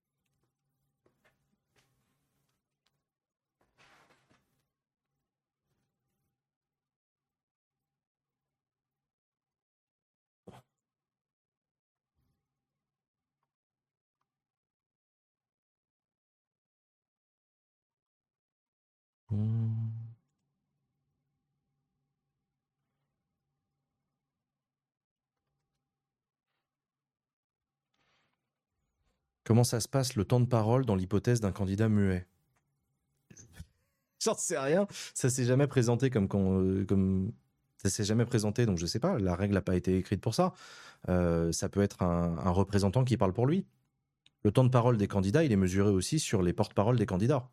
Speaker 1: Comment ça se passe le temps de parole dans l'hypothèse d'un candidat muet? J'en sais rien. Ça s'est jamais présenté comme Ça s'est jamais présenté, donc je sais pas, la règle n'a pas été écrite pour ça. Ça peut être un représentant qui parle pour lui. Le temps de parole des candidats, il est mesuré aussi sur les porte-paroles des candidats.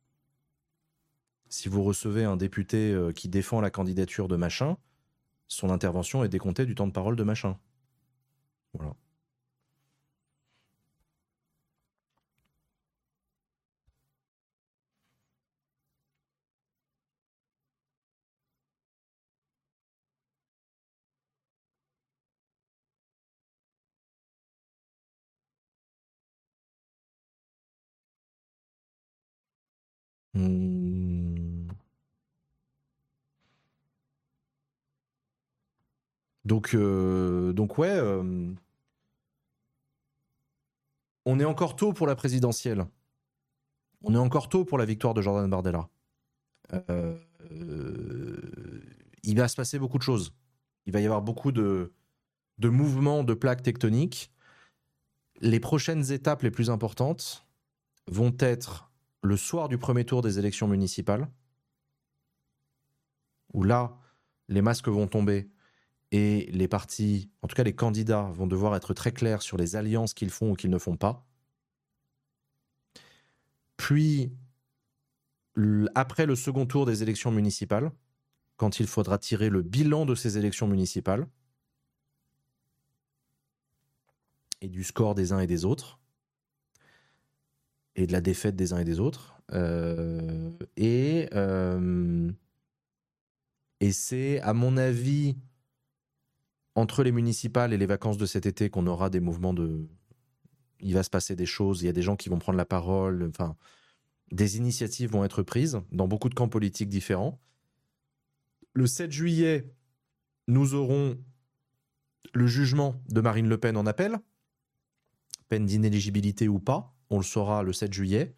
Speaker 1: Si vous recevez un député qui défend la candidature de machin, son intervention est décomptée du temps de parole de machin. Voilà. Hmm. Donc ouais, on est encore tôt pour la présidentielle. On est encore tôt pour la victoire de Jordan Bardella. Il va se passer beaucoup de choses. Il va y avoir beaucoup de mouvements de plaques tectoniques. Les prochaines étapes les plus importantes vont être le soir du premier tour des élections municipales, où là, les masques vont tomber et les partis, en tout cas les candidats, vont devoir être très clairs sur les alliances qu'ils font ou qu'ils ne font pas. Puis, après le second tour des élections municipales, quand il faudra tirer le bilan de ces élections municipales et du score des uns et des autres, et de la défaite des uns et des autres, et c'est, à mon avis, entre les municipales et les vacances de cet été, qu'on aura des mouvements de... Il va se passer des choses, il y a des gens qui vont prendre la parole, enfin, des initiatives vont être prises dans beaucoup de camps politiques différents. Le 7 juillet, nous aurons le jugement de Marine Le Pen en appel, peine d'inéligibilité ou pas, on le saura le 7 juillet.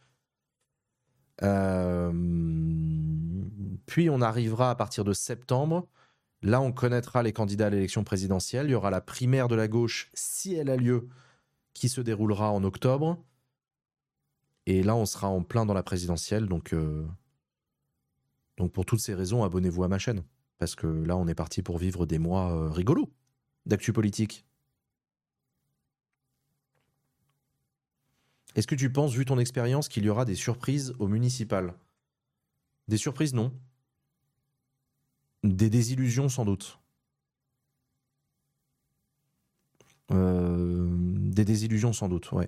Speaker 1: Puis on arrivera à partir de septembre. Là, on connaîtra les candidats à l'élection présidentielle. Il y aura la primaire de la gauche, si elle a lieu, qui se déroulera en octobre. Et là, on sera en plein dans la présidentielle. Donc pour toutes ces raisons, abonnez-vous à ma chaîne. Parce que là, on est parti pour vivre des mois rigolos d'actu politique. Est-ce que tu penses, vu ton expérience, qu'il y aura des surprises au municipal ? Des surprises, non. Des désillusions, sans doute. Des désillusions, sans doute, ouais.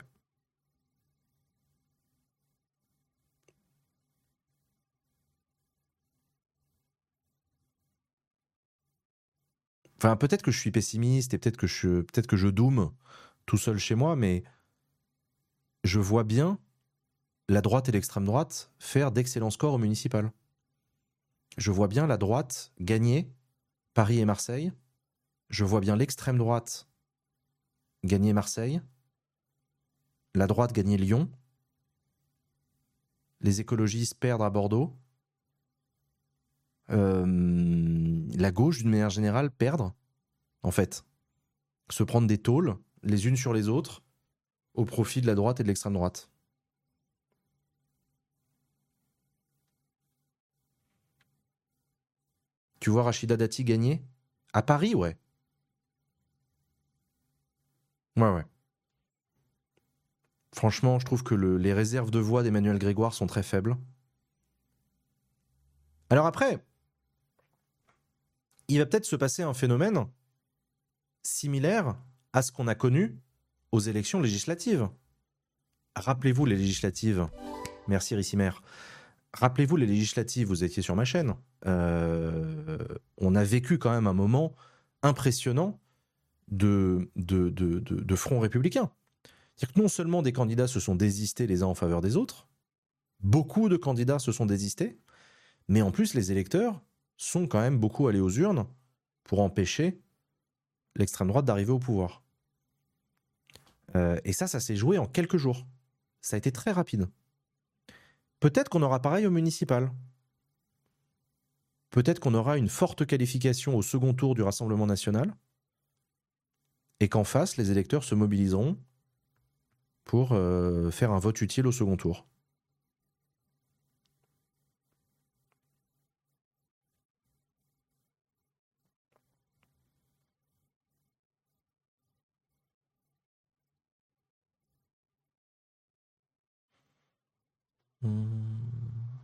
Speaker 1: Enfin, peut-être que je suis pessimiste et peut-être que je doom tout seul chez moi, mais je vois bien la droite et l'extrême droite faire d'excellents scores au municipal. Je vois bien la droite gagner Paris et Marseille. Je vois bien l'extrême droite gagner Marseille. La droite gagner Lyon. Les écologistes perdre à Bordeaux. La gauche, d'une manière générale, perdre, en fait. Se prendre des tôles, les unes sur les autres, au profit de la droite et de l'extrême droite. Tu vois Rachida Dati gagner ? À Paris, ouais. Ouais. Franchement, je trouve que les réserves de voix d'Emmanuel Grégoire sont très faibles. Alors après, il va peut-être se passer un phénomène similaire à ce qu'on a connu aux élections législatives. Rappelez-vous les législatives. Merci Rissimer. Rappelez-vous les législatives, vous étiez sur ma chaîne. On a vécu quand même un moment impressionnant de front républicain. C'est-à-dire que non seulement des candidats se sont désistés les uns en faveur des autres, beaucoup de candidats se sont désistés, mais en plus les électeurs sont quand même beaucoup allés aux urnes pour empêcher l'extrême droite d'arriver au pouvoir. Et ça s'est joué en quelques jours. Ça a été très rapide. Peut-être qu'on aura pareil au municipal. Peut-être qu'on aura une forte qualification au second tour du Rassemblement national et qu'en face, les électeurs se mobiliseront pour faire un vote utile au second tour. Hmm.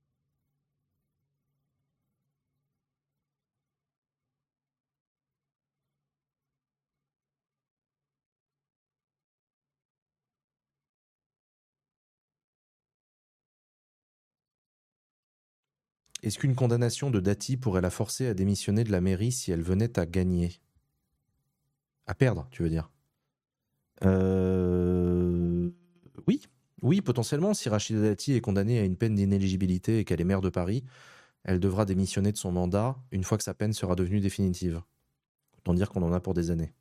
Speaker 1: Est-ce qu'une condamnation de Dati pourrait la forcer à démissionner de la mairie si elle venait à gagner? À perdre, tu veux dire? Oui. Oui, potentiellement, si Rachida Dati est condamnée à une peine d'inéligibilité et qu'elle est maire de Paris, elle devra démissionner de son mandat une fois que sa peine sera devenue définitive. Autant dire qu'on en a pour des années.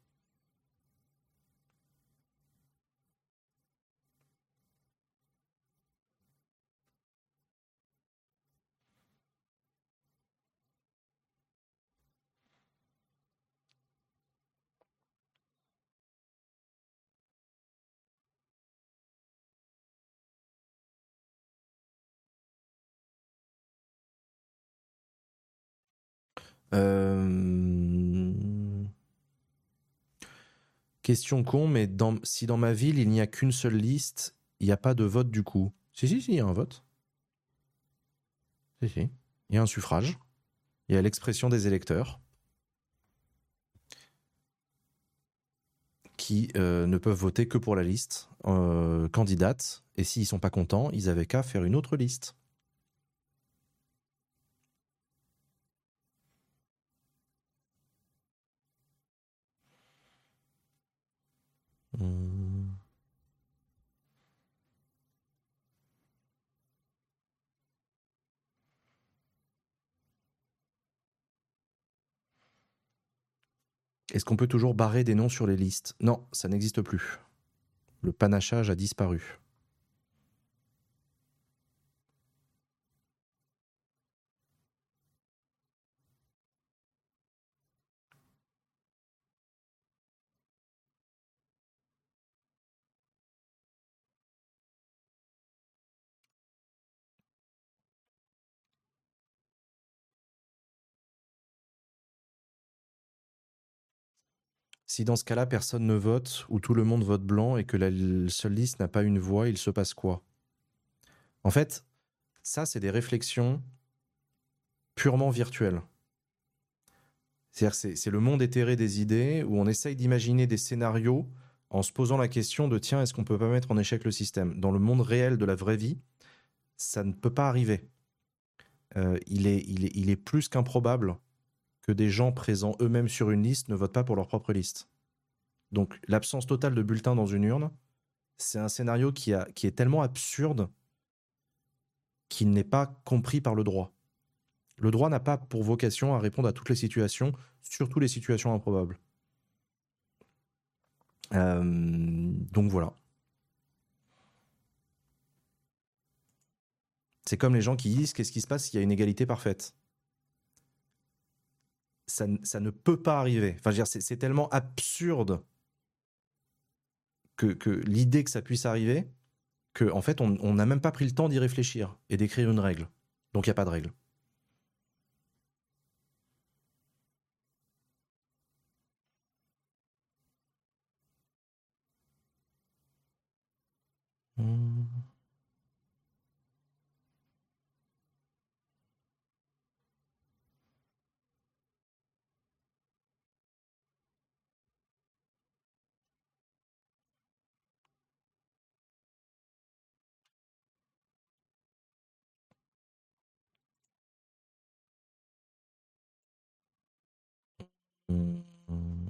Speaker 1: Euh... Question con, mais si dans ma ville il n'y a qu'une seule liste, il n'y a pas de vote du coup. Si, si, si, il y a un vote. Si, si. Il y a un suffrage. Il y a l'expression des électeurs qui ne peuvent voter que pour la liste candidate. Et s'ils ne sont pas contents, ils avaient qu'à faire une autre liste. Hum. Est-ce qu'on peut toujours barrer des noms sur les listes? Non, ça n'existe plus. Le panachage a disparu. Si dans ce cas-là, personne ne vote, ou tout le monde vote blanc et que la seule liste n'a pas une voix, il se passe quoi? En fait, ça, c'est des réflexions purement virtuelles. C'est-à-dire, c'est le monde éthéré des idées où on essaye d'imaginer des scénarios en se posant la question de tiens, est-ce qu'on peut pas mettre en échec le système? Dans le monde réel de la vraie vie, ça ne peut pas arriver. Il est plus qu'improbable que des gens présents eux-mêmes sur une liste ne votent pas pour leur propre liste. Donc l'absence totale de bulletins dans une urne, c'est un scénario qui est tellement absurde qu'il n'est pas compris par le droit. Le droit n'a pas pour vocation à répondre à toutes les situations, surtout les situations improbables. Donc voilà. C'est comme les gens qui disent qu'est-ce qui se passe s'il y a une égalité parfaite. Ça ne peut pas arriver. Enfin, je veux dire, c'est tellement absurde que l'idée que ça puisse arriver qu'en fait, on n'a même pas pris le temps d'y réfléchir et d'écrire une règle. Donc il n'y a pas de règle. Mmh. Mmh.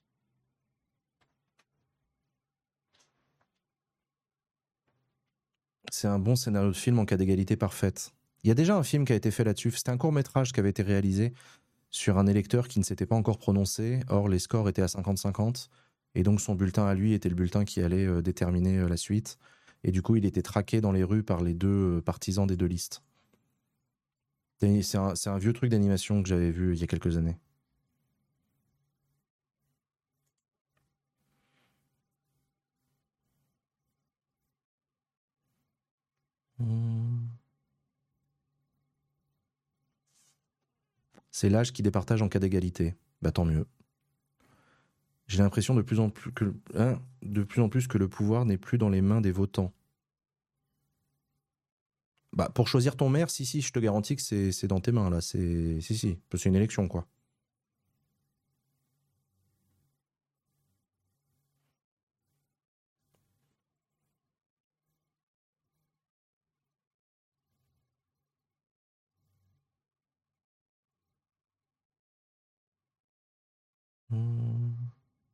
Speaker 1: C'est un bon scénario de film en cas d'égalité parfaite. Il y a déjà un film qui a été fait là-dessus. C'était un court-métrage qui avait été réalisé sur un électeur qui ne s'était pas encore prononcé. Or, les scores étaient à 50-50. Et donc, son bulletin à lui était le bulletin qui allait déterminer la suite. Et du coup, il était traqué dans les rues par les deux partisans des deux listes. C'est un vieux truc d'animation que j'avais vu il y a quelques années. Mmh. C'est l'âge qui départage en cas d'égalité. Bah tant mieux. J'ai l'impression de plus en plus que le pouvoir n'est plus dans les mains des votants. Bah, pour choisir ton maire, si, je te garantis que c'est dans tes mains, là. Si, c'est une élection, quoi. Hmm.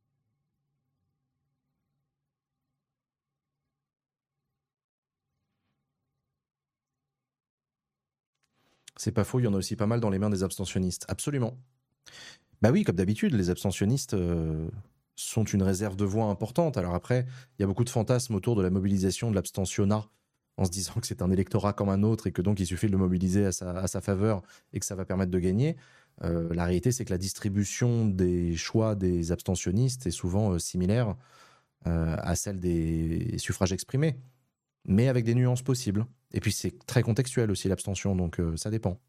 Speaker 1: C'est pas faux, il y en a aussi pas mal dans les mains des abstentionnistes. Absolument. Bah oui, comme d'habitude, les abstentionnistes sont une réserve de voix importante. Alors après, il y a beaucoup de fantasmes autour de la mobilisation de l'abstentionnat, en se disant que c'est un électorat comme un autre et que donc il suffit de le mobiliser à sa faveur et que ça va permettre de gagner. La réalité, c'est que la distribution des choix des abstentionnistes est souvent similaire à celle des suffrages exprimés, mais avec des nuances possibles. Et puis c'est très contextuel aussi l'abstention, donc ça dépend.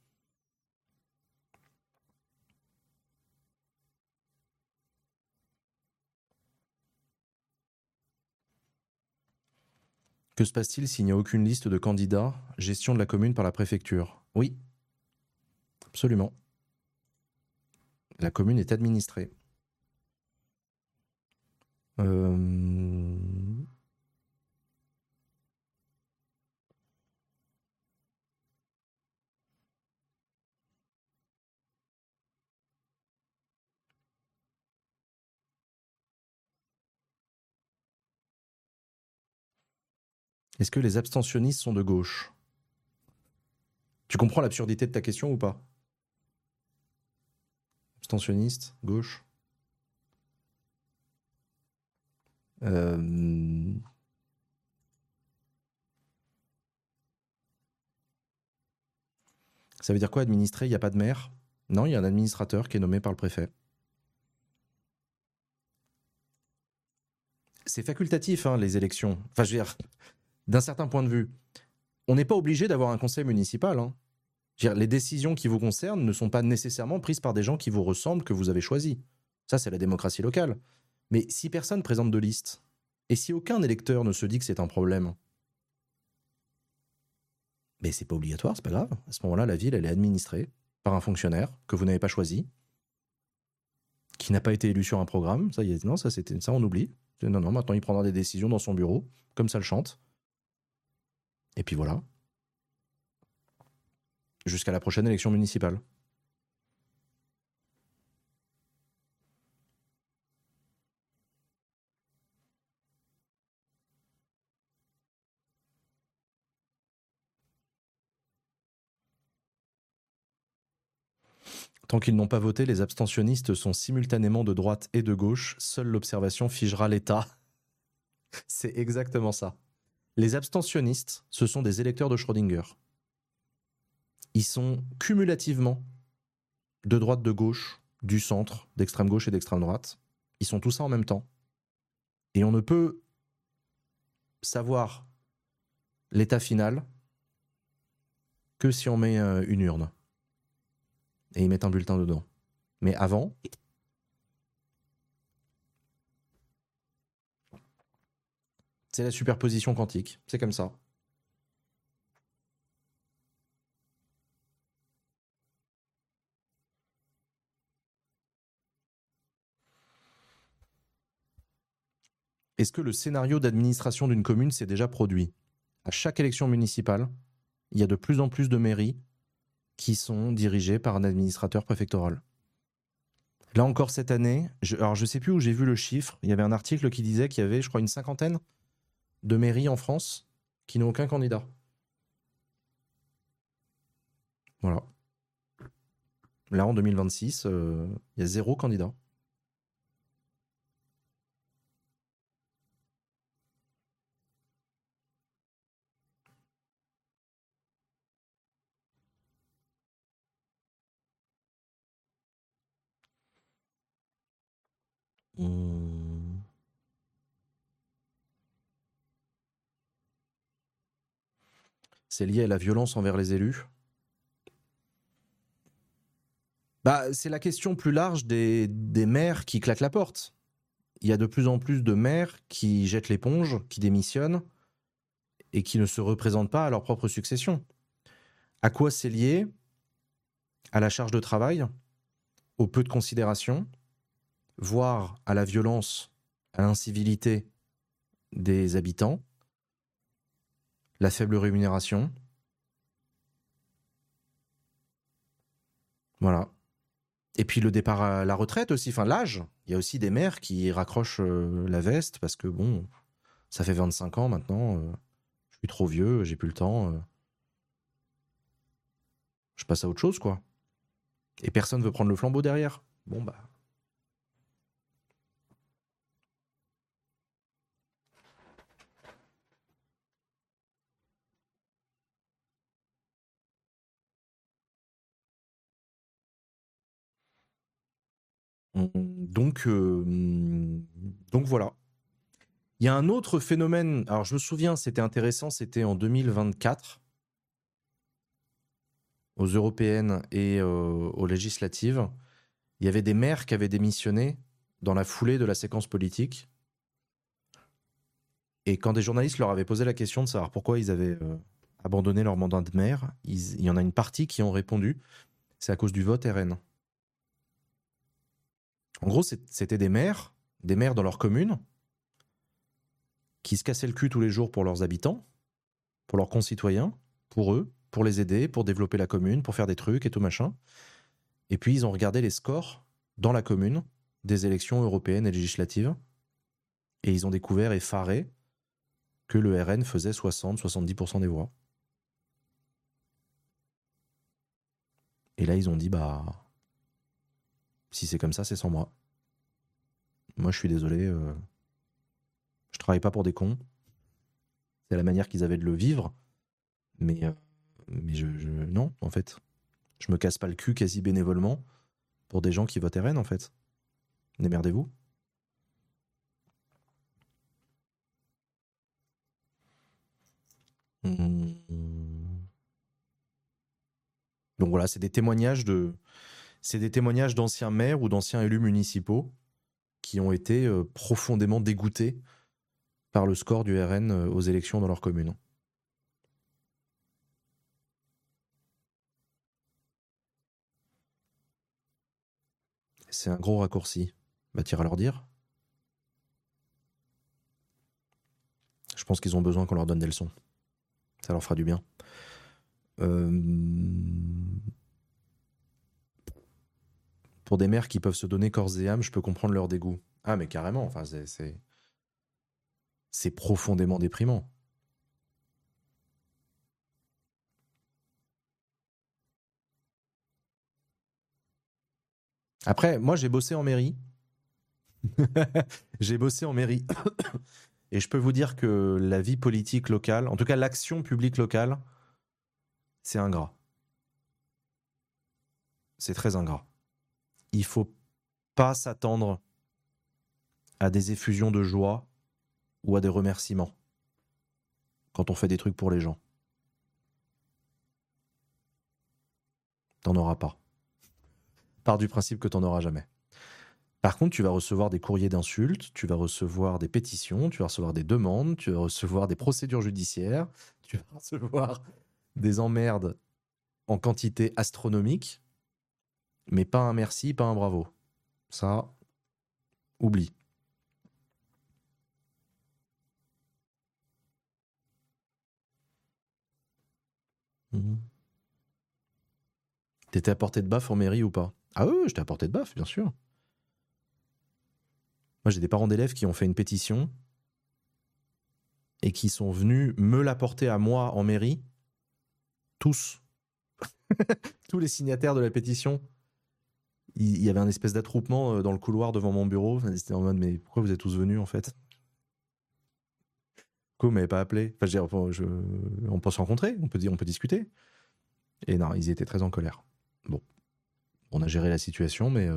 Speaker 1: Que se passe-t-il s'il n'y a aucune liste de candidats? Gestion de la commune par la préfecture. Oui, absolument. La commune est administrée. Euh... Est-ce que les abstentionnistes sont de gauche? Tu comprends l'absurdité de ta question ou pas? Abstentionniste, gauche. Euh... Ça veut dire quoi administrer? Il n'y a pas de maire? Non, il y a un administrateur qui est nommé par le préfet. C'est facultatif, hein, les élections. Enfin, je veux dire, d'un certain point de vue, on n'est pas obligé d'avoir un conseil municipal. Hein. Je veux dire, les décisions qui vous concernent ne sont pas nécessairement prises par des gens qui vous ressemblent, que vous avez choisis. Ça, c'est la démocratie locale. Mais si personne présente de liste, et si aucun électeur ne se dit que c'est un problème, mais c'est pas obligatoire, c'est pas grave. À ce moment-là, la ville, elle est administrée par un fonctionnaire que vous n'avez pas choisi, qui n'a pas été élu sur un programme. Ça, non, ça, on oublie. Non, maintenant, il prendra des décisions dans son bureau, comme ça le chante. Et puis voilà. Jusqu'à la prochaine élection municipale. Tant qu'ils n'ont pas voté, les abstentionnistes sont simultanément de droite et de gauche. Seule l'observation figera l'État. C'est exactement ça. Les abstentionnistes, ce sont des électeurs de Schrödinger. Ils sont cumulativement de droite, de gauche, du centre, d'extrême gauche et d'extrême droite. Ils sont tous ça en même temps. Et on ne peut savoir l'état final que si on met une urne. Et ils mettent un bulletin dedans. Mais avant, c'est la superposition quantique. C'est comme ça. Est-ce que le scénario d'administration d'une commune s'est déjà produit? À chaque élection municipale, il y a de plus en plus de mairies qui sont dirigées par un administrateur préfectoral. Là encore cette année, alors je ne sais plus où j'ai vu le chiffre, il y avait un article qui disait qu'il y avait, je crois, une cinquantaine de mairies en France qui n'ont aucun candidat. Voilà. Là, en 2026, il y a 0 candidat. Mmh. C'est lié à la violence envers les élus. Bah, c'est la question plus large des maires qui claquent la porte. Il y a de plus en plus de maires qui jettent l'éponge, qui démissionnent et qui ne se représentent pas à leur propre succession. À quoi c'est lié? À la charge de travail, au peu de considération, voire à la violence, à l'incivilité des habitants, la faible rémunération. Voilà. Et puis le départ à la retraite aussi, enfin l'âge. Il y a aussi des maires qui raccrochent la veste parce que bon, ça fait 25 ans maintenant, je suis trop vieux, j'ai plus le temps, je passe à autre chose quoi. Et personne veut prendre le flambeau derrière. Bon bah. Donc, donc voilà. Il y a un autre phénomène, alors je me souviens, c'était intéressant, c'était en 2024, aux européennes et aux législatives. Il y avait des maires qui avaient démissionné dans la foulée de la séquence politique. Et quand des journalistes leur avaient posé la question de savoir pourquoi ils avaient abandonné leur mandat de maire, il y en a une partie qui ont répondu, c'est à cause du vote RN. En gros, c'était des maires dans leur commune, qui se cassaient le cul tous les jours pour leurs habitants, pour leurs concitoyens, pour eux, pour les aider, pour développer la commune, pour faire des trucs et tout machin. Et puis ils ont regardé les scores dans la commune des élections européennes et législatives, et ils ont découvert effarés que le RN faisait 60-70% des voix. Et là, ils ont dit, bah, si c'est comme ça, c'est sans moi. Moi, je suis désolé, je travaille pas pour des cons. C'est la manière qu'ils avaient de le vivre. Mais non, en fait. Je me casse pas le cul quasi bénévolement pour des gens qui votent RN, en fait. Démerdez-vous. Donc voilà, c'est des témoignages d'anciens maires ou d'anciens élus municipaux qui ont été profondément dégoûtés par le score du RN aux élections dans leur commune. C'est un gros raccourci. Bah, t'iras leur dire. Je pense qu'ils ont besoin qu'on leur donne des leçons. Ça leur fera du bien. Pour des maires qui peuvent se donner corps et âme, je peux comprendre leur dégoût. Ah, mais carrément, enfin, c'est profondément déprimant. Après, moi, j'ai bossé en mairie. J'ai bossé en mairie. Et je peux vous dire que la vie politique locale, en tout cas l'action publique locale, c'est ingrat. C'est très ingrat. Il faut pas s'attendre à des effusions de joie ou à des remerciements quand on fait des trucs pour les gens. T'en auras pas. Pars du principe que t'en auras jamais. Par contre, tu vas recevoir des courriers d'insultes, tu vas recevoir des pétitions, tu vas recevoir des demandes, tu vas recevoir des procédures judiciaires, tu vas recevoir des emmerdes en quantité astronomique, mais pas un merci, pas un bravo. Ça, oublie. T'étais à portée de baffe en mairie ou pas? Ah oui, j'étais à portée de baffe, bien sûr. Moi, j'ai des parents d'élèves qui ont fait une pétition et qui sont venus me l'apporter à moi en mairie. Tous. Tous les signataires de la pétition. Il y avait un espèce d'attroupement dans le couloir devant mon bureau. C'était en mode, mais pourquoi vous êtes tous venus en fait? Pourquoi vous m'avez pas appelé? Enfin, on peut se rencontrer, on peut discuter. Et non, ils étaient très en colère. Bon, on a géré la situation, mais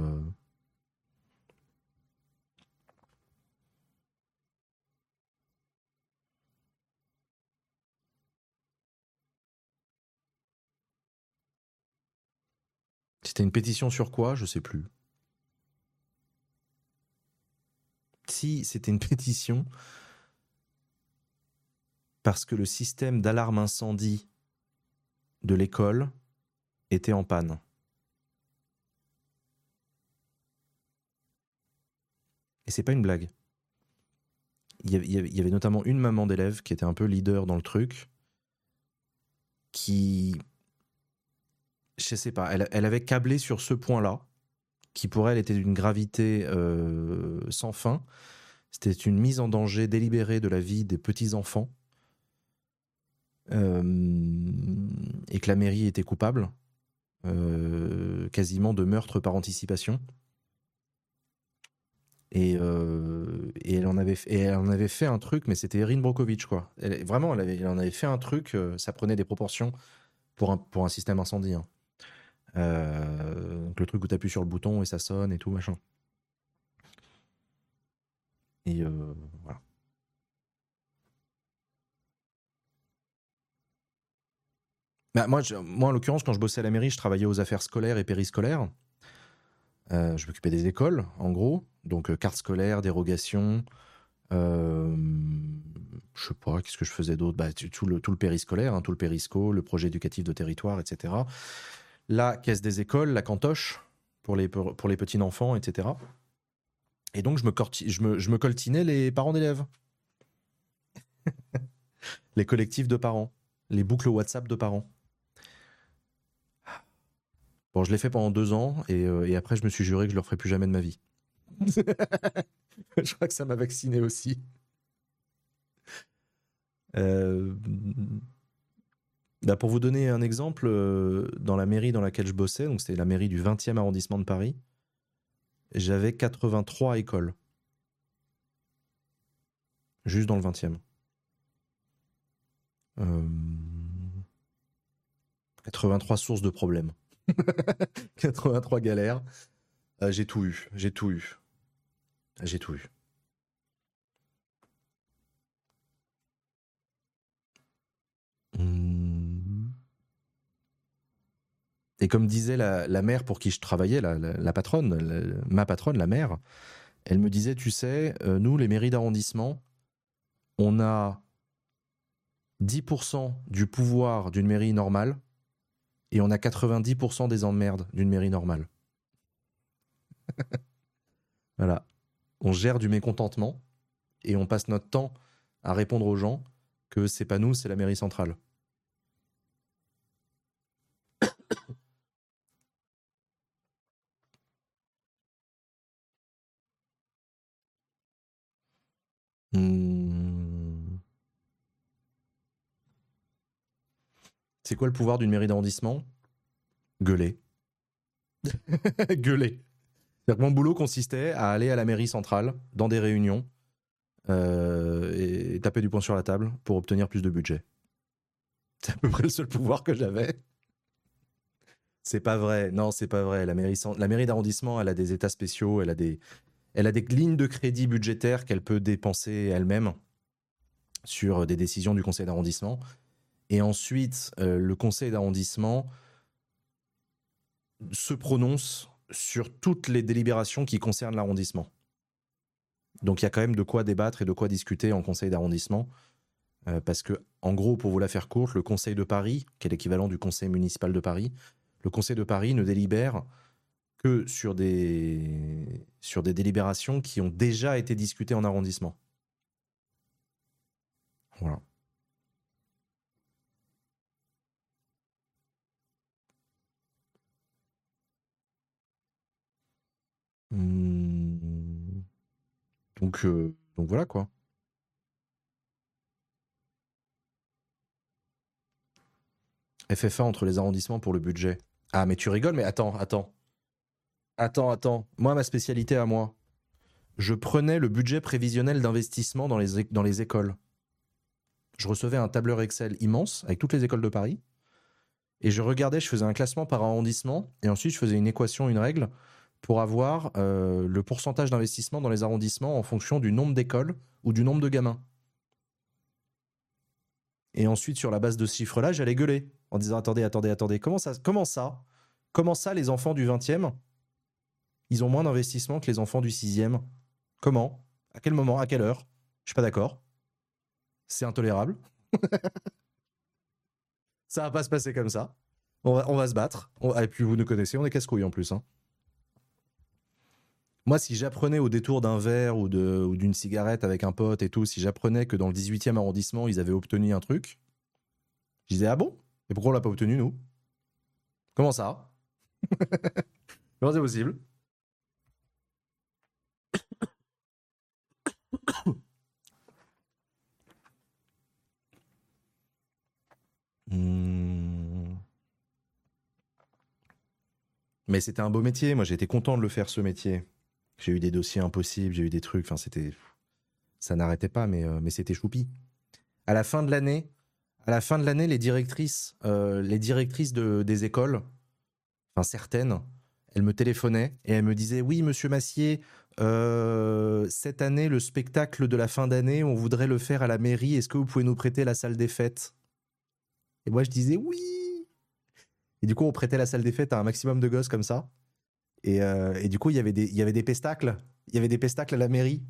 Speaker 1: c'était une pétition sur quoi? Je sais plus. Si, c'était une pétition parce que le système d'alarme incendie de l'école était en panne. Et c'est pas une blague. Il y avait notamment une maman d'élève qui était un peu leader dans le truc, qui, je sais pas, elle avait câblé sur ce point-là, qui pour elle était d'une gravité sans fin. C'était une mise en danger délibérée de la vie des petits-enfants, et que la mairie était coupable, quasiment de meurtre par anticipation. Et elle en avait fait un truc, mais c'était Erin Brockovich, quoi. Elle en avait fait un truc, ça prenait des proportions pour un système incendie. Hein. Donc le truc où t'appuies sur le bouton et ça sonne et tout, machin. Et voilà. Bah, moi, en l'occurrence, quand je bossais à la mairie, je travaillais aux affaires scolaires et périscolaires. Je m'occupais des écoles, en gros. Donc, carte scolaire, dérogation. Je sais pas, qu'est-ce que je faisais d'autre, bah, tout le périscolaire, hein, tout le périsco, le projet éducatif de territoire, etc. La caisse des écoles, la cantoche, pour les petits enfants, etc. Et donc, je me coltinais les parents d'élèves. Les collectifs de parents. Les boucles WhatsApp de parents. Bon, je l'ai fait pendant 2 ans et après, je me suis juré que je le referai plus jamais de ma vie. Je crois que ça m'a vacciné aussi. Bah pour vous donner un exemple, dans la mairie dans laquelle je bossais, donc c'était la mairie du 20e arrondissement de Paris, j'avais 83 écoles. Juste dans le 20e. 83 sources de problèmes. 83 galères. J'ai tout eu. Et comme disait la mère pour qui je travaillais, la patronne, ma patronne, la mère, elle me disait, tu sais, nous, les mairies d'arrondissement, on a 10% du pouvoir d'une mairie normale et on a 90% des emmerdes d'une mairie normale. Voilà. On gère du mécontentement et on passe notre temps à répondre aux gens que c'est pas nous, c'est la mairie centrale. C'est quoi le pouvoir d'une mairie d'arrondissement ? Gueuler. Gueuler. C'est-à-dire que mon boulot consistait à aller à la mairie centrale, dans des réunions, et taper du poing sur la table pour obtenir plus de budget. C'est à peu près le seul pouvoir que j'avais. C'est pas vrai. Non, c'est pas vrai. La mairie d'arrondissement, elle a des états spéciaux, elle a des lignes de crédit budgétaires qu'elle peut dépenser elle-même sur des décisions du conseil d'arrondissement. Et ensuite, le conseil d'arrondissement se prononce sur toutes les délibérations qui concernent l'arrondissement. Donc il y a quand même de quoi débattre et de quoi discuter en conseil d'arrondissement. Parce que, en gros, pour vous la faire courte, le conseil de Paris, qui est l'équivalent du conseil municipal de Paris, le conseil de Paris ne délibère que sur des délibérations qui ont déjà été discutées en arrondissement. Voilà. Donc voilà quoi. FFA entre les arrondissements pour le budget. Ah mais tu rigoles, mais attends. Moi, ma spécialité à moi, je prenais le budget prévisionnel d'investissement dans les écoles. Je recevais un tableur Excel immense avec toutes les écoles de Paris. Et je regardais, je faisais un classement par arrondissement. Et ensuite, je faisais une équation, une règle pour avoir le pourcentage d'investissement dans les arrondissements en fonction du nombre d'écoles ou du nombre de gamins. Et ensuite, sur la base de ce chiffre-là, j'allais gueuler en disant attendez, comment ça, les enfants du 20e, ils ont moins d'investissement que les enfants du 6e. Comment ? À quel moment ? À quelle heure ? Je suis pas d'accord. C'est intolérable. Ça va pas se passer comme ça. On va se battre. Et puis vous nous connaissez, on est casse-couilles en plus. Hein. Moi, si j'apprenais au détour d'un verre ou d'une cigarette avec un pote et tout, si j'apprenais que dans le 18e arrondissement, ils avaient obtenu un truc, je disais, ah bon? Et pourquoi on l'a pas obtenu, nous? Comment ça? Comment c'est possible? Hmm. Mais c'était un beau métier. Moi, j'étais content de le faire, ce métier. J'ai eu des dossiers impossibles, j'ai eu des trucs. Enfin, ça n'arrêtait pas, mais c'était choupi. À la fin de l'année, les directrices des écoles, enfin certaines, elles me téléphonaient et elles me disaient, oui, monsieur Massier, cette année, le spectacle de la fin d'année, on voudrait le faire à la mairie. Est-ce que vous pouvez nous prêter la salle des fêtes? Et moi, je disais oui. Et du coup, on prêtait la salle des fêtes à un maximum de gosses comme ça. Et du coup, il y avait des pestacles. Il y avait des pestacles à la mairie.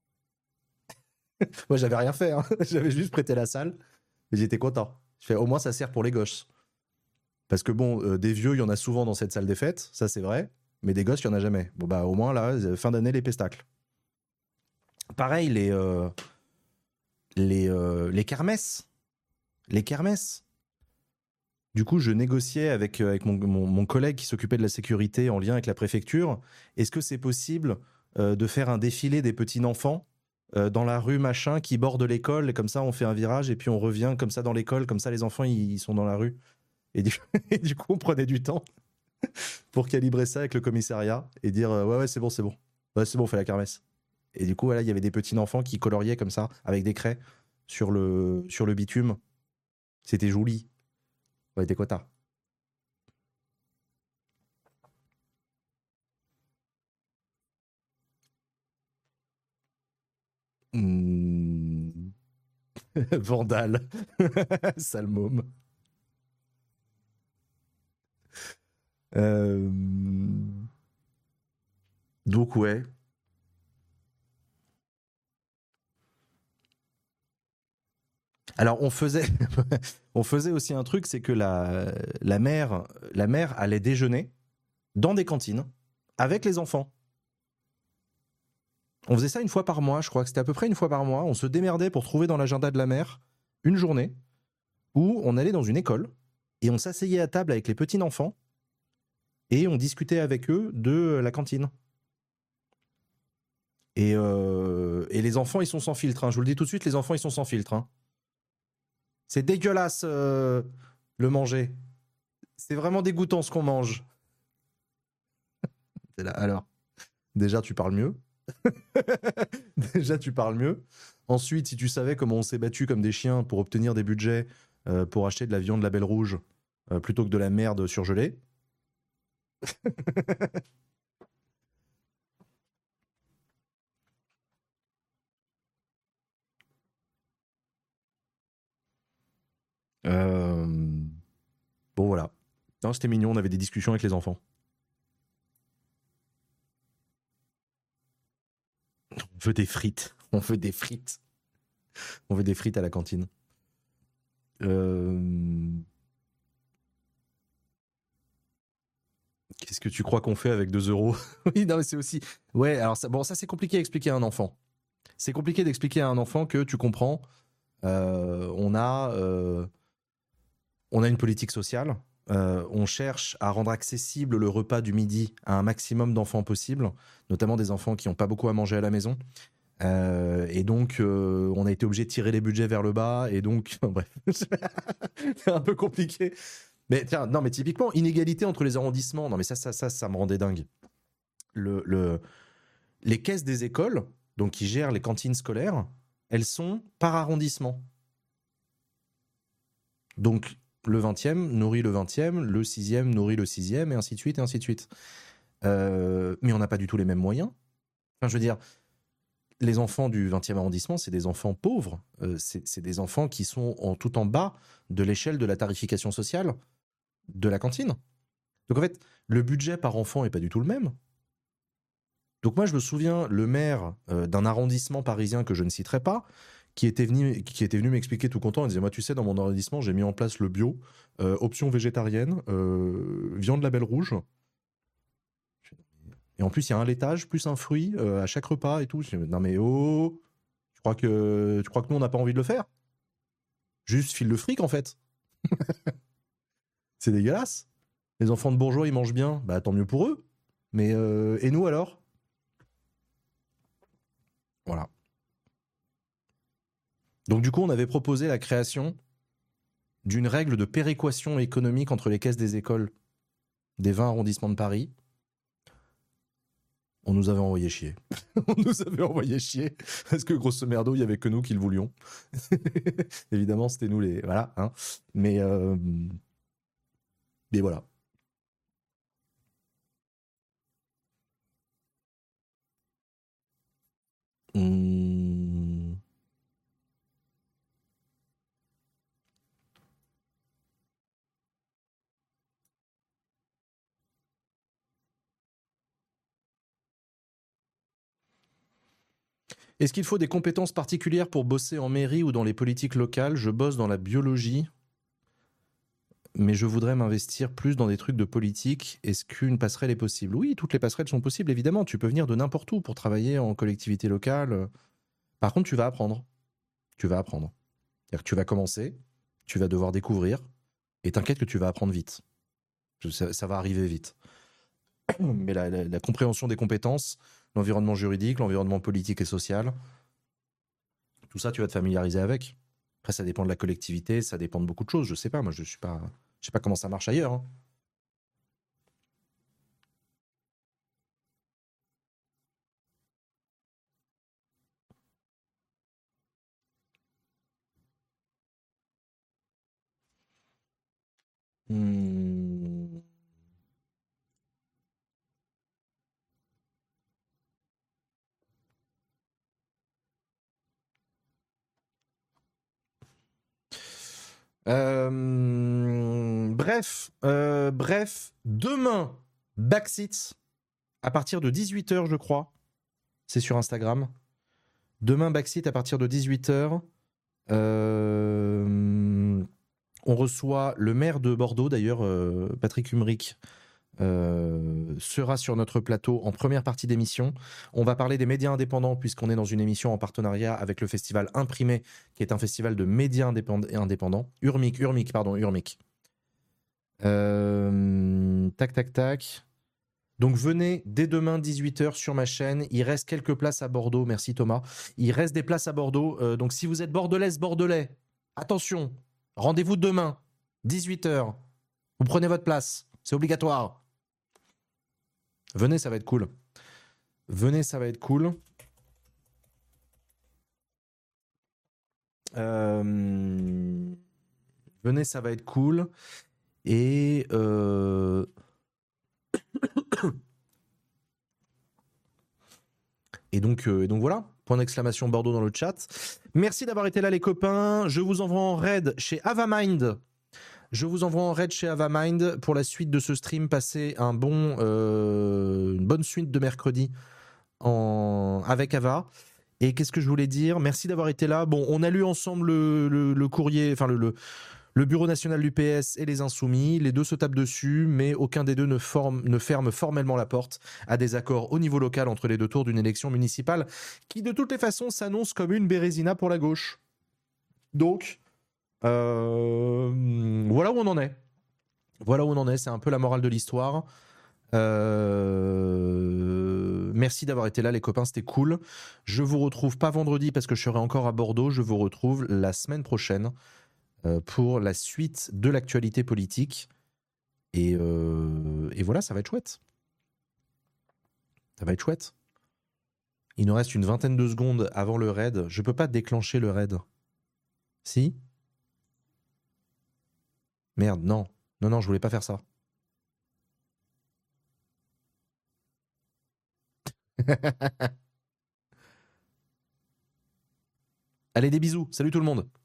Speaker 1: Moi, j'avais rien fait. Hein. J'avais juste prêté la salle. Mais j'étais content. Je fais, au moins, ça sert pour les gosses. Parce que bon, des vieux, il y en a souvent dans cette salle des fêtes. Ça, c'est vrai. Mais des gosses, il n'y en a jamais. Bon, bah, au moins, là, fin d'année, les pestacles. Pareil, les kermesses. Les kermesses. Du coup, je négociais avec mon collègue qui s'occupait de la sécurité en lien avec la préfecture. Est-ce que c'est possible de faire un défilé des petits enfants dans la rue machin qui borde l'école, et comme ça on fait un virage et puis on revient comme ça dans l'école, comme ça les enfants ils sont dans la rue. Et du coup, on prenait du temps pour calibrer ça avec le commissariat et dire ouais, c'est bon. Ouais, c'est bon, on fait la kermesse. Et du coup, voilà, il y avait des petits enfants qui coloriaient comme ça avec des craies sur le bitume. C'était joli. Ouais, des quotas. Hmm. Vandale. Sale môme. Euh, Donc ouais. Alors on faisait aussi un truc, c'est que la mère allait déjeuner dans des cantines avec les enfants. On faisait ça une fois par mois, je crois que c'était à peu près une fois par mois. On se démerdait pour trouver dans l'agenda de la mère une journée où on allait dans une école et on s'asseyait à table avec les petits enfants et on discutait avec eux de la cantine. Et les enfants, ils sont sans filtre. Hein. Je vous le dis tout de suite, les enfants, ils sont sans filtre. Hein. C'est dégueulasse le manger. C'est vraiment dégoûtant ce qu'on mange. C'est là. Alors, déjà, tu parles mieux. Déjà, tu parles mieux. Ensuite, si tu savais comment on s'est battu comme des chiens pour obtenir des budgets pour acheter de la viande label rouge plutôt que de la merde surgelée. Bon, voilà. Non, c'était mignon, on avait des discussions avec les enfants. On veut des frites. On veut des frites. On veut des frites à la cantine. Qu'est-ce que tu crois qu'on fait avec 2 €? Oui, non, mais c'est aussi. Ouais, alors ça c'est compliqué à expliquer à un enfant. C'est compliqué d'expliquer à un enfant que tu comprends. On a une politique sociale. On cherche à rendre accessible le repas du midi à un maximum d'enfants possible, notamment des enfants qui n'ont pas beaucoup à manger à la maison. Et donc, on a été obligé de tirer les budgets vers le bas. Et donc, bref, c'est un peu compliqué. Mais tiens, non, mais typiquement, inégalité entre les arrondissements. Non, mais ça me rendait dingue. Les caisses des écoles, donc qui gèrent les cantines scolaires, elles sont par arrondissement. Donc, le 20e nourrit le 20e, le 6e nourrit le 6e, et ainsi de suite, et ainsi de suite. Mais on n'a pas du tout les mêmes moyens. Enfin, je veux dire, les enfants du 20e arrondissement, c'est des enfants pauvres. C'est des enfants qui sont tout en bas de l'échelle de la tarification sociale de la cantine. Donc en fait, le budget par enfant n'est pas du tout le même. Donc moi, je me souviens, le maire d'un arrondissement parisien que je ne citerai pas, qui était venu m'expliquer tout content. Il disait, moi, tu sais, dans mon arrondissement, j'ai mis en place le bio, option végétarienne, viande label rouge. Et en plus, il y a un laitage plus un fruit à chaque repas et tout. Je dis, non mais oh, tu crois que nous, on n'a pas envie de le faire? Juste file le fric, en fait. C'est dégueulasse. Les enfants de bourgeois, ils mangent bien. Bah, tant mieux pour eux. Mais, et nous, alors? Voilà. Donc, du coup, on avait proposé la création d'une règle de péréquation économique entre les caisses des écoles des 20 arrondissements de Paris. On nous avait envoyé chier. On nous avait envoyé chier. Parce que, grosso merdo, il n'y avait que nous qui le voulions. Évidemment, c'était nous les... Voilà. Hein. Mais voilà. Hum... Est-ce qu'il faut des compétences particulières pour bosser en mairie ou dans les politiques locales? Je bosse dans la biologie, mais je voudrais m'investir plus dans des trucs de politique. Est-ce qu'une passerelle est possible? Oui, toutes les passerelles sont possibles, évidemment. Tu peux venir de n'importe où pour travailler en collectivité locale. Par contre, tu vas apprendre. Tu vas apprendre. C'est-à-dire que tu vas commencer, tu vas devoir découvrir, et t'inquiète que tu vas apprendre vite. Ça va arriver vite. Mais la compréhension des compétences, l'environnement juridique, l'environnement politique et social, tout ça, tu vas te familiariser avec. Après, ça dépend de la collectivité, ça dépend de beaucoup de choses. Je sais pas, moi, je sais pas comment ça marche ailleurs. Hein. Hmm. Bref, demain, Backseat, à partir de 18h, je crois. C'est sur Instagram. Demain, Backseat, à partir de 18h. On reçoit le maire de Bordeaux, d'ailleurs, Patrick Humric, sera sur notre plateau en première partie d'émission. On va parler des médias indépendants, puisqu'on est dans une émission en partenariat avec le festival Imprimé, qui est un festival de médias indépendants. Urmic. Tac. Donc venez dès demain 18h sur ma chaîne. Il reste quelques places à Bordeaux. Merci Thomas. Il reste des places à Bordeaux. Donc si vous êtes bordelais, attention, rendez-vous demain 18h. Vous prenez votre place. C'est obligatoire. Venez, ça va être cool. Venez, ça va être cool. Venez, ça va être cool. Et Et donc voilà, point d'exclamation Bordeaux dans le chat. Merci d'avoir été là les copains. Je vous envoie en raid chez Avamind. Pour la suite de ce stream. Passez une bonne suite de mercredi avec Ava. Et qu'est-ce que je voulais dire? Merci d'avoir été là. Bon, on a lu ensemble le courrier, enfin le Bureau national du PS et les Insoumis. Les deux se tapent dessus, mais aucun des deux ne ferme formellement la porte à des accords au niveau local entre les deux tours d'une élection municipale qui, de toutes les façons, s'annonce comme une bérésina pour la gauche. Donc, voilà où on en est. C'est un peu la morale de l'histoire. Merci d'avoir été là les copains, c'était cool. Je vous retrouve pas vendredi parce que je serai encore à Bordeaux. Je vous retrouve la semaine prochaine pour la suite de l'actualité politique. Et voilà, ça va être chouette. Il nous reste une vingtaine de secondes avant le raid. Je peux pas déclencher le raid. Si? Merde, non. Non, je voulais pas faire ça. Allez, des bisous. Salut tout le monde.